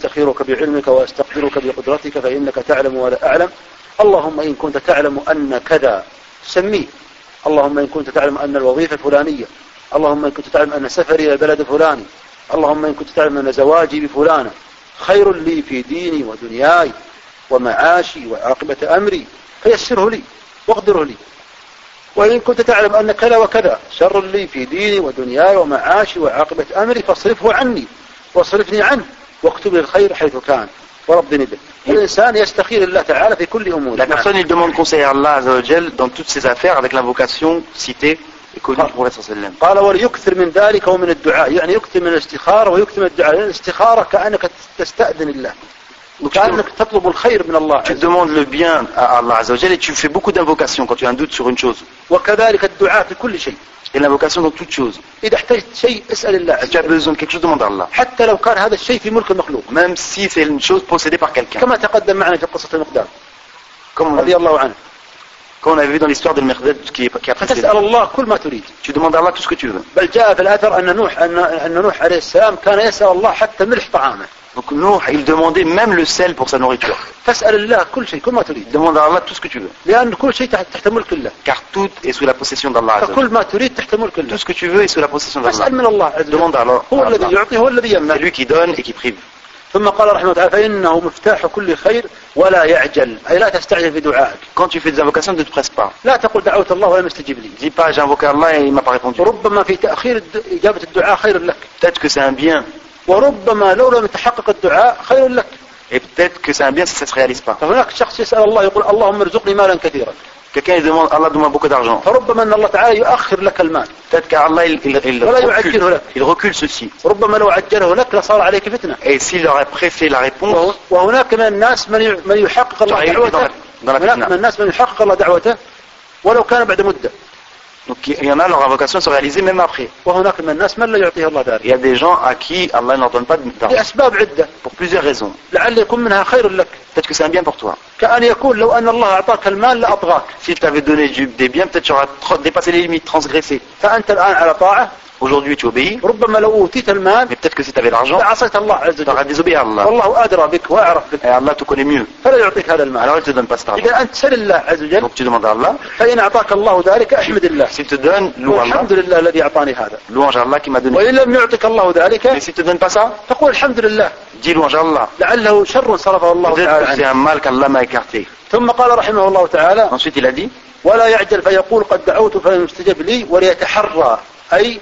اللهم إن كنت تعلم أن كذا سميه. اللهم إن كنت تعلم أن الوظيفة فلانية. اللهم إن كنت تعلم أن سفري إلى البلد فلاني. اللهم إن كنت تعلم أن زواجي بفلانة خير لي في ديني ودنياي ومعاشي وعاقبة أمري فيسره لي واقدره لي. وإن كنت تعلم أن كذا وكذا شر لي في ديني ودنياي ومعاشي وعاقبة أمري فاصرفه عني واصرفني عنه واكتب لي الخير حيث كان. الإنسان يستخير الله تعالى في كل أمور. La personne il demande conseil à Allah Azza wa Jal dans toutes ses affaires avec l'invocation citée et connue du prophète sallallahu alayhi wa sallam. قال وليكثر من ذلك ومن الدعاء يعني يكثر من الاستخارة ويكثر من الدعاء. الاستخارة كأنك تستأذن الله. كأنك تطلب الخير من الله. Tu demandes le bien à Allah Azza wa Jalla et tu fais beaucoup d'invocations quand tu as un doute sur une chose. وكذلك الدعاء في كل شيء. Et l'invocation dans toute chose. إذا احتجت شيء اسأل الله. Si tu as besoin de quelque chose, demande à Allah. حتى لو كان هذا الشيء في ملك المخلوق. Même si c'est une chose possédée par quelqu'un. كما تقدم معنا في قصة المقدام. Comme رضي الله عنه. Comme on avait vu dans l'histoire de Miqdad qui a précédé. فتسأل الله كل ما تريد. Tu demandes à Allah tout ce que tu veux. بل جاء في الأثر أن نوح عليه السلام كان يسأل الله حتى ملح طعامه. Donc Nuh, il demandait même le sel pour sa nourriture. فاسأل الله كل شيء كل ما تريد. Demande à Allah tout ce que tu veux. لأن كل شيء تحت ملك الله. Car tout est sous la possession d'Allah. فكل ما تريد تحت ملك الله. Tout ce que tu veux est sous la possession d'Allah. فاسأل من الله عز وجل. Demande à Allah. هو الذي يعطي هو الذي يمنع. C'est lui qui donne et qui prive. ثم قال رحمه الله فإنه مفتاح كل خير ولا يعجل أي لا تستعجل في دعائك. Quand tu fais des invocations, ne te presse pas. لا تقول دعوت الله ولم يستجب لي. Dis pas j'ai invoqué Allah et il m'a pas répondu. ربما في تأخير إجابة الدعاء خير لك. Peut-être que c'est un bien. وربما لو لم يتحقق الدعاء خير لك. Et peut-être que c'est un bien si ça se réalise pas. فهناك شخص يسأل الله يقول اللهم ارزقني مالا كثيرا. Quelqu'un il demande Allah demande beaucoup d'argent. فربما أن الله تعالى يؤخر لك المال. Peut-être qu'Allah il recule ceci. ربما لو عجله لك لصار عليك فتنة. Et s'il aurait préféré la réponse. وهناك من الناس من يحقق الله دعوته. هناك من الناس من يحقق الله دعوته ولو كان بعد مدة. Donc il y en a leur invocation se réaliser même après. وهناك من الناس من لا يعطيه الله ذلك. Il y a des gens à qui Allah n'en donne pas d'argent. لأسباب عدة. Pour plusieurs raisons. لعل يكون منها خير لك. Peut-être que c'est un bien pour toi. كأن يكون لو أن الله أعطاك المال لأطغاك. S'il t'avait donné des biens, peut-être tu auras dépassé les limites, transgressé. فأنت الآن على طاعة. Aujourd'hui tu obéis. ربما لو أوتيت المال. Mais peut-être que si tu avais l'argent. لعصيت الله عز وجل. Tu auras désobéi à Allah. والله أدرى بك وأعرف بك. Et Allah te connaît mieux. فلا يعطيك هذا المال. Alors il te donne pas cet argent. إذا أنت سل الله عز وجل. Donc tu demandes à Allah. فإن أعطاك الله ذلك أحمد الله. S'il te donne, louange Allah. الحمد لله الذي أعطاني هذا. Louange Allah qui m'a donné. وإن لم يعطك الله ذلك. Mais s'il te donne pas ça. تقول الحمد لله. Dis louange Allah. لعله شر صرفه الله تعالى عنه. C'est un mal qu'Allah m'a écarté. ثم قال رحمه الله تعالى. Ensuite il a dit. ولا يعجل فيقول قد دعوت فلم يستجب لي وليتحرى أي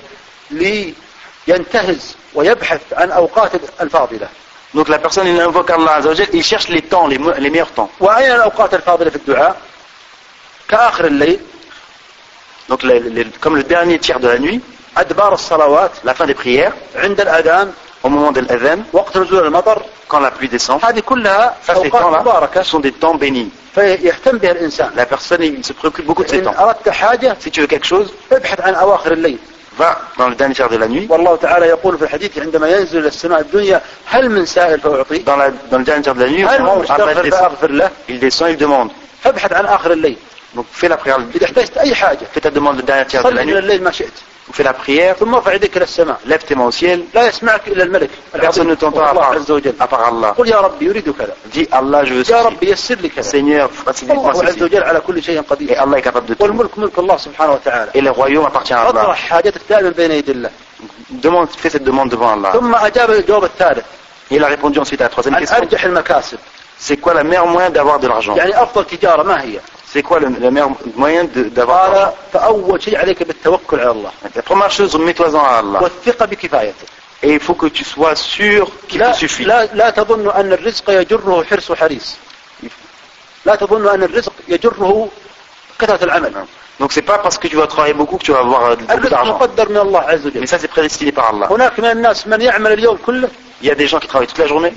لينتهز ويبحث عن أوقات الفاضلة. Donc la personne il invoque Allah Azza wa Jalla, il cherche les temps, les meilleurs temps. وأين الأوقات الفاضلة في الدعاء؟ كآخر الليل. Donc comme le dernier tiers de la nuit. أدبار الصلوات. La fin des prières. عند الأذان. Au moment de l'adhan. وقت نزول المطر. Quand la pluie descend. هذه كلها أوقات مباركة. Ce sont des temps bénis. فيهتم بها الإنسان. La personne il se préoccupe beaucoup de ces temps. إن أردت حاجة. Si tu veux quelque chose. ابحث عن أواخر الليل. Va dans le dernier tiers de la nuit. والله تعالى يقول في الحديث عندما ينزل إلى السماء الدنيا هل من سائل فأعطيه. Dans le dernier tiers de la nuit. هل من مستغفر فأغفر له. Il descend, il demande. فابحث عن آخر الليل. Donc fais la prière. إذا احتجت أي حاجة. Fais ta demande le dernier tiers de la nuit. صلي من الليل ما شئت. Fais la prière. ثم ارفع يديك إلى السماء. Lève tes mains au ciel. لا يسمعك إلا الملك. Personne ne t'entend à part Allah. قل يا ربي يريد كذا. Dis Allah je veux يا ربي يسر لي كذا. Seigneur facilite-moi الله عز وجل على كل شيء قدير. Et Allah est capable de tout. والملك ملك الله سبحانه وتعالى. Et le royaume appartient à Allah. اطرح حاجتك دائما بين يدي الله. Demande, fais cette demande devant Allah. ثم أجاب الجواب الثالث. Il a répondu ensuite à la troisième question. أرجح المكاسب. C'est quoi le meilleur moyen d'avoir de l'argent? يعني أفضل تجارة ما هي؟ C'est quoi le meilleur moyen d'avoir de l'argent? فأول شيء عليك بالتوكل على الله. La première chose, mets-toi-en à Allah. والثقة بكفايته. Et il faut que tu sois sûr qu'il te suffit. لا تظن أن الرزق يجره حرص وحريص. لا تظن أن الرزق يجره كثرة العمل. Donc c'est pas parce que tu vas travailler beaucoup que tu vas avoir beaucoup d'argent. Mais ça c'est prédestiné par Allah. Il y a des gens qui travaillent toute la journée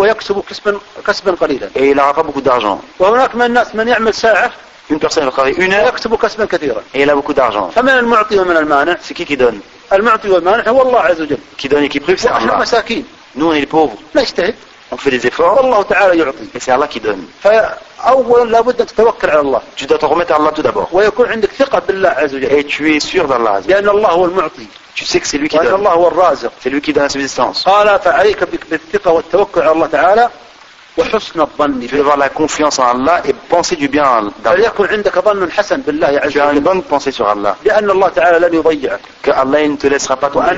et il n'aura pas beaucoup d'argent. Une personne va travailler 1 heure et il a beaucoup d'argent. C'est qui donne? Qui donne et qui prive, c'est Allah. Nous on est les pauvres. On fait des efforts et c'est Allah qui donne. Tu dois te remettre à Allah tout d'abord. Et tu es sûr d'Allah. Tu sais que c'est lui qui donne. C'est lui qui donne la subsistance. Tu dois avoir la confiance en Allah et penser du bien d'Allah. Tu as une bonne pensée sur Allah. Que Allah ne te laissera pas tomber.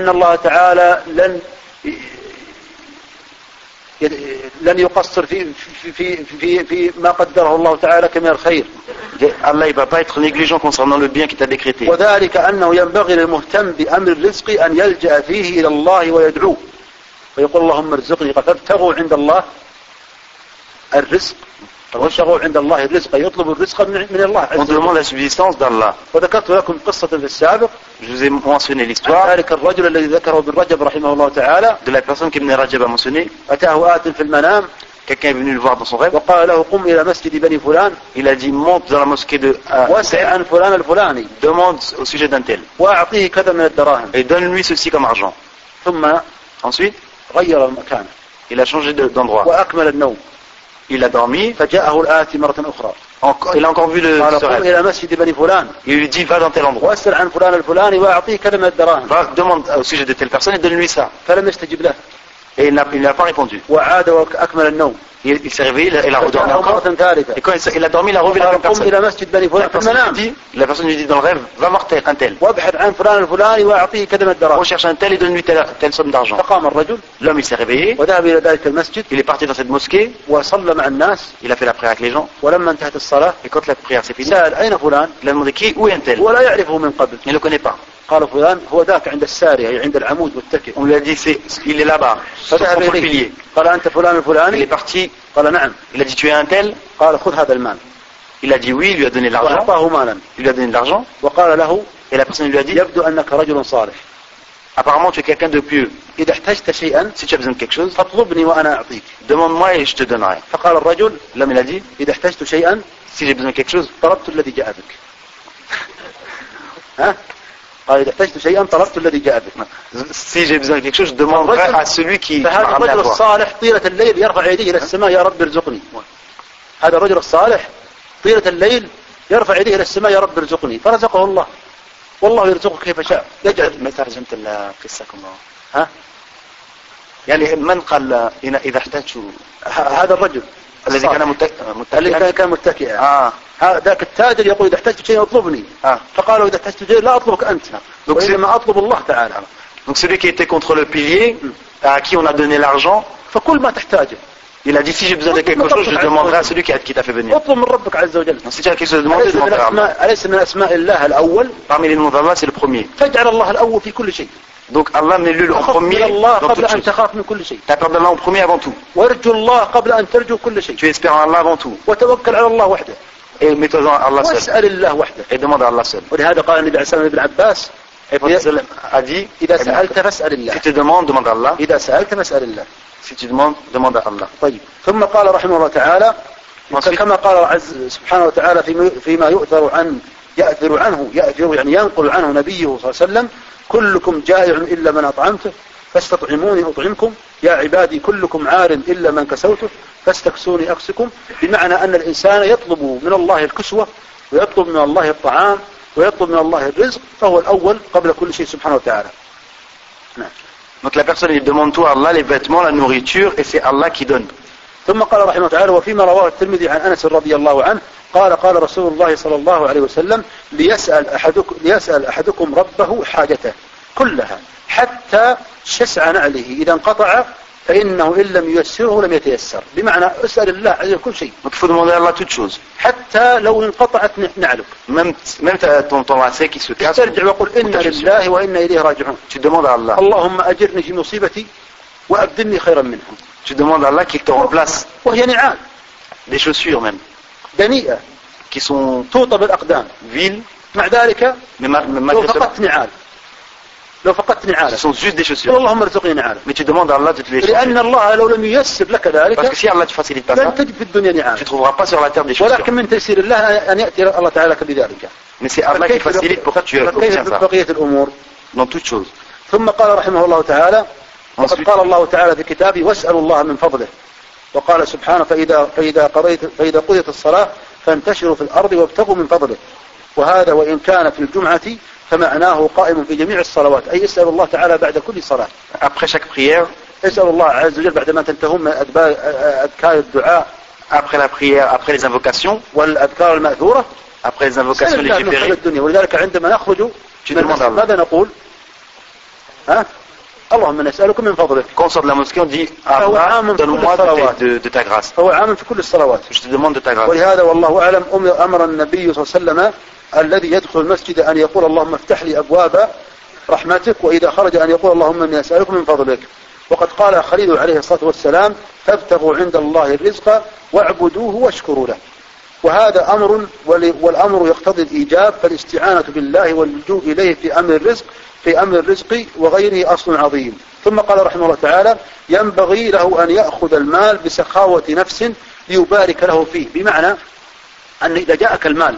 لن يقصر في ما قدره الله تعالى كمن الخير. Allah ne va pas être négligent concernant le bien qui t'a décrété. وذلك أنه ينبغي للمهتم بأمر الرزق أن يلجأ فيه إلى الله ويدعوه فيقول اللهم ارزقني فابتغوا عند الله الرزق وابتغوا عند الله الرزق يطلب الرزق من الله عز وجل. On demande la subsistance d'Allah. وذكرت لكم قصة في السابق. Je vous ai mentionné l'histoire. ذلك الرجل الذي ذكره ابن رجب رحمه الله تعالى. De la personne qu'Ibn Rajab a mentionné. أتاه آت في المنام. Quelqu'un est venu le voir dans son rêve. وقال له قم إلى مسجد بني فلان. Il a dit monte dans la mosquée de واسأل عن فلان الفلاني. Demande au sujet d'un tel. وأعطيه كذا من الدراهم. Et donne-lui ceci comme argent. ثم ensuite غير المكان. Il a changé d'endroit. وأكمل النوم. Il a dormi. فجاءه الآتي مرة أخرى. Il a encore vu le قال إلى مسجد بني فلان. Il lui dit va dans tel endroit. واسأل عن فلان الفلاني وأعطيه كذا من الدراهم. Demande au sujet de telle personne et donne-lui ça. فلم يستجب له. Et il n'a pas répondu. وعاد وأكمل النوم. Il s'est réveillé, il a redormi encore. Et quand il a dormi, il a revu la même personne. La personne lui dit dans le rêve, va voir un tel. Recherche un tel et donne-lui telle somme d'argent. L'homme il s'est réveillé. Il est parti dans cette mosquée. Il a fait la prière avec les gens. Et quand la prière s'est finie, il a demandé qui, où est un tel. Il ne le connaît pas. قال فلان هو ذاك عند السارية عند العمود متكئ. On lui a dit il est là-bas sur le pilier. قال أنت فلان الفلاني. Il est parti. قال نعم. Il a dit tu es un tel. قال خذ هذا المال. Il a dit oui, il lui a donné de l'argent. وأعطاه مالا. Il lui a donné de l'argent. وقال له. Et la personne lui a dit يبدو أنك رجل صالح. Apparemment tu es quelqu'un de pieux. إذا احتجت شيئا. Si tu as besoin de quelque chose. فاطلبني وأنا أعطيك. Demande-moi et je te donnerai. فقال الرجل. L'homme il a dit إذا احتجت شيئا. Si j'ai besoin de quelque chose. طلبت الذي جاء بك. ها. قال إذا احتجت شيئا طلبت الذي جاء بك. Si j'ai besoin de quelque chose, je demanderai à celui qui m'a ramené à toi. فهذا الرجل الصالح طيلة الليل يرفع يديه إلى السماء يا رب ارزقني. هذا الرجل الصالح طيلة الليل يرفع يديه إلى السماء يا رب ارزقني فرزقه الله. والله يرزقه كيف شاء. يجعل. ما ترجمت القصة كلها. ها؟ يعني من قال إذا احتجت هذا الرجل الذي كان متكئا. ذاك التاجر يقول إذا احتجت شيء اطلبني. فقالوا إذا احتجت شيء لا أطلبك أنت. وإنما أطلب الله تعالى. Donc celui qui était contre le pilier, à qui on a donné l'argent, فكل ما تحتاجه. Il a dit si j'ai besoin de quelque chose, je demanderai à celui qui t'a fait venir. اطلب من ربك عز وجل. Donc si tu as quelque chose à demander, demande-le à Allah. أليس من أسماء الله الأول. Parmi les noms d'Allah, c'est le premier. فاجعل الله الأول في كل شيء. Donc Allah met-le en premier dans toute chose. Tu as peur d'Allah en premier avant tout. Tu espères en Allah avant tout. Et mets-toi en Allah seul. Et demande à Allah seul. Et Prophète a dit si tu demandes, demande à Allah. Si tu demandes, demande à Allah. ثم قال رحمه الله تعالى كما قال سبحانه وتعالى فيما يؤثر عنه يعني ينقل عنه نبيه صلى الله عليه وسلم كلكم جائع إلا من أطعمته فاستطعموني أطعمكم يا عبادي كلكم عار إلا من كسوته فاستكسوني أكسكم. بمعنى أن الإنسان يطلب من الله الكسوة ويطلب من الله الطعام ويطلب من الله الرزق فهو الأول قبل كل شيء سبحانه وتعالى. Donc la personne il demande tout à Allah, les vêtements, la nourriture et c'est Allah qui donne. ثم قال رحمه الله تعالى وفيما رواه الترمذي عن أنس رضي الله عنه قال رسول الله صلى الله عليه وسلم ليسأل أحدكم ربه حاجته كلها حتى شسع نعله إذا انقطع فإنه إن لم ييسره لم يتيسر. بمعنى اسأل الله عز وجل كل شيء. Donc il faut demander à Allah toute chose. حتى لو انقطعت نعلك. Même ton lacet qui se casse. ترجع وقل إن لله وإنا إليه راجعون. Tu demandes à Allah. اللهم أجرني في مصيبتي وأبدلني خيرا منها. Tu demandes à Allah qu'il te remplace. وهي نعال. Des chaussures même. دنيئة. Qui sont توطى بالأقدام. viles. مع ذلك لو فقدت نعالك. Ce sont juste des chaussures. اللهم ارزقني نعالك. Mais tu demandes à Allah de te les changer. لأن الله لو لم ييسر لك ذلك. Parce que si Allah ne facilite pas ça. لن تجد في الدنيا نعال. Tu trouveras pas sur la terre des chaussures. ولكن من تيسير الله أن يأتي الله تعالى بذلك. Mais c'est Allah qui facilite pour que tu obtiennes ça. بقية الأمور. Dans toutes choses. ثم قال رحمه الله تعالى وقد قال الله تعالى في كتابه واسألوا الله من فضله وقال سبحانه فإذا قضيت الصلاة فانتشروا في الأرض وابتغوا من فضله وهذا وإن كان في الجمعة فمعناه قائم في جميع الصلوات أي اسأل الله تعالى بعد كل صلاة. Après chaque prière, اسأل الله عز وجل بعدما تنتهون من أذكار الدعاء. Après la prière, après les invocations, والأذكار المأثورة. Après les invocations légiférées. ولذلك عندما نخرج ماذا نقول؟ اللهم نسألك من فضلك. Quand on sort de la mosquée, on dit Allah, donne-moi de ta grâce. فهو عام في كل الصلوات. Je te demande de ta grâce. ولهذا والله أعلم أمر النبي صلى الله عليه وسلم الذي يدخل المسجد أن يقول اللهم افتح لي أبواب رحمتك وإذا خرج أن يقول اللهم إني أسألك من فضلك. وقد قال خليل عليه الصلاة والسلام فابتغوا عند الله الرزق واعبدوه واشكروا له. وهذا أمر والأمر يقتضي الإيجاب فالاستعانة بالله واللجوء إليه في أمر الرزق وغيره أصل عظيم. ثم قال رحمه الله تعالى ينبغي له أن يأخذ المال بسخاوة نفس ليبارك له فيه، بمعنى أن إذا جاءك المال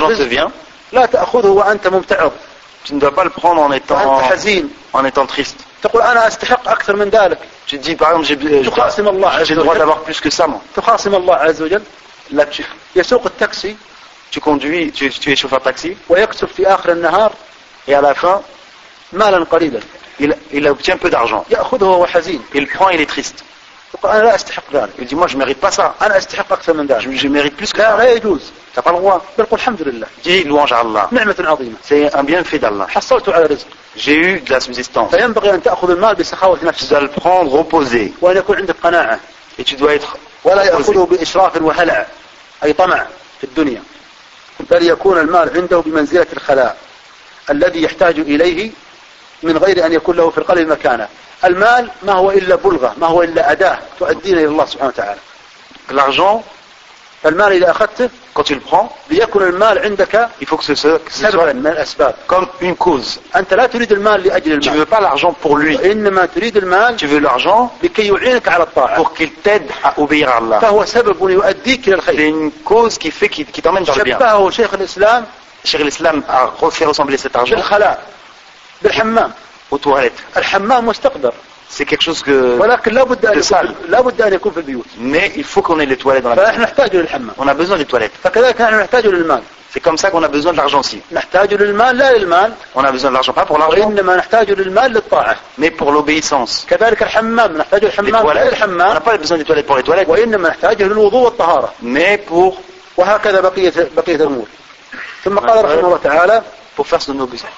لا تأخذه وأنت ممتعض. Tu ne dois pas le prendre en étant triste. تقول أنا أستحق أكثر من ذلك. Tu te dis par exemple j'ai le droit d'avoir plus que ça moi. تخاصم الله عز وجل. Là يسوق التاكسي. Tu conduis, tu es chauffeur taxi. ويكسب في آخر النهار. Et à la fin مالا قليلا. Il obtient peu d'argent. يأخذه وهو حزين. Il prend, il est triste. أنا لا أستحق ذلك. Il dit moi je mérite pas ça. أنا أستحق أكثر من ذلك. Je mérite plus que ça. لا يجوز. T'as pas le droit. بل الحمد لله. Dis louange à Allah. نعمة عظيمة. C'est un bienfait d'Allah. حصلت على رزق. J'ai eu de la subsistance. فينبغي أن تأخذ المال بسخاوة نفس. Tu dois le prendre reposé. وأن يكون عندك قناعة. Et tu dois être. ولا يأخذه بإشراف وهلع أي طمع في الدنيا. بل يكون المال عنده بمنزلة الخلاء الذي يحتاج إليه من غير أن يكون له في القلب مكانه. المال ما هو إلا بلغة، ما هو إلا أداة تؤدينا إلى الله سبحانه وتعالى. L'argent, المال إذا أخذته quand tu le prends, ليكن المال عندك il faut que ce soit سببا من الأسباب. Comme une cause. أنت لا تريد المال لأجل المال. Tu veux pas l'argent pour lui. إنما تريد المال. Tu veux l'argent لكي يعينك على الطاعة. Pour qu'il t'aide à obéir à Allah. فهو سبب يؤديك إلى الخير. C'est une cause qui fait qui t'emmène vers le bien. شبهه شيخ الإسلام. Cheikh l'Islam a fait ressembler cet argent. بالخلاء. بالحمام. Aux toilettes. الحمام مستقدر. C'est quelque chose que ولكن لابد أن يكون في البيوت. Mais il faut qu'on ait les toilettes dans la maison. فنحن نحتاج للحمام. On a besoin des toilettes. فكذلك نحن نحتاج للمال. C'est comme ça qu'on a besoin de l'argent aussi. نحتاج للمال لا للمال. On a besoin de l'argent pas pour l'argent. وإنما نحتاج للمال للطاعة. Mais pour l'obéissance. كذلك الحمام نحتاج الحمام لا للحمام. On n'a pas besoin des toilettes pour les toilettes. وإنما نحتاجه للوضوء والطهارة. Mais pour وهكذا بقية الأمور. ثم قال رحمه الله تعالى pour faire son obéissance.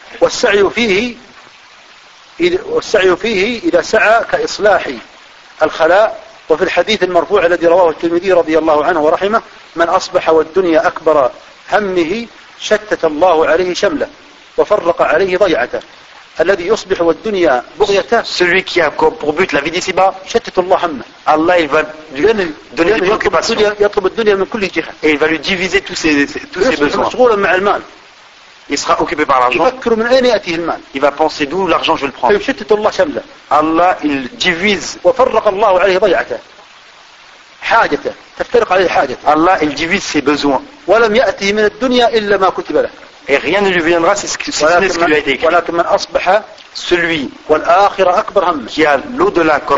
والسعي فيه إذا سعى كإصلاح الخلاء. وفي الحديث المرفوع الذي رواه الترمذي رضي الله عنه ورحمه من أصبح والدنيا أكبر همه شتت الله عليه شمله وفرق عليه ضيعته. الذي يصبح والدنيا بغيته. Celui qui a pour but la vie d'ici-bas. شتت الله همه. Allah il va lui donner des préoccupations. يطلب الدنيا من كل جهة. Et il va lui diviser tous ses besoins. مشغولا مع المال. Il sera occupé par l'argent. يفكر من أين يأتيه المال. Il va penser d'où l'argent je vais le prendre. فيشتت الله شمله. Allah il divise. وفرق الله عليه ضيعته. حاجته تفترق عليه حاجته. Allah il divise ses besoins. ولم يأته من الدنيا إلا ما كتب له. Et rien ne lui viendra si ce qui lui a été écrit. ولكن من أصبح celui والآخرة أكبر همه. Qui a l'au-delà comme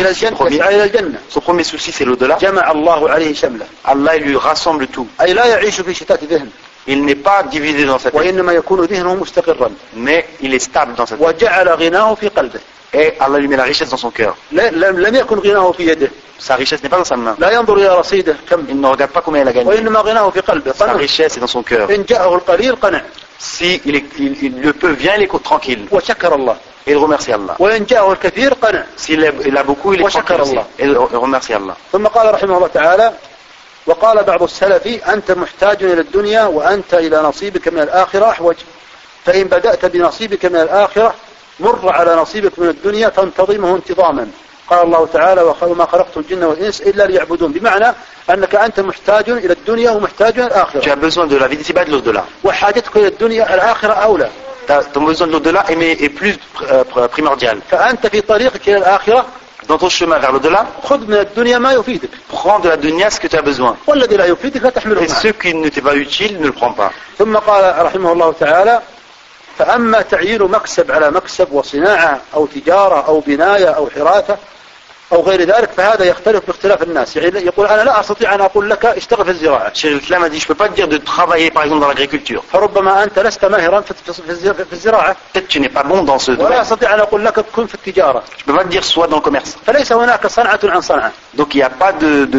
son premier souci c'est l'au-delà. جمع الله عليه شمله. Allah il lui rassemble tout. أي لا يعيش في شتات ذهن. Il n'est pas divisé dans sa tête. وإنما يكون ذهنه مستقرا. Mais il est stable dans sa tête. وجعل غناه في قلبه. Et Allah lui met la richesse dans son cœur. لم يكن غناه في يده. Sa richesse n'est pas dans sa main. لا ينظر إلى رصيده كم. Il ne regarde pas combien il a gagné. وإنما غناه في قلبه. Sa richesse est dans son cœur. إن جاءه القليل قنع. Si il le peut, viens, il est tranquille. وشكر الله. Et il remercie Allah. وإن جاءه الكثير قنع. S'il a beaucoup, il est tranquille aussi. Et il remercie Allah. ثم قال رحمه الله تعالى وقال بعض السلف أنت محتاج إلى الدنيا وأنت إلى نصيبك من الآخرة أحوج فإن بدأت بنصيبك من الآخرة مر على نصيبك من الدنيا تنتظمه انتظاما. قال الله تعالى وما خلقت الجن والإنس إلا ليعبدون. بمعنى أنك أنت محتاج إلى الدنيا ومحتاج إلى الآخرة. Tu as besoin de la vie d'ici-bas et de l'au-delà. وحاجتك إلى الدنيا الآخرة أولى. Ton besoin de l'au-delà est plus primordial. فأنت في طريقك إلى الآخرة. Dans ton chemin vers l'au-delà, خذ من الدنيا ما يفيدك. Prends de la dunya ce que tu as besoin. والذي لا يفيدك لا تحمله. Et ce qui ne t'est pas utile, ne le prends pas. ثم قال رحمه الله تعالى فأما تعيين مكسب على مكسب وصناعة أو تجارة أو بناية أو حراثة أو غير ذلك فهذا يختلف باختلاف الناس. يعني يقول أنا لا أستطيع أن أقول لك اشتغل في الزراعة. Cheikh l'Islam a dit je peux pas te dire de travailler par exemple dans l'agriculture. فربما أنت لست ماهرا في الزراعة. Peut-être tu n'es pas bon dans ce domaine. ولا أستطيع أن أقول لك كن في التجارة. Je peux pas te dire sois dans le commerce. فليس هناك صنعة عن صنعة. Donc il n'y a pas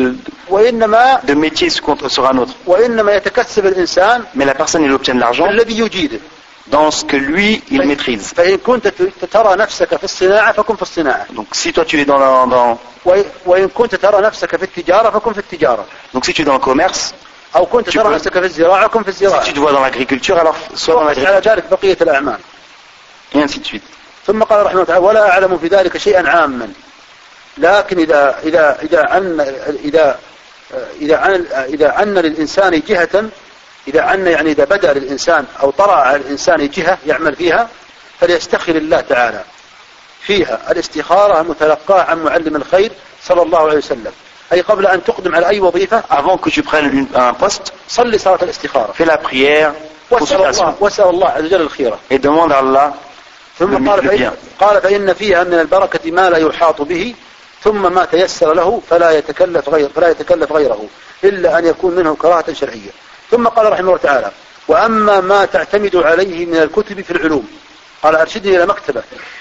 وإنما de métier sur un autre. وإنما يتكسب الإنسان. Mais la personne il obtient de l'argent. الذي يجيده. Dans ce que lui il maîtrise. فإن كنت ترى نفسك في الصناعة فكن في الصناعة. Donc si toi tu es dans وإن كنت ترى نفسك في التجارة فكن في التجارة. Donc si tu es dans le commerce. أو كنت ترى نفسك في الزراعة كن في الزراعة. Si tu te vois dans l'agriculture alors sois dans l'agriculture. على ذلك بقية الأعمال. Et ainsi de suite. ثم قال رحمه الله ولا أعلم في ذلك شيئا عاما لكن إذا إذا عن للإنسان جهة، إذا عن يعني إذا بدأ للإنسان أو طرأ على الإنسان جهة يعمل فيها فليستخير الله تعالى فيها الاستخارة المتلقاة عن معلم الخير صلى الله عليه وسلم، أي قبل أن تقدم على أي وظيفة avant que tu prennes un poste, صلي صلاة الاستخارة، fais la prière, واسأل الله عز وجل الخيرة et demande à Allah. ثم قال فإن فيها من البركة ما لا يحاط به، ثم ما تيسر له فلا يتكلف غيره إلا أن يكون منه كراهة شرعية. ثم قال رحمه الله تعالى: وأما ما تعتمد عليه من الكتب في العلوم، قال أرشدني إلى مكتبة،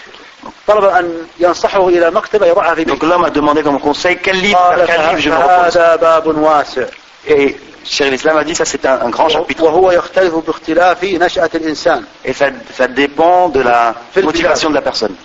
طلب أن ينصحه إلى مكتبة يضعها في بيته. Donc l'homme a demandé comme conseil quel livre je me repose. هذا باب واسع. Et Cheikh l'Islam a dit ça c'est un grand chapitre. وهو يختلف باختلاف نشأة الإنسان. Et ça dépend de la motivation de la personne.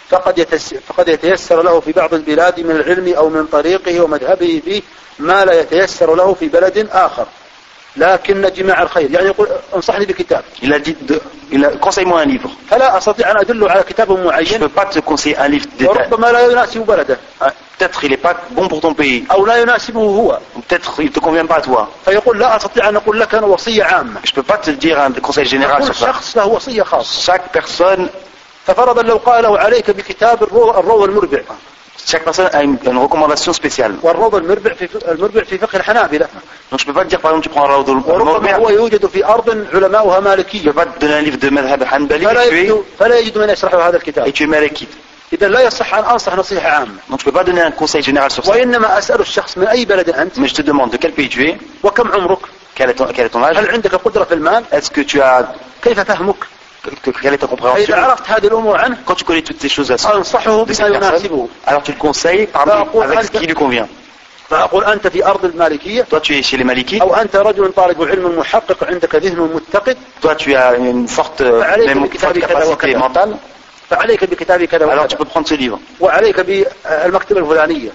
فقد يتيسر له في بعض البلاد من العلم أو من طريقه ومذهبه فيه ما لا يتيسر له في بلد آخر، لكن جماع الخير يعني يقول انصحني بكتاب. Il a dit conseille-moi un livre. فلا أستطيع أن أدله على كتاب معين. Je ne peux pas te conseiller un livre détaillé. وربما لا يناسب بلده. Peut-être il n'est pas bon pour ton pays. أو لا يناسبه هو. Peut-être il te convient pas à toi. فيقول لا أستطيع أن أقول لك وصية عامة. Je peux pas te dire un conseil général sur ça. شخص له وصية خاصة. Chaque personne. ففرضا لو قال له عليك بكتاب الروض المربع. Chaque personne a une recommandation spéciale. والروض المربع في فقه الحنابلة. Donc je peux pas te dire par exemple tu prends الروض المربع. وربما هو يوجد في أرض علماؤها مالكية. Je peux pas te donner un livre de madhab hanbali. فلا يجد من يشرح هذا الكتاب. Et tu es malikite. إذا لا يصح أن أنصح نصيحة عامة. Donc je peux pas donner un conseil général sur ça. وإنما أسأل الشخص من أي بلد أنت. Mais je te demande de quel pays tu es. وكم عمرك. Quel est ton âge. هل عندك قدرة في المال. Est-ce que tu as. كيف فهمك. Quelle est ta compréhension. إذا عرفت هذه الأمور عنه. Quand tu connais toutes ces choses de أنصحه بما يناسبه. Alors tu le conseilles avec ce qui lui convient. فأقول أنت في أرض المالكية. Toi tu es chez les malikites. أو أنت رجل طالب علم محقق عندك ذهن متقد. Toi tu as une forte capacité mentale. فعليك بكتاب كذا. Alors tu peux prendre ce livre. وعليك بالمكتبة الفلانية.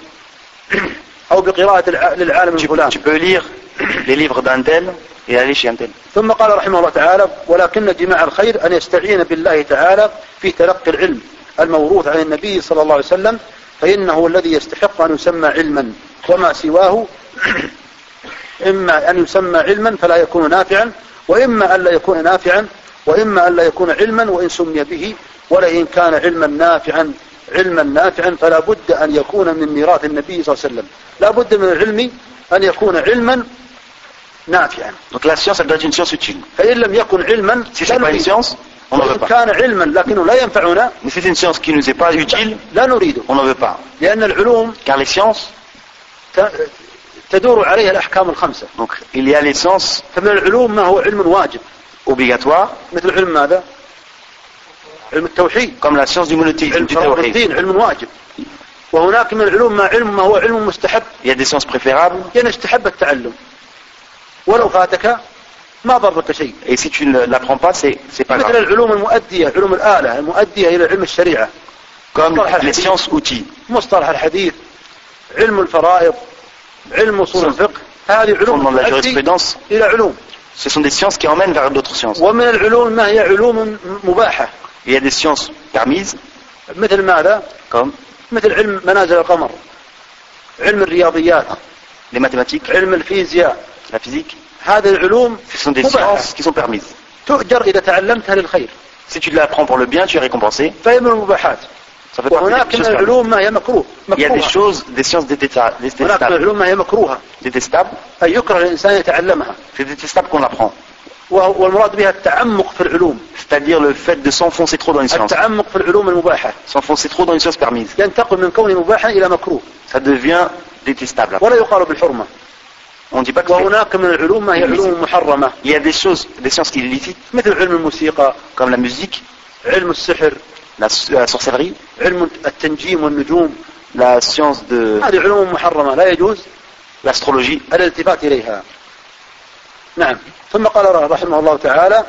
أو بقراءة للعالم الفلاني. Tu peux lire les livres d'un tel et aller chez un tel. ثم قال رحمه الله تعالى: ولكن جماع الخير أن يستعين بالله تعالى في تلقي العلم الموروث عن النبي صلى الله عليه وسلم، فإنه الذي يستحق أن يسمى علما، وما سواه إما أن يسمى علما فلا يكون نافعا، وإما أن لا يكون نافعا، وإما أن لا يكون علما وإن سمي به، ولئن كان علما نافعا فلا بد أن يكون من ميراث النبي صلى الله عليه وسلم. لا بد من العلم أن يكون علما نافعا. Donc la science elle doit être une science utile. فإن لم يكن علما si c'est pas une science on n'en veut pas. كان علما لكنه لا ينفعنا. Mais si c'est une science qui nous est pas utile لا نريده. On n'en veut pas. لأن العلوم car les sciences تدور عليها الأحكام الخمسة. Donc il y a les sciences. فمن العلوم ما هو علم واجب. obligatoire. مثل علم ماذا؟ علم التوحيد. comme la science du monothéisme du tawhid. علم واجب. وهناك من العلوم ما هو علم مستحب. Il y a des sciences préférables. يعني استحب التعلم. ولو فاتك ما ضرك شيء. Et si tu ne l'apprends pas c'est pas grave. مثل العلوم المؤدية، علوم الآلة المؤدية إلى علم الشريعة. comme les sciences outils. مصطلح الحديث، علم الفرائض، علم أصول الفقه، هذه علوم إلى علوم. Ce sont des sciences qui emmènent vers d'autres sciences. ومن العلوم ما هي علوم مباحة. Il y a des sciences permises. مثل ماذا؟ comme مثل علم منازل القمر، علم الرياضيات، les mathématiques, علم الفيزياء، la physique. هذه العلوم ce sont des sciences qui sont permises. تؤجر إذا تعلمتها للخير. Si tu l'apprends pour le bien, tu es récompensé. فهي من المباحات. Ça fait partie des choses العلوم ما هي مكروه. Il y a des choses, des sciences détestables. هناك العلوم ما هي مكروهة. Détestables. أي يكره الإنسان يتعلمها. C'est détestable qu'on l'apprend. والمراد بها التعمق في العلوم. C'est-à-dire le fait de s'enfoncer trop dans une science. التعمق في العلوم المباحة. S'enfoncer trop dans une science permise. ينتقل من كون مباحا إلى مكروه. Ça devient détestable. ولا يقال بالحرمة. On dit pas que وهناك من العلوم ما هي علوم محرمة. Il y a des choses, des sciences illicites. مثل علم الموسيقى. Comme la musique. علم السحر. La sorcellerie. علم التنجيم والنجوم. La science de. هذه علوم محرمة لا يجوز. L'astrologie. الالتفات إليها. نعم. ثم قال رحمه الله تعالى: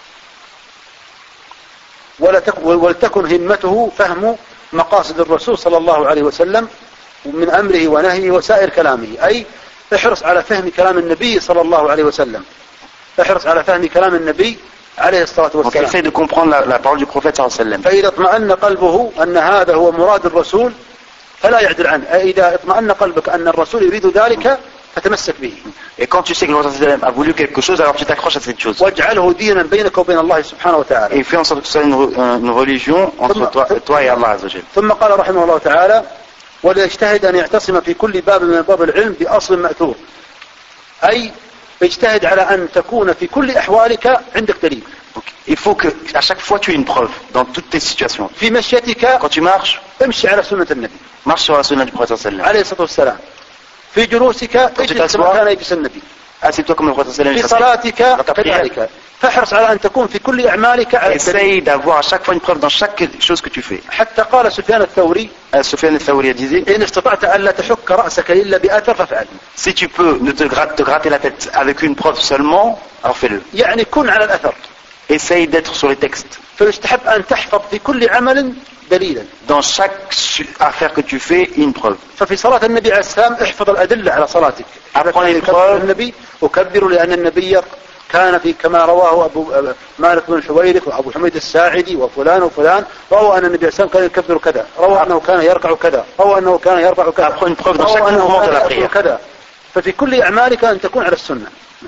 ولتكن همته فهم مقاصد الرسول صلى الله عليه وسلم من أمره ونهيه وسائر كلامه، أي احرص على فهم كلام النبي صلى الله عليه وسلم. احرص على فهم كلام النبي عليه الصلاة والسلام. Donc essaie de comprendre la parole du prophète صلى الله عليه وسلم. فإذا اطمأن قلبه أن هذا هو مراد الرسول فلا يعدل عنه. إذا اطمأن قلبك أن الرسول يريد ذلك فتمسك به. Et quand tu sais que le prophète sallam a voulu quelque chose, alors tu t'accroches à cette chose. واجعله دينا بينك وبين الله سبحانه وتعالى. Et fais en sorte que ce soit une religion entre toi et Allah Azza wa Jalla. ثم قال رحمه الله تعالى: وليجتهد أن يعتصم في كل باب من باب العلم بأصل مأثور. أي اجتهد على أن تكون في كل أحوالك عندك دليل. Donc, il faut que à chaque fois tu aies une preuve dans toutes tes situations. في مشيتك Quand tu marches, امشي على سنة النبي. Marche sur la sunna du prophète sallam. عليه الصلاة والسلام. في جلوسك اجلس كما كان يجلس النبي. Assieds-toi comme le prophète sallam. في صلاتك كذلك. فاحرص على أن تكون في كل أعمالك على Essaye d'avoir à chaque fois une preuve dans chaque chose que tu fais. حتى قال سفيان الثوري: Sufyan al-Thawri disait: إن استطعت ألا تحك رأسك إلا بأثر فافعل. Si tu peux ne te gratter la tête avec une preuve seulement, alors fais-le. يعني كن على الأثر. Essaye d'être sur les textes. فيستحب أن تحفظ في كل عمل دليلا. Dans chaque affaire que tu fais, une preuve. ففي صلاة النبي عليه السلام احفظ الأدلة على صلاتك. Apprends les يكبر preuves. النبي وكبروا لأن النبي كان في كما رواه أبو مالك بن الحويرث وأبو حميد الساعدي وفلان وفلان، روى أن النبي عليه السلام كان يكبر كذا، روى أنه كان يركع كذا، روى أنه كان يرفع كذا. Apprends une preuve dans chaque mouvement de la prière. كذا. ففي كل أعمالك أن تكون على السنة.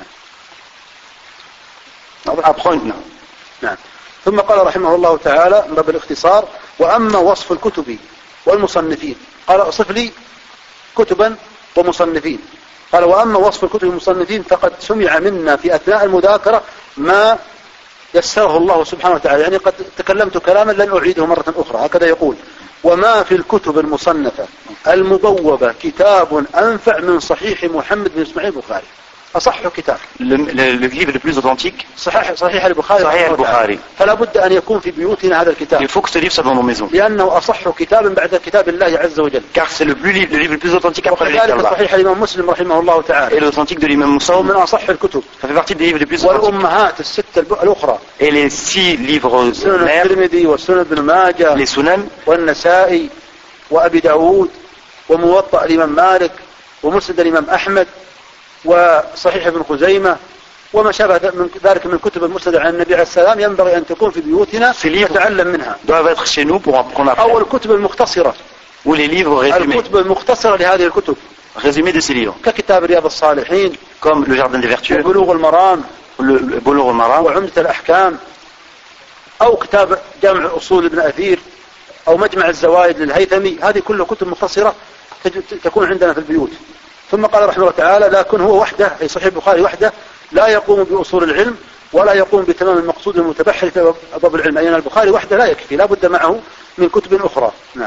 Apprends. نعم. ثم قال رحمه الله تعالى من باب الاختصار: وأما وصف الكتب والمصنفين، قال اصف لي كتبا ومصنفين. قال: وأما وصف الكتب والمصنفين فقد سمع منا في أثناء المذاكرة ما يسره الله سبحانه وتعالى. يعني قد تكلمت كلاما لن أعيده مرة أخرى. هكذا يقول: وما في الكتب المصنفة المبوبة كتاب أنفع من صحيح محمد بن إسماعيل البخاري. أصح كتاب. Le livre le plus authentique. صحيح البخاري. صحيح البخاري. فلا بد أن يكون في بيوتنا هذا الكتاب. Il faut que ce livre soit dans nos maisons. لأنه أصح كتاب بعد كتاب الله عز وجل. Car c'est le livre le plus authentique après le livre d'Allah. صحيح الإمام مسلم رحمه الله تعالى. Et l'authentique de l'imam Muslim. هو من أصح الكتب. Ça fait partie des livres les plus authentiques. والأمهات الستة الأخرى. Et les 6 livres سنن الترمذي وسنن ابن ماجه. Les sunan. والنسائي وأبي داود وموطأ الإمام مالك ومسند الإمام أحمد وصحيح ابن خزيمة وما شابه من ذلك من كتب المسند عن النبي عليه السلام ينبغي أن تكون في بيوتنا نتعلم منها. doivent être chez nous pour apprendre. أو الكتب المختصرة. Ou les livres résumés. الكتب المختصرة لهذه الكتب. Résumés de ces livres. ككتاب رياض الصالحين. Comme le Jardin des Vertus. وبلوغ المرام. Le Boulough al-Maram. وعمدة الأحكام. أو كتاب جامع أصول ابن أثير. أو مجمع الزوائد للهيثمي. هذه كلها كتب مختصرة تكون عندنا في البيوت. ثم قال رحمه الله تعالى: لكن هو وحده أي صحيح البخاري وحده لا يقوم بأصول العلم ولا يقوم بتمام المقصود المتبحر في أبواب العلم. أي أن البخاري وحده لا يكفي، لا بد معه من كتب أخرى. نعم.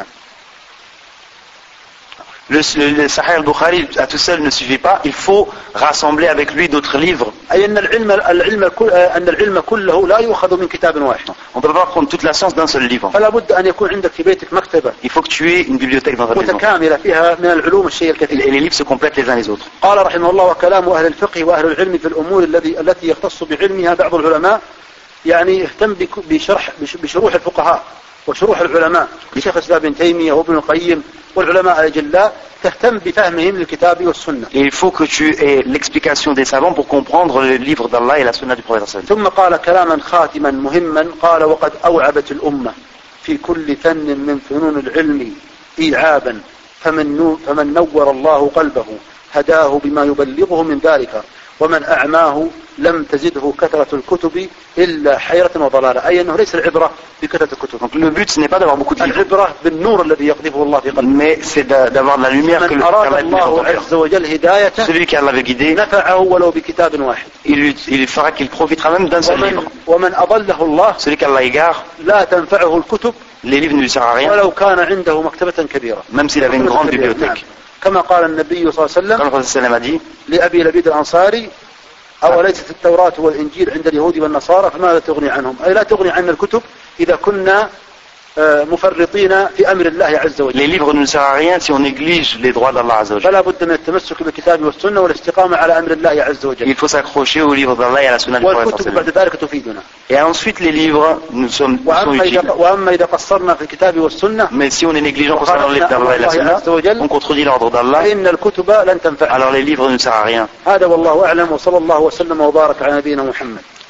Le Sahih al-Bukhari à tout seul ne suffit pas, il faut rassembler avec lui d'autres livres. أي أن العلم كله لا يؤخذ من كتاب واحد. On ne peut pas prendre toute la science d'un seul livre. فلا بد أن يكون عندك في بيتك مكتبة. Il faut que tu aies une bibliothèque dans ta maison. متكاملة فيها من العلوم الشيء الكثير. Et les livres se complètent les uns les autres. قال رحمه الله: وكلام أهل الفقه وأهل العلم في الأمور التي يختص بعلمها بعض العلماء، يعني يهتم بشروح الفقهاء وشروح العلماء كشيخ الإسلام ابن تيمية وابن القيم والعلماء الأجلاء، تهتم بفهمهم للكتاب والسنة. Et il faut que tu aies l'explication des savants pour comprendre le livre d'Allah et la sunna du prophète. ثم قال كلاما خاتما مهما، قال: وقد أوعبت الأمة في كل فن من فنون العلم إيعابا، فمن نور الله قلبه هداه بما يبلغه من ذلك، ومن أعماه لم تزده كثرة الكتب إلا حيرة وضلالة. أي أنه ليس العبرة بكثرة الكتب. Donc le but ce n'est pas d'avoir beaucoup de livres. العبرة بالنور الذي يقذفه الله في قلبه. Mais c'est d'avoir de la lumière que من أراد الله عز وجل هدايته celui qui Allah veut guider نفعه ولو بكتاب واحد. Il fera qu'il profitera même d'un seul livre. ومن أضله الله celui qu'Allah égare لا تنفعه الكتب les livres ne lui servent à rien ولو كان عنده مكتبة كبيرة. même s'il avait une grande bibliothèque. كما قال النبي صلى الله عليه وسلم Comme le prophète sallam a dit لأبي لبيد الأنصاري: أوليست التوراة والإنجيل عند اليهود والنصارى فماذا تغني عنهم؟ أي لا تغني عن الكتب إذا كنا مفرطين في أمر الله عز وجل. Les livres ne nous servent à rien si on néglige les droits d'Allah Azza wa Jalla. فلا بد من التمسك بالكتاب والسنة والاستقامة على أمر الله عز وجل. Il faut s'accrocher aux livres d'Allah et à la sunna du prophète. والكتب بعد ذلك تفيدنا. Et ensuite les livres nous sont utiles. وأما إذا قصرنا في الكتاب والسنة، mais si on est négligent concernant les livres d'Allah et la sunna, on contredit l'ordre d'Allah. فإن الكتب لن تنفع. Alors les livres ne servent à rien. هذا والله أعلم، وصلى الله وسلم وبارك على نبينا محمد.